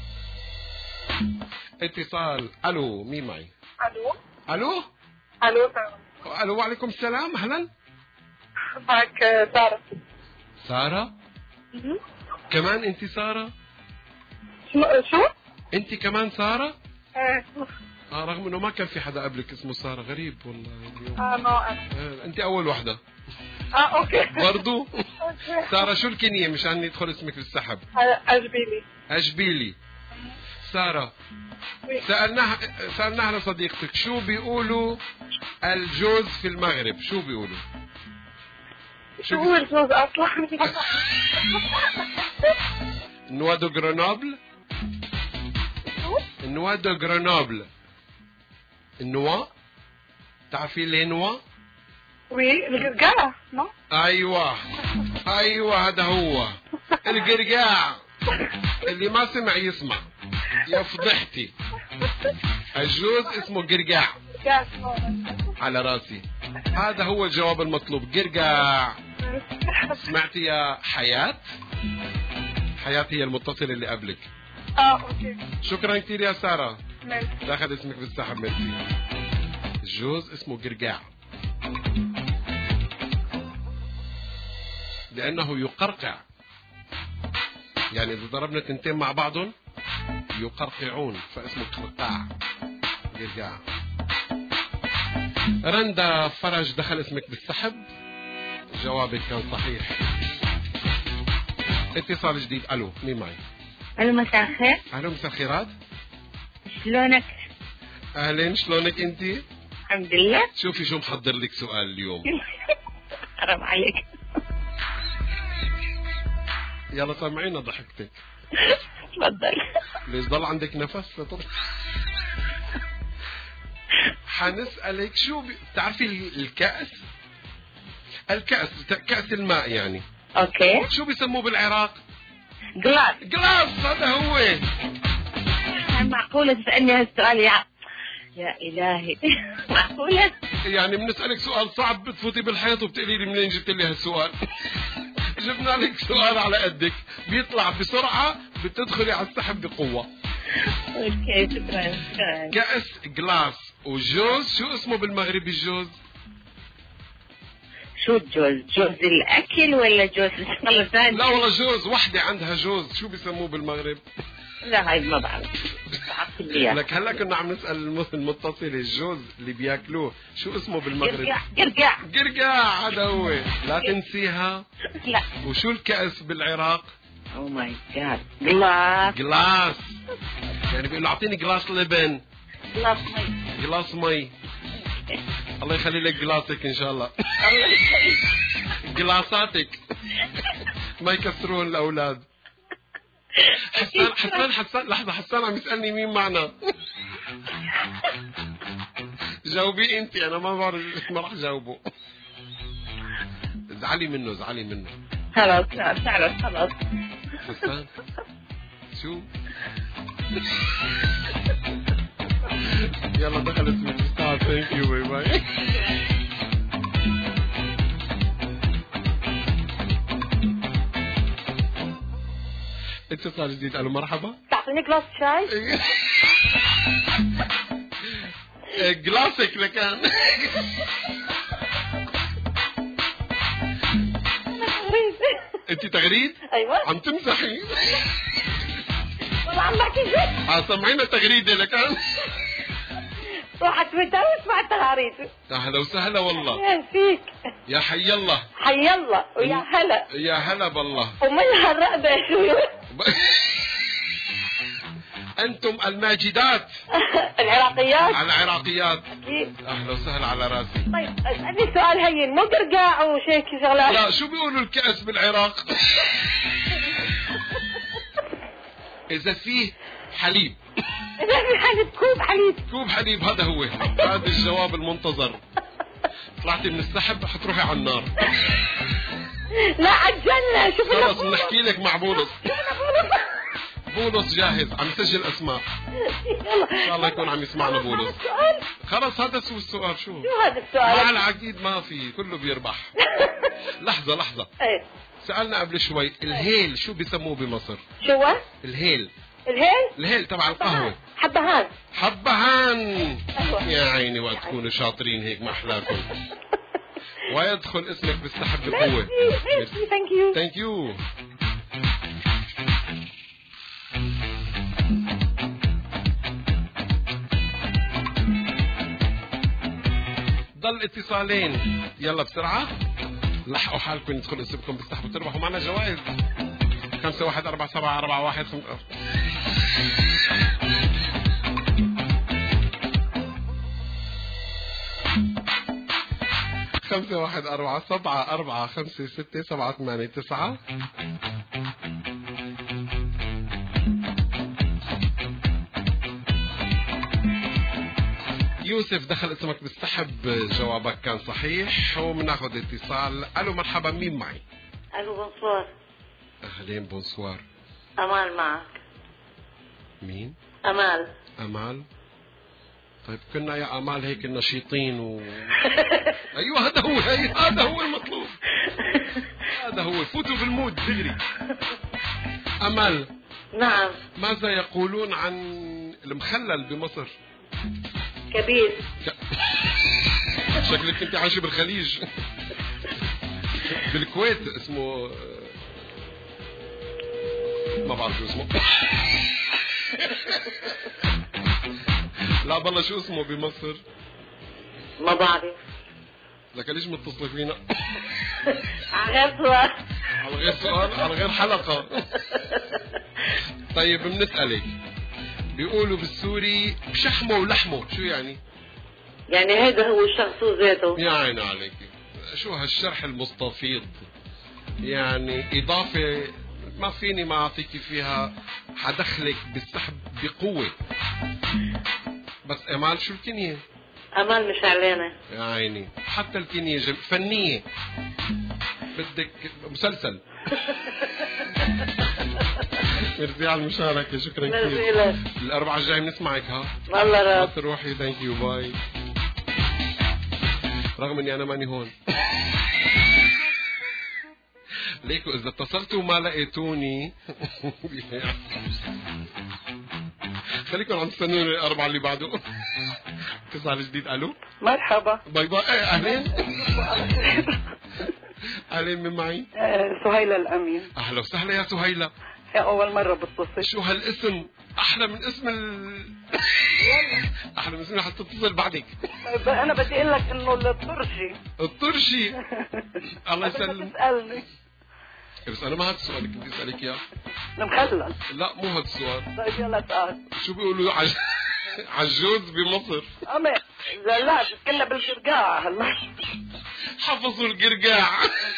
اتصال. الو، مين معي؟ الو. الو الو. الو وعليكم السلام. اهلا. معك سارة. سارة؟ كمان انت سارة؟ شو؟ انت كمان سارة؟ ايه. اه رغم انه ما كان في حدا قبلك اسمه سارة، غريب والله اليوم. اه ما آه انت اول وحدة. اه اوكي. برضو؟ سارة شو الكنية مشان يدخل اسمك بالسحب؟ أجبيلي. أجبيلي. سارة سألناها سألناها لصديقتك شو بيقولوا الجوز في المغرب، شو بيقولوا؟ شو هو الجوز أصلا؟ نوا دو غرونوبل. النوا دو غرونوبل. النوا، تعرفي ليه نوا؟ وي القرقاع. نو. ايوه ايوه هذا هو القرقاع. اللي ما سمع يسمع. يا فضحتي. الجوز اسمه قرقاع. على راسي. هذا هو الجواب المطلوب، قرقاع. سمعتي يا حياة؟ حياة هي المتصلة اللي قبلك. اه اوكي. شكرا كثير يا سارة. ميرسي. تاخذ اسمك بالسحب. ميرسي. الجوز اسمه قرقاع لأنه يقرقع، يعني إذا ضربنا تنتين مع بعضهم يقرقعون، فاسمه قرقاع. قرقاع. رندا فرج دخل اسمك بالسحب، جوابك كان صحيح. اتصال جديد. الو، مين معي؟ الو، مساء الخير. الو، مساء الخيرات. شلونك؟ اهلين، شلونك انتي؟ الحمد لله. شوفي شو محضر لك سؤال اليوم. حرام عليك. يلا سامعينا ضحكتك. تفضل. ليش ضل عندك نفس؟ حنسألك شو بي... بتعرفي الكأس؟ الكأس، كأس الماء يعني. اوكي. شو بيسموه بالعراق؟ جلاس. جلاس، هذا هو. معقولة تسألني هالسؤال يا يا إلهي؟ معقولة؟ يعني بنسألك سؤال صعب بتفوتي بالحيط وبتقولي لي منين جبت لي هالسؤال؟ جبنا لك سؤال على قدك، بيطلع بسرعة بتدخلي على السحب بقوة. اوكي، شكرا. كأس جلاس وجوز. شو اسمه بالمغربي الجوز؟ شو الجوز؟ جوز الأكل ولا جوز الشغلة ثانية؟ لا والله جوز، وحدة عندها جوز، شو بيسموه بالمغرب؟ لا هاي ما بعرف. لك هلا كنا عم نسأل المتصل الجوز اللي بياكلوه شو اسمه بالمغرب؟ قرقاع. قرقاع. قرقاع، هذا هو. لا تنسيها. لا. وشو الكأس بالعراق؟ او ماي جاد. جلاس. جلاس. يعني بيقولوا اعطيني جلاس لبن. جلاس مي. جلاس مي. الله يخلي لك جلاسك ان شاء الله. الله يخليك. جلاساتك ما يكسرون الاولاد. حسان حسان حسان لحظة، حسان عم يسألني مين معنا. جاوبي انت، انا ما بعرف، ما راح جاوبه. زعلي منه، زعلي منه. خلاص لا تعرف خلاص. حسان شو؟ يلا دخلت من الساعة. ثانك يو باي باي. اتصال جديد. الو مرحبا. تعطيني كلاس شاي؟ جلاسك لكان. انت تغريد؟ ايوه. عم تمزحي؟ والله عم بحكي جد. اه سمعينا تغريده لكان. روح على تويتر واسمع التغاريد. اهلا وسهلا والله. يا فيك. يا حي الله. حي الله ويا هلا. يا هلا بالله. ومن هالرقبه شو؟ انتم الماجدات. العراقيات. العراقيات. اكيد. اهلا وسهلا على راسي. طيب اسالني سؤال هين، مو قرقاع وشيك شغلات. لا شو بيقولوا الكأس بالعراق؟ اذا فيه حليب. إذا في حليب كوب حليب. كوب حليب هذا هو. هذا الجواب المنتظر. طلعتي من السحب حتروحي على النار. لا عالجنة. شوف خلص بنحكي لك مع بولس. بولس جاهز عم يسجل اسماء. ان شاء الله يكون عم يسمعنا بولس. خلص هذا سوى السؤال. شو شو هذا السؤال؟ مع العقيد ما في، كله بيربح. لحظة لحظة. ايه سألنا قبل شوي الهيل شو بيسموه بمصر؟ شو؟ الهيل. الهيل؟ الهيل تبع القهوة. حبهان. حبهان. يا عيني وقت تكونوا شاطرين هيك ما احلاكم. ويدخل اسمك بالسحب بقوة. ثانك يو. ثانك يو. ضل اتصالين. يلا بسرعة لحقوا حالكم ندخل اسمكم بالسحب وتربحوا معنا جوائز. خمسة واحد أربعة سبعة أربعة واحد خمسة. خمسة واحد أربعة سبعة أربعة خمسة ستة سبعة ثمانية تسعة. يوسف دخل اسمك بالسحب، جوابك كان صحيح وبناخذ اتصال. الو مرحبا، مين معي؟ الو بونسوار. اهلين بونسوار. امال معك. مين؟ امال. امال. طيب كنا يا امال هيك نشيطين و ايوه هذا هو، هي هذا هو المطلوب. هذا هو، فوتوا بالمود دغري. امل. نعم. ماذا يقولون عن المخلل بمصر؟ كبير. شكلك انت عايشه بالخليج. بالكويت اسمه ما بعرف شو اسمه. لا بالله شو اسمه بمصر؟ ما بعرف. لك ليش متصل فينا؟ على غير سؤال. على غير سؤال، على غير حلقة. طيب بنسألك، بيقولوا بالسوري بشحمه ولحمه، شو يعني؟ يعني هيدا هو الشخص ذاته. يا عيني عليك، شو هالشرح المستفيض؟ يعني إضافة ما فيني ما أعطيكي فيها، حدخلك بالسحب بقوة. بس أمال شو الكنية؟ أمال مش علينا. يا عيني، حتى الكنية جم... فنية. بدك مسلسل. ميرسي على المشاركة، شكرا كثير. الأربعة الجاي بنسمعك ها. والله راب. تروحي، ثانك يو باي. رغم اني انا ماني هون. ليكو اذا اتصلتوا وما لقيتوني خليكم عم تستنوني الاربعة اللي بعده. اتصال جديد. الو مرحبا. باي باي. ايه اهلين. اهلين، من معي؟ آه سهيلة الامين. اهلا وسهلا يا سهيلة. يا اول مرة بتصل. شو هالاسم احلى من اسم ال احلى من اسم اللي حتتصل بعدك. انا بدي اقول لك انه الطرشي. الطرشي. الله يسلم. تسالني بس انا ما هذا السؤال اللي كنت اسالك اياه. المخلل. لا مو هذا السؤال. طيب يلا تعال. شو بيقولوا عج... عجوز بمصر؟ أمي لا لا بتكلم بالقرقاع هلا. حفظوا القرقاع.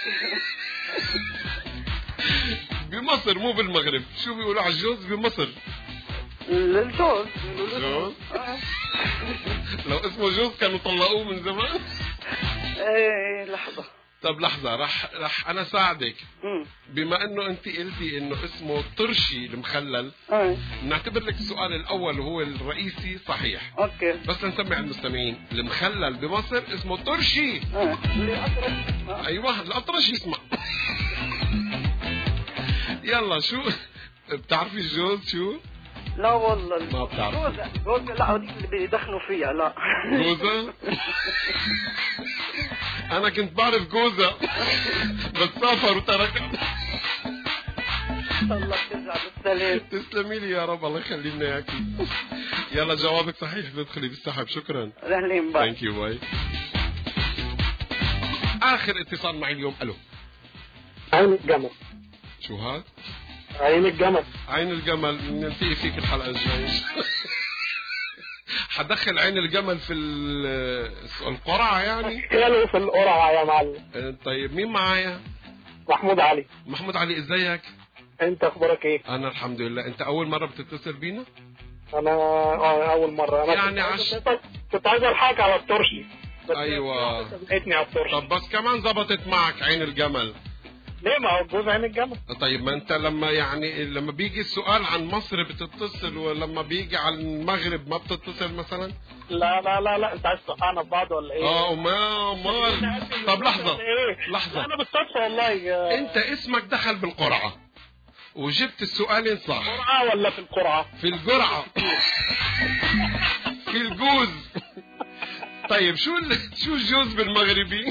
بمصر مو بالمغرب. شو بيقولوا عجوز بمصر؟ الجوز. جوز؟ لو اسمه جوز كانوا طلقوه من زمان. ايه لحظة. طب لحظة، رح رح أنا ساعدك. بما إنه أنت قلتي إنه اسمه طرشي المخلل، نعتبر لك السؤال الأول وهو الرئيسي صحيح. اوكي. بس نسمع المستمعين، المخلل بمصر اسمه طرشي. اه اللي أطرش. أيوه الأطرش يسمع. يلا شو بتعرفي الجوز شو؟ لا والله ما بتعرف. جوزة جوزة لا هذيك اللي بيدخنوا فيها لا. جوزة؟ أنا كنت بعرف جوزة بس سافر وتركها. الله ترجع بالسلام. تسلمي لي يا رب، الله يخلي لنا اياكي. يلا جوابك صحيح، تدخلي بالسحب. شكرا. اهلين باي. ثانك يو باي. آخر اتصال معي اليوم. ألو. عين الجمل. شو هاد؟ عين الجمل. عين الجمل، نلتقي فيك الحلقة الجاية. حدخل عين الجمل في القرعة يعني؟ كانوا في القرعة يا معلم. طيب مين معايا؟ محمود علي. محمود علي، ازيك؟ انت اخبارك ايه؟ انا الحمد لله. انت اول مرة بتتصل بينا؟ انا اه اول مرة. أنا يعني عش... كنت عايز الحاجة على الترشي. ايوه لقيتني على الترشي. طب بس كمان ظبطت معك عين الجمل. ليه؟ ما هو جوز عين الجمل. طيب ما انت لما يعني لما بيجي السؤال عن مصر بتتصل، ولما بيجي عن المغرب ما بتتصل مثلا؟ لا لا لا لا انت عايز توقعنا ببعض ولا ايه؟ اه ما ما طب لحظة لحظة، انا بالصدفة والله. انت اسمك دخل بالقرعة وجبت السؤالين صح. قرعة ولا في القرعة؟ في القرعة. في الجوز. طيب شو شو الجوز بالمغربي؟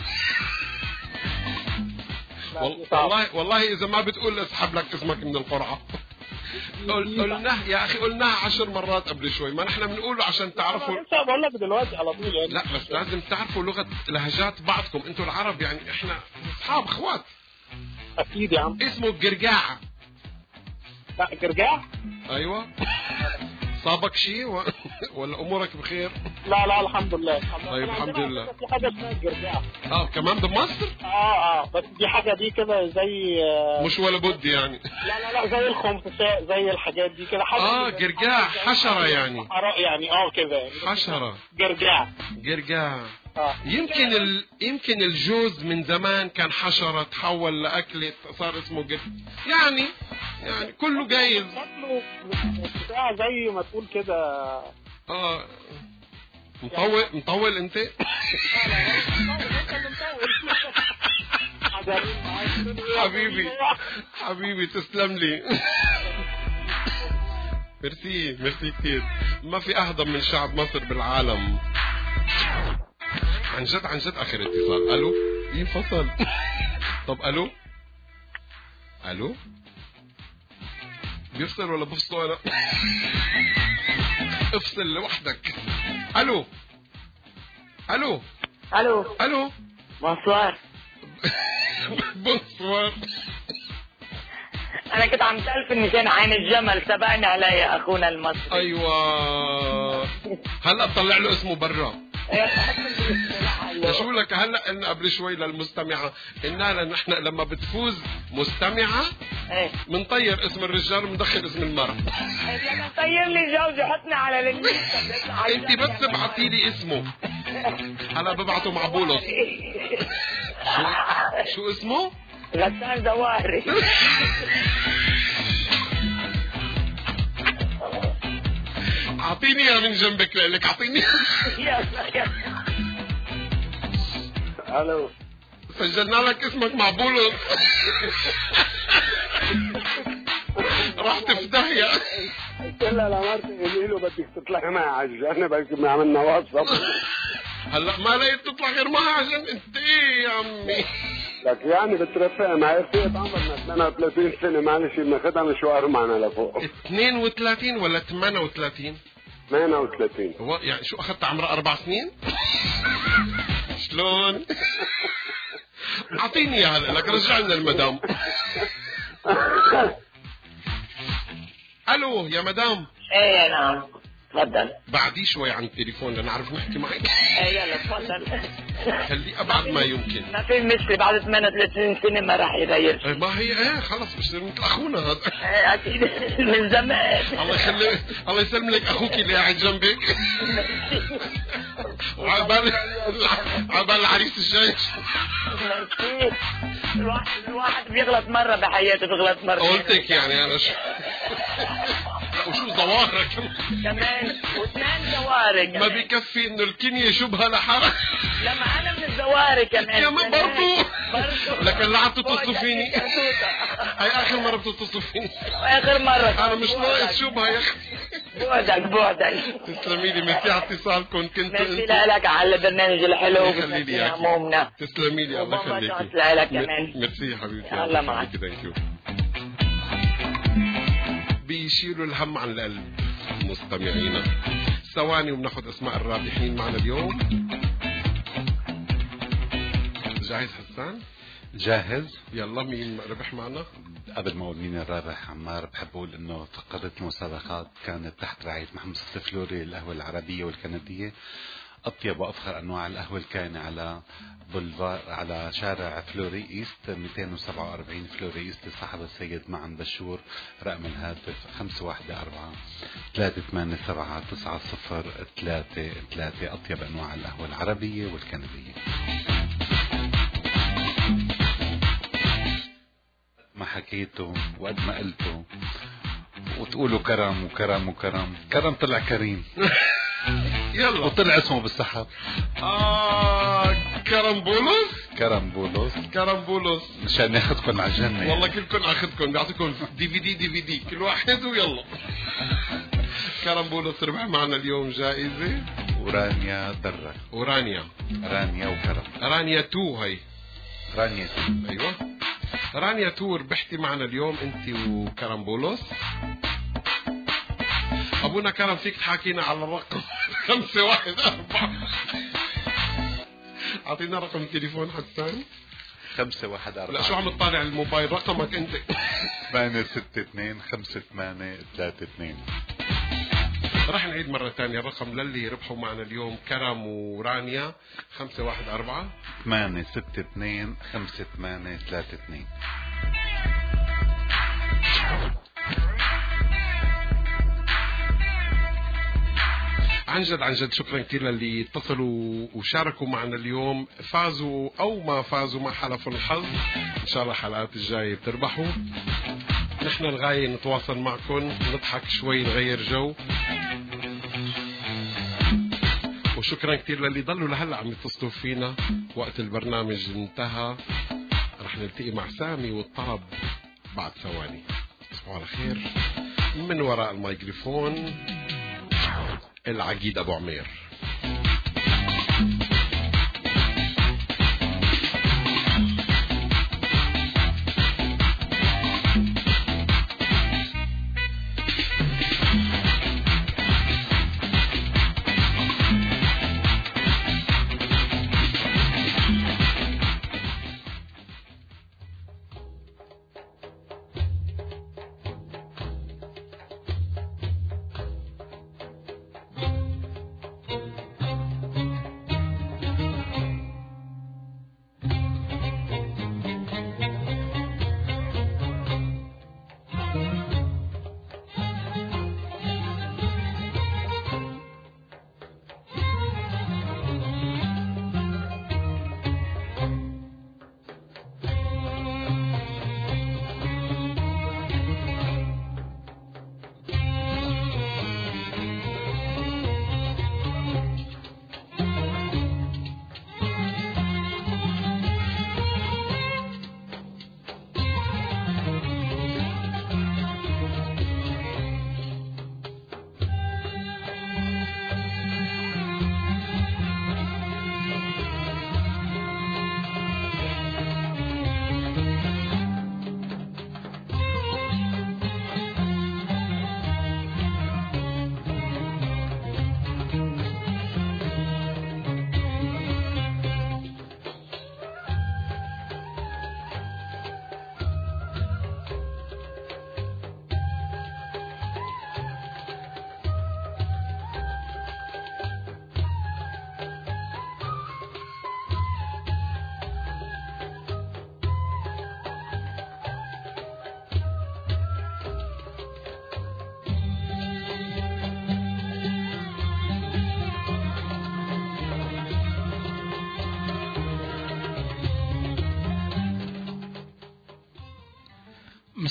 والله والله اذا ما بتقول اسحب لك اسمك من القرعة. قلناه يا اخي، قلناها عشر مرات قبل شوي، ما نحن بنقوله عشان تعرفوا. لسه بقول لك دلوقتي على طول يعني. لا بس لازم تعرفوا لغة لهجات بعضكم، انتوا العرب يعني احنا اصحاب اخوات. اكيد يا عم. اسمه القرقاع. لا قرقاع؟ ايوه. صابك شيء و... ولا امورك بخير؟ لا لا الحمد لله. طيب الحمد لله. في حاجه اسمها القرقاع. اه كمان بمصر؟ اه اه بس دي حاجه دي كده زي مش ولا بد يعني. لا لا لا زي الخنفساء زي الحاجات دي كده حاجه. اه قرقاع حشره يعني. يعني اه كده يعني. حشره. قرقاع. قرقاع. آه. يمكن ال... يمكن الجوز من زمان كان حشره تحول لاكله صار اسمه قرقاع يعني. يعني كله جايز. بتاع زي ما تقول كده. اه مطول مطول انت. حبيبي حبيبي تسلم لي. ميرسي ميرسي كتير. ما في اهضم من شعب مصر بالعالم. عن جد عن جد. اخر اتصال. الو. ينفصل. طب الو الو بيفصل ولا بفصل انا؟ افصل لوحدك. الو الو الو الو. بونسوار. بونسوار. انا كنت عم سأل مشان عين الجمل، سبقنا علي اخونا المصري. ايوه هلا طلع له اسمه برا. شو لك هلا قلنا قبل شوي للمستمعة قلنا نحن لما بتفوز مستمعة منطير اسم الرجال ومندخل اسم المرأة. طير لي جوزي حطنا على الليسته. انت بس ابعتي لي اسمه. هلا ببعته مع بولس. شو شو اسمه؟ غسان زواري. اعطيني يا من جنبك لك اعطيني. الو. سجلنا لك اسمك مع بولس. رحت في داهية. قلت لها لمرتي قولي له بدك تطلعي معي على الجنة بس ما عملنا واتساب. هلا ما لقيت تطلع غير معها عشان انت ايه يا عمي؟ لك يعني بترفق معي رفيقة عمرنا اثنين وثلاثين سنة معلش بناخدها مشوار معنا لفوق. اثنين وثلاثين ولا ثمانية وثلاثين؟ ثمانية وثلاثين. هو يعني شو اخذت عمرها اربع سنين؟ شلون؟ اعطيني اياها لك رجع لنا المدام. الو يا مدام. ايه نعم تفضل. بعدي شوي عن التليفون لنعرف نحكي معك. ايه يلا تفضل. خليه ابعد ما يمكن. ما في مشكله، بعد ثمانية وثلاثين سنه ما راح يغير شيء. ما هي ايه خلص بصير مثل اخونا هذا. ايه اكيد من زمان. الله يخلي الله يسلم لك اخوك اللي قاعد جنبك. وعبال عبال العريس الجاي. الواحد الواحد بيغلط مره بحياته، بيغلط مره. قلتك يعني انا شو وشو زوارق كمان واثنين زوارق. ما بيكفي انه الكنية شبهة لحالها. لما انا من الزوارق كمان. يا من برضو لكن لا عم تتصلوا فيني. هاي اخر مرة بتتصلوا فيني. اخر مرة انا مش ناقص شبهة يا اختي. بعدك بعدك. تسلمي لي، ميرسي على اتصالكم. كنتوا ميرسي لك على البرنامج الحلو. خلي لي اياكي. تسلمي لي، الله يخليكي. ميرسي لك كمان. ميرسي يا حبيبتي. الله معك. بيشيلوا الهم عن القلب مستمعينا. ثواني وبناخذ اسماء الرابحين معنا اليوم. جاهز حسان؟ جاهز. يلا مين ربح معنا؟ قبل ما اقول مين الرابح عمار، بحب اقول انه فقرة المسابقات كانت تحت رعاية محمد فلوري للقهوة العربية والكندية. أطيب وأفخر أنواع القهوة الكائنة على بولفار على شارع فلوري إيست مئتين وسبعة وأربعين فلوري إيست لصاحب السيد معن بشور. رقم الهاتف خمسة واحد أربعة ثلاثة ثمانية سبعة تسعة صفر ثلاثة ثلاثة. أطيب أنواع القهوة العربية والكندية. ما حكيته وقد ما قلته وتقولوا كرم وكرم وكرم، كرم طلع كريم. يلا وطلع اسمه بالسحب. آه كرم بولس. كرم بولس. كرم بولس. مشان ناخذكم على الجنة. والله كلكم اخذكم، بيعطيكم دي في دي دي في دي كل واحد ويلا. كرم بولس ربح معنا اليوم جائزة. ورانيا درة. ورانيا. رانيا وكرم. رانيا تو هي. رانيا تو. ايوه رانيا تو ربحتي معنا اليوم انت وكرم بولس. ابونا كرم فيك تحاكينا على الرقم خمسة واحد أربعة. اعطينا رقم التليفون حسان. خمسة واحد أربعة. لا شو عم تطالع الموبايل رقمك انت؟ ثمانية ستة اثنين خمسة ثمانية ثلاثة اثنين. راح نعيد مرة ثانية الرقم للي ربحوا معنا اليوم كرم ورانيا. خمسة واحد أربعة ثمانية ستة اثنين خمسة ثمانية ثلاثة اثنين. عن جد عن جد شكرا كثير للي اتصلوا وشاركوا معنا اليوم. فازوا او ما فازوا ما حلفوا الحظ، ان شاء الله الحلقات الجايه بتربحوا. نحن الغايه نتواصل معكم، نضحك شوي، نغير جو. وشكرا كثير للي ضلوا لهلا عم يتصلوا فينا. وقت البرنامج انتهى، رح نلتقي مع سامي والطرب بعد ثواني. تصبحوا على خير. من وراء الميكروفون العقيد أبو عمير.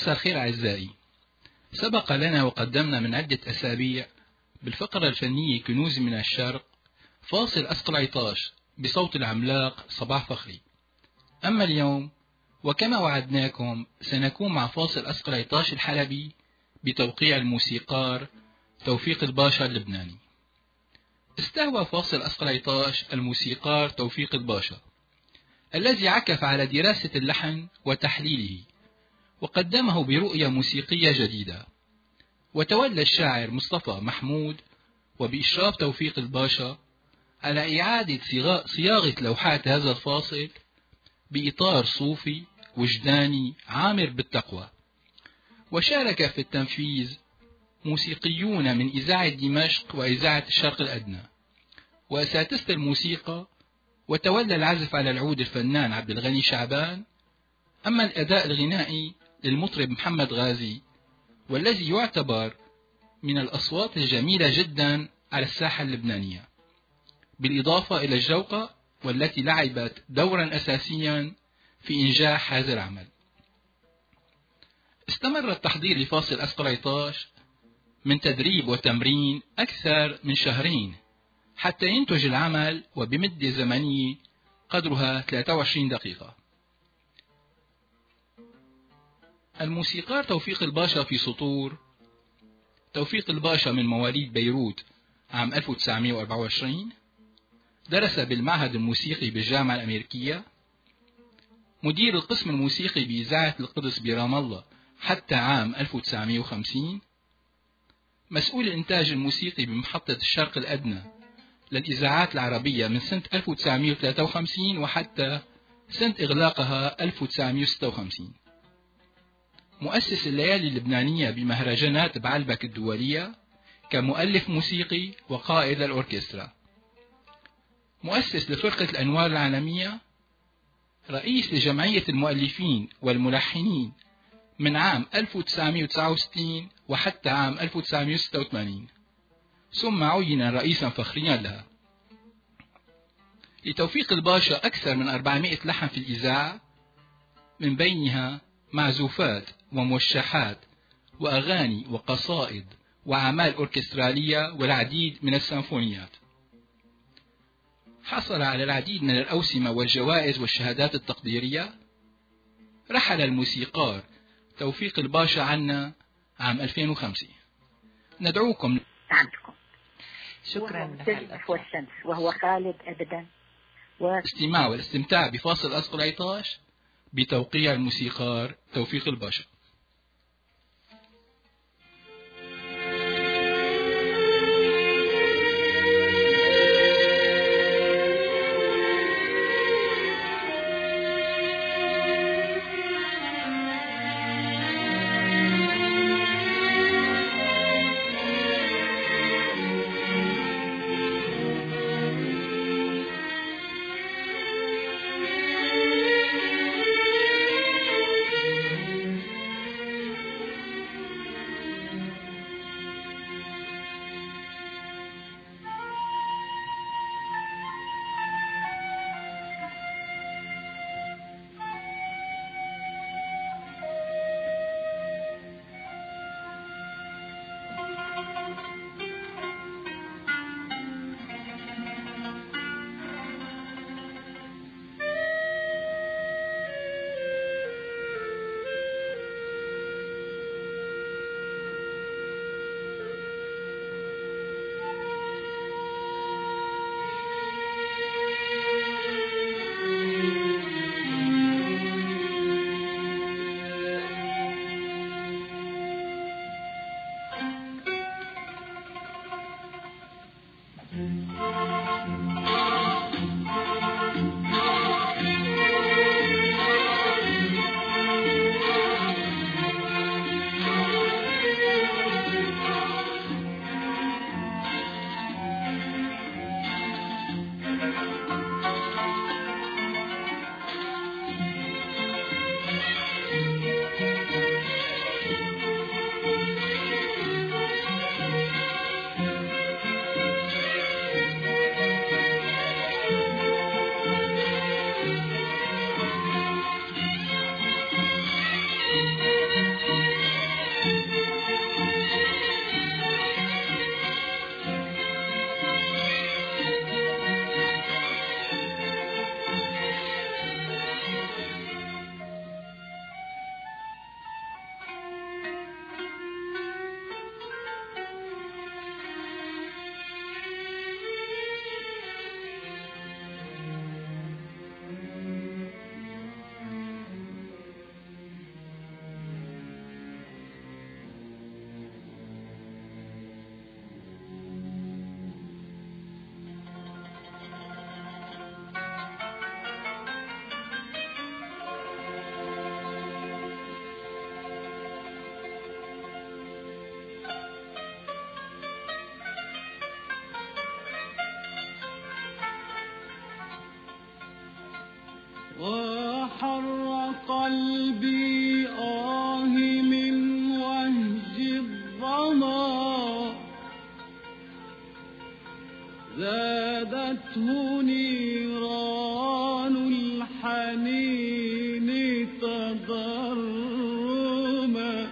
مساء الخير أعزائي. سبق لنا وقدمنا من عدة أسابيع بالفقرة الفنية كنوز من الشرق فاصل أسقل عطاش بصوت العملاق صباح فخري. أما اليوم وكما وعدناكم سنكون مع فاصل أسقل عطاش الحلبي بتوقيع الموسيقار توفيق الباشا اللبناني. استهوى فاصل أسقل عطاش الموسيقار توفيق الباشا الذي عكف على دراسة اللحن وتحليله وقدمه برؤية موسيقية جديدة. وتولى الشاعر مصطفى محمود وبإشراف توفيق الباشا على إعادة صياغة لوحات هذا الفاصل بإطار صوفي وجداني عامر بالتقوى. وشارك في التنفيذ موسيقيون من إذاعة دمشق وإذاعة الشرق الأدنى وأساتذة الموسيقى، وتولى العزف على العود الفنان عبد الغني شعبان. أما الأداء الغنائي للمطرب محمد غازي، والذي يعتبر من الأصوات الجميلة جدا على الساحة اللبنانية، بالإضافة إلى الجوقة والتي لعبت دورا أساسيا في إنجاح هذا العمل. استمر التحضير لفاصل أسقل عطاش من تدريب وتمرين أكثر من شهرين حتى ينتج العمل وبمدة زمنية قدرها ثلاثة وعشرين دقيقة. الموسيقار توفيق الباشا في سطور. توفيق الباشا من مواليد بيروت عام ألف وتسعمائة وأربعة وعشرين، درس بالمعهد الموسيقي بالجامعة الأمريكية، مدير القسم الموسيقي بإذاعة القدس برام الله حتى عام ألف وتسعمائة وخمسين، مسؤول الإنتاج الموسيقي بمحطة الشرق الأدنى للإذاعات العربية من سنة ألف وتسعمائة وثلاثة وخمسين وحتى سنة إغلاقها ألف وتسعمائة وستة وخمسين، مؤسس الليالي اللبنانية بمهرجانات بعلبك الدولية كمؤلف موسيقي وقائد الأوركسترا، مؤسس لفرقة الأنوار العالمية، رئيس لجمعية المؤلفين والملحنين من عام ألف وتسعمائة وتسعة وستين وحتى عام ألف وتسعمائة وستة وثمانين، ثم عين رئيسا فخريا لها. لتوفيق الباشا أكثر من أربعمائة لحن في الإذاعة، من بينها معزوفات وموشحات وأغاني وقصائد وأعمال أوركسترالية والعديد من السيمفونيات. حصل على العديد من الأوسمة والجوائز والشهادات التقديرية. رحل الموسيقار توفيق الباشا عنا عام ألفين وخمسة. ندعوكم عندكم. شكرا والشمس وهو خالد أبدا واستماع والاستمتاع بفاصل أسقل عطاش بتوقيع الموسيقار توفيق الباشا. وحر قلبي آه من وهج الظما زادته نيران الحنين تضرما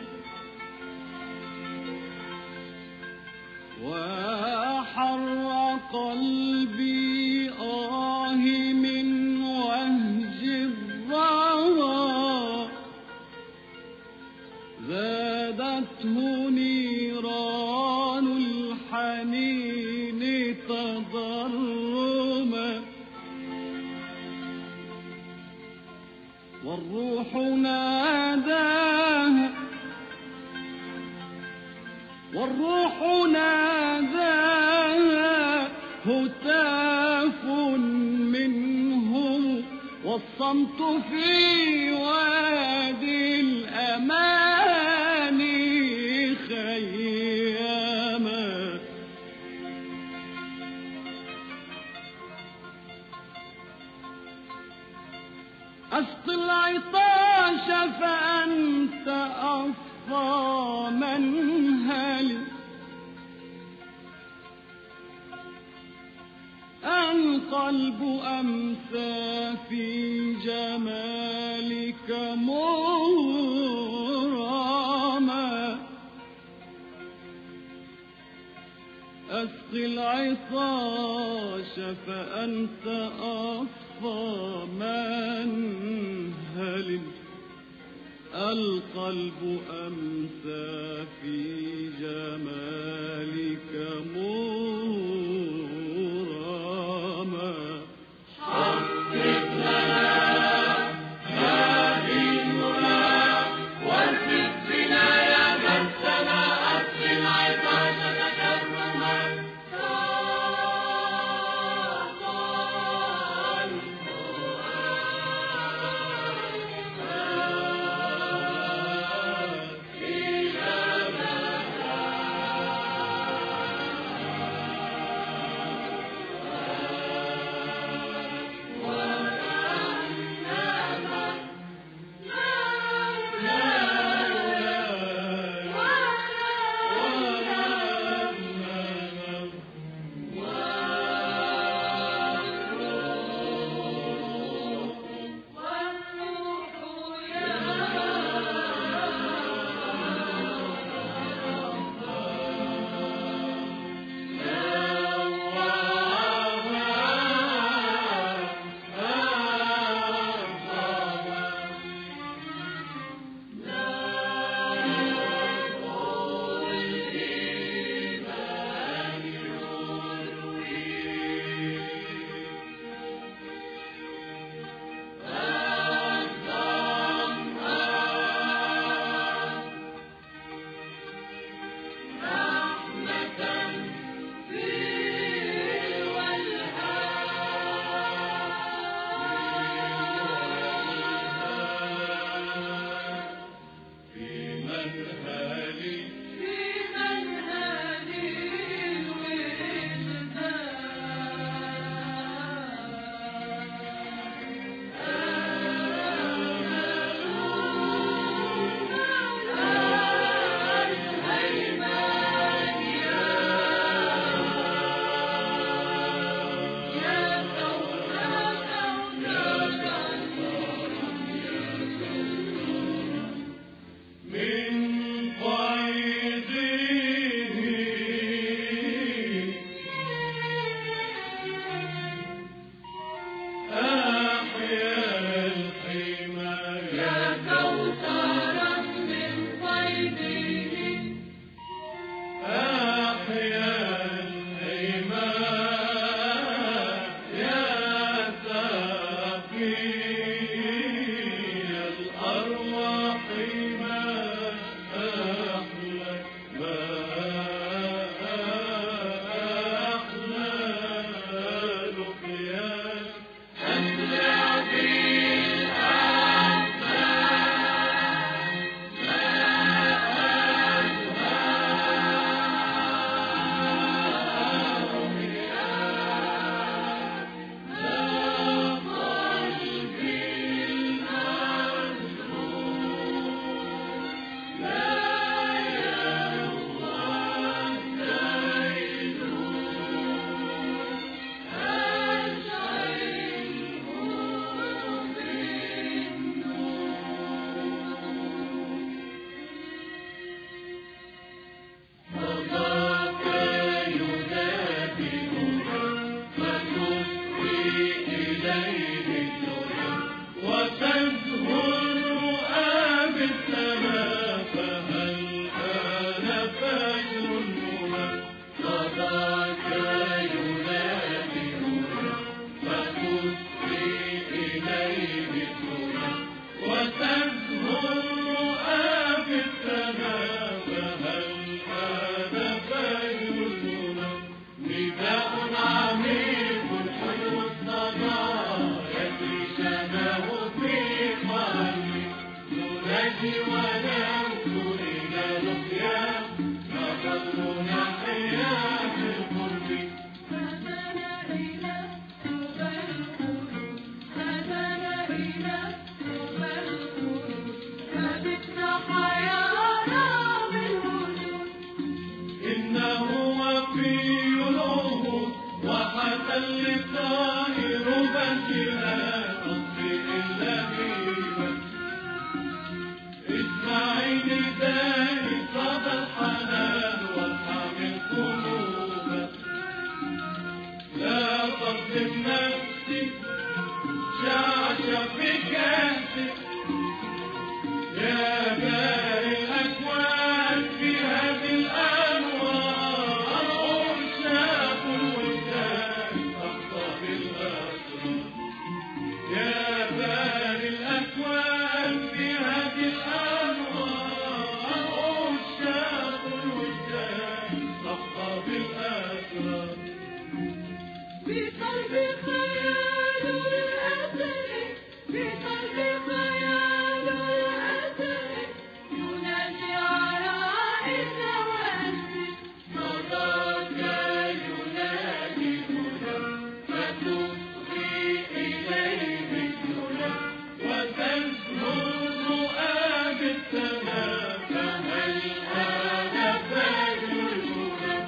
وحر قلبي آه من وهج الظما زادته نيران الحنين تضرما والروح ناداها والروح ناداها هتاف منهم والصمت في وادي الأماني خياما أسقي العطاش فأنت أصفى منهل القلب أمسى في جمالك مغرما أسقي العطاش فأنت أصفى منهل القلب أمسى في جمالك مغرما حقق لنا هذه المنى وارفق بنا يا بسنا أسقي العطاش تكرما خلي طائر بديها أطفئ اللهيبة اسمعي ندائي صدى الحنان وارحم القلوب لا تظلم نفسي شعشع في كاسك يا بارئ الأكوان في هذه الأنوار عشاق الوجدان أخطى بالأسرار يا بارئ الأكوان في هذه الأنوار عشاق الوجدان أخطى بالأسرار في قلبي خيال أثرك في قلبي خيال أثرك ينادي عرائس وأسرك صداك ينادي هنا فتفضي إليه الدنا وتزهر رؤى بالسماء فهل هذا فجر الهدى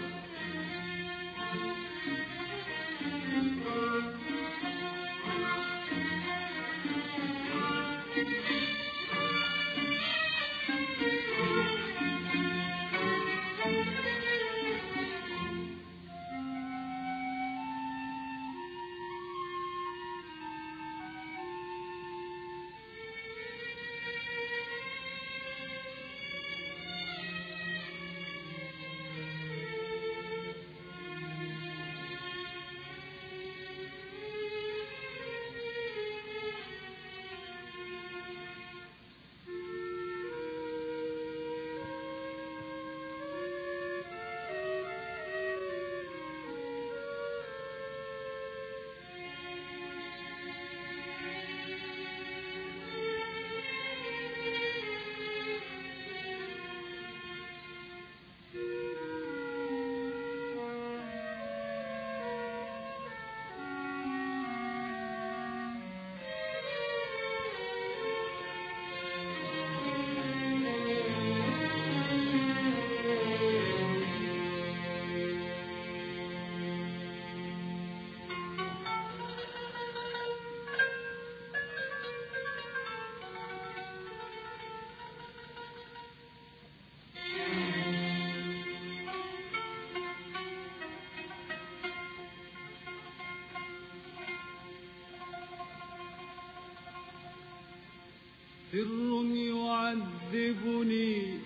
سر يعذبني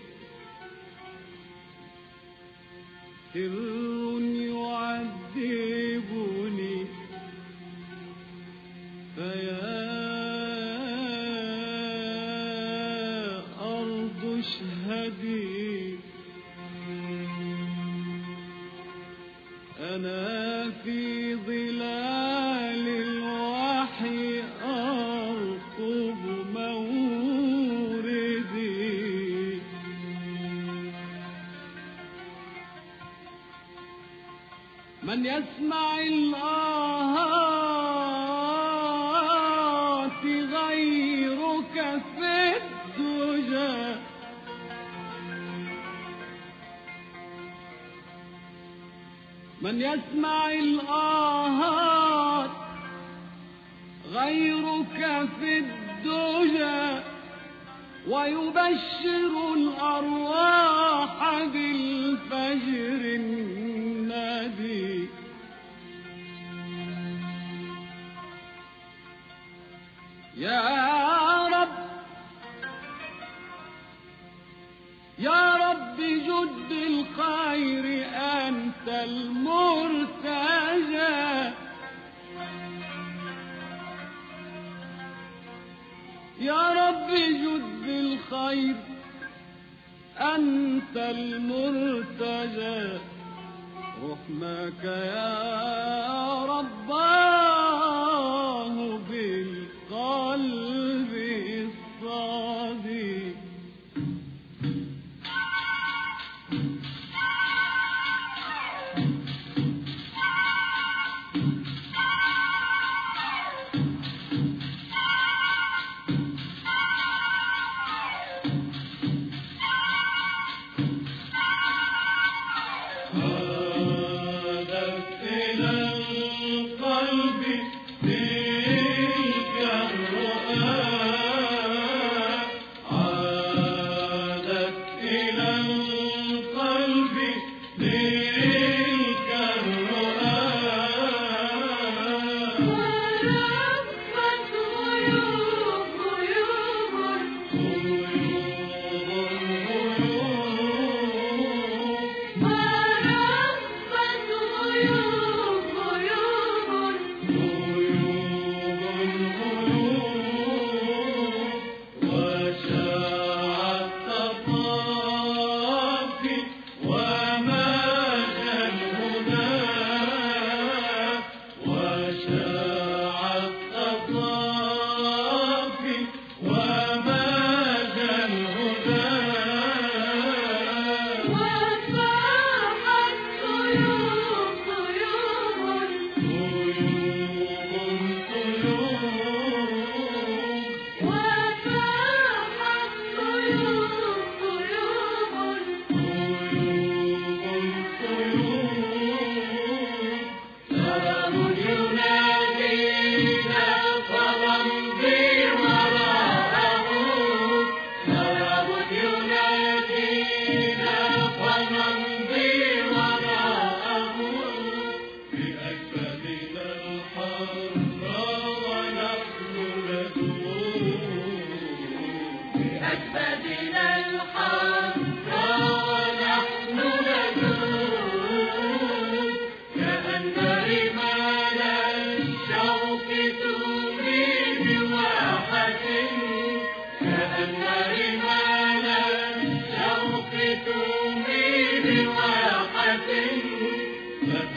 سر يعذبني فيا أرض اشهدي أنا في ظلال الوحي أرقب موردي من يسمع الآهات غيرك في الدجى من يسمع الآهات غيرك في الدجى ويبشر الأرواح بالفجر النادي يا رب يا رب جد الخير أنت المرتجى يا رب جد الخير أنت المرتجى رحمك يا رباه بالقلب الصادق هذا السلام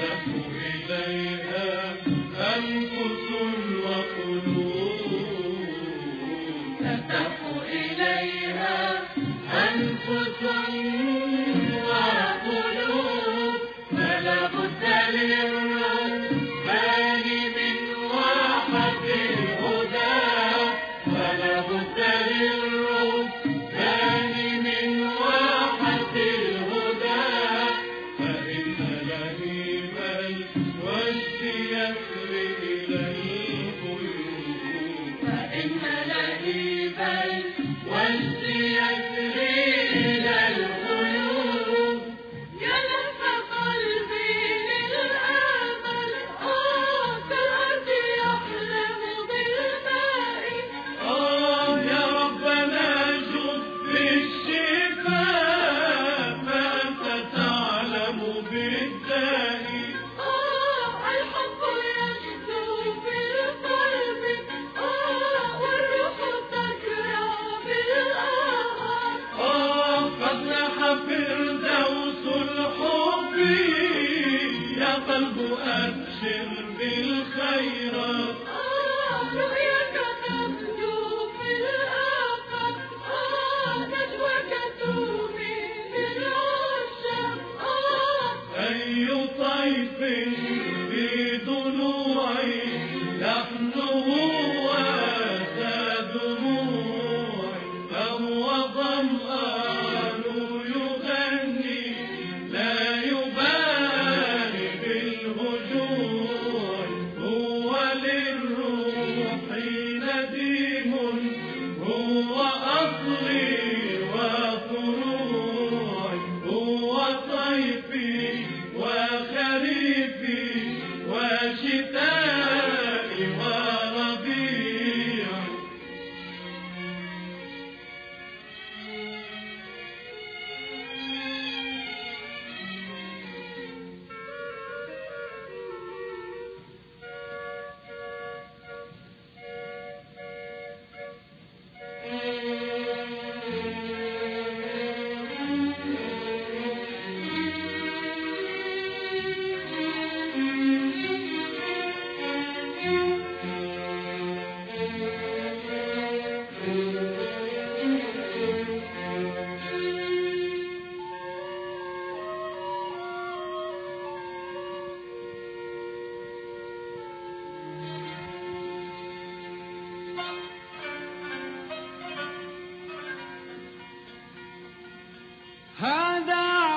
هذا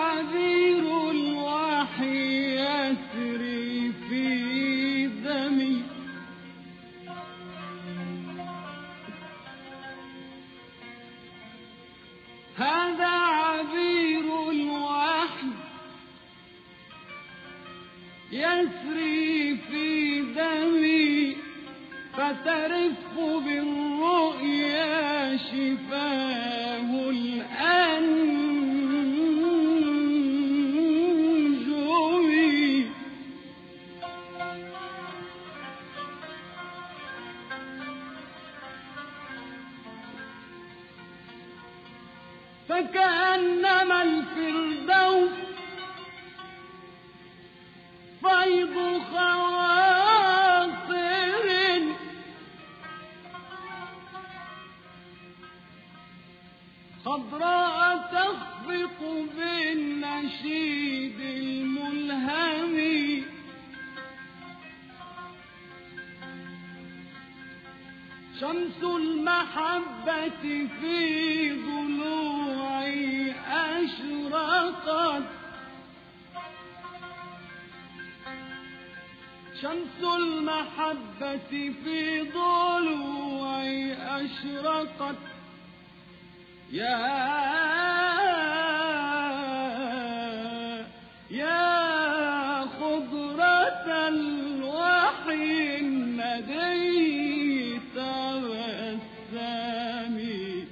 عبير الوحي يسري في دمي هذا عبير الوحي يسري في دمي فترف بالرؤيا شفاه الأنجم فكأنما الفردوس فيض خواطر خضراء تخفق بالنشيد الملهم شمس المحبة في ضلوعي أشرقت شمس المحبة في ضلوعي أشرقت يا يا خضرة الوحي الندي تبسمي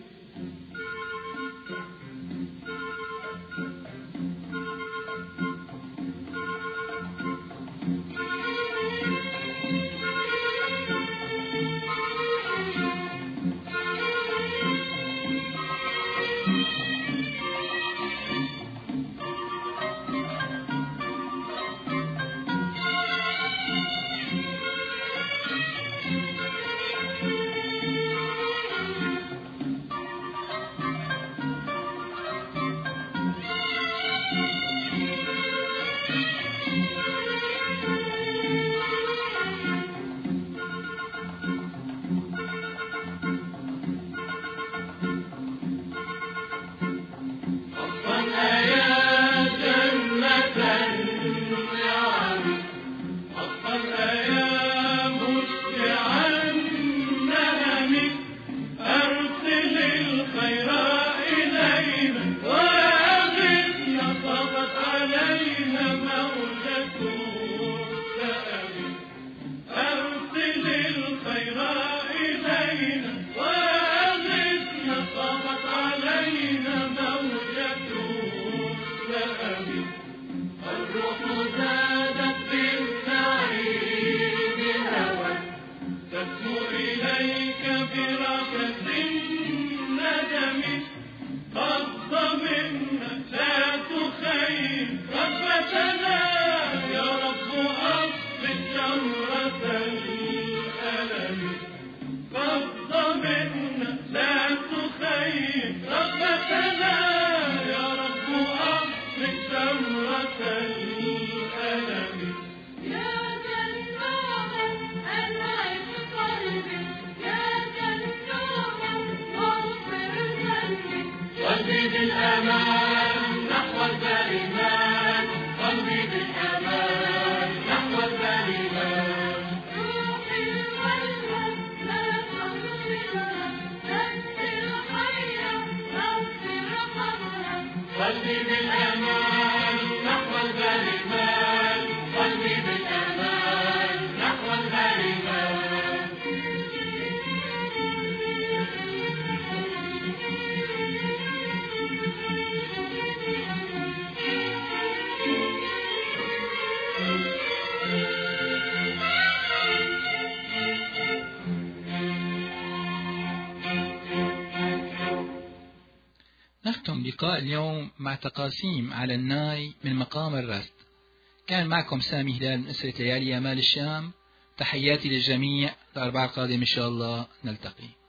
نختم لقاء اليوم مع تقاسيم على الناي من مقام الرست. كان معكم سامي هلال من أسرة ليالي يا مال الشام. تحياتي للجميع. الأربعاء القادم إن شاء الله نلتقي.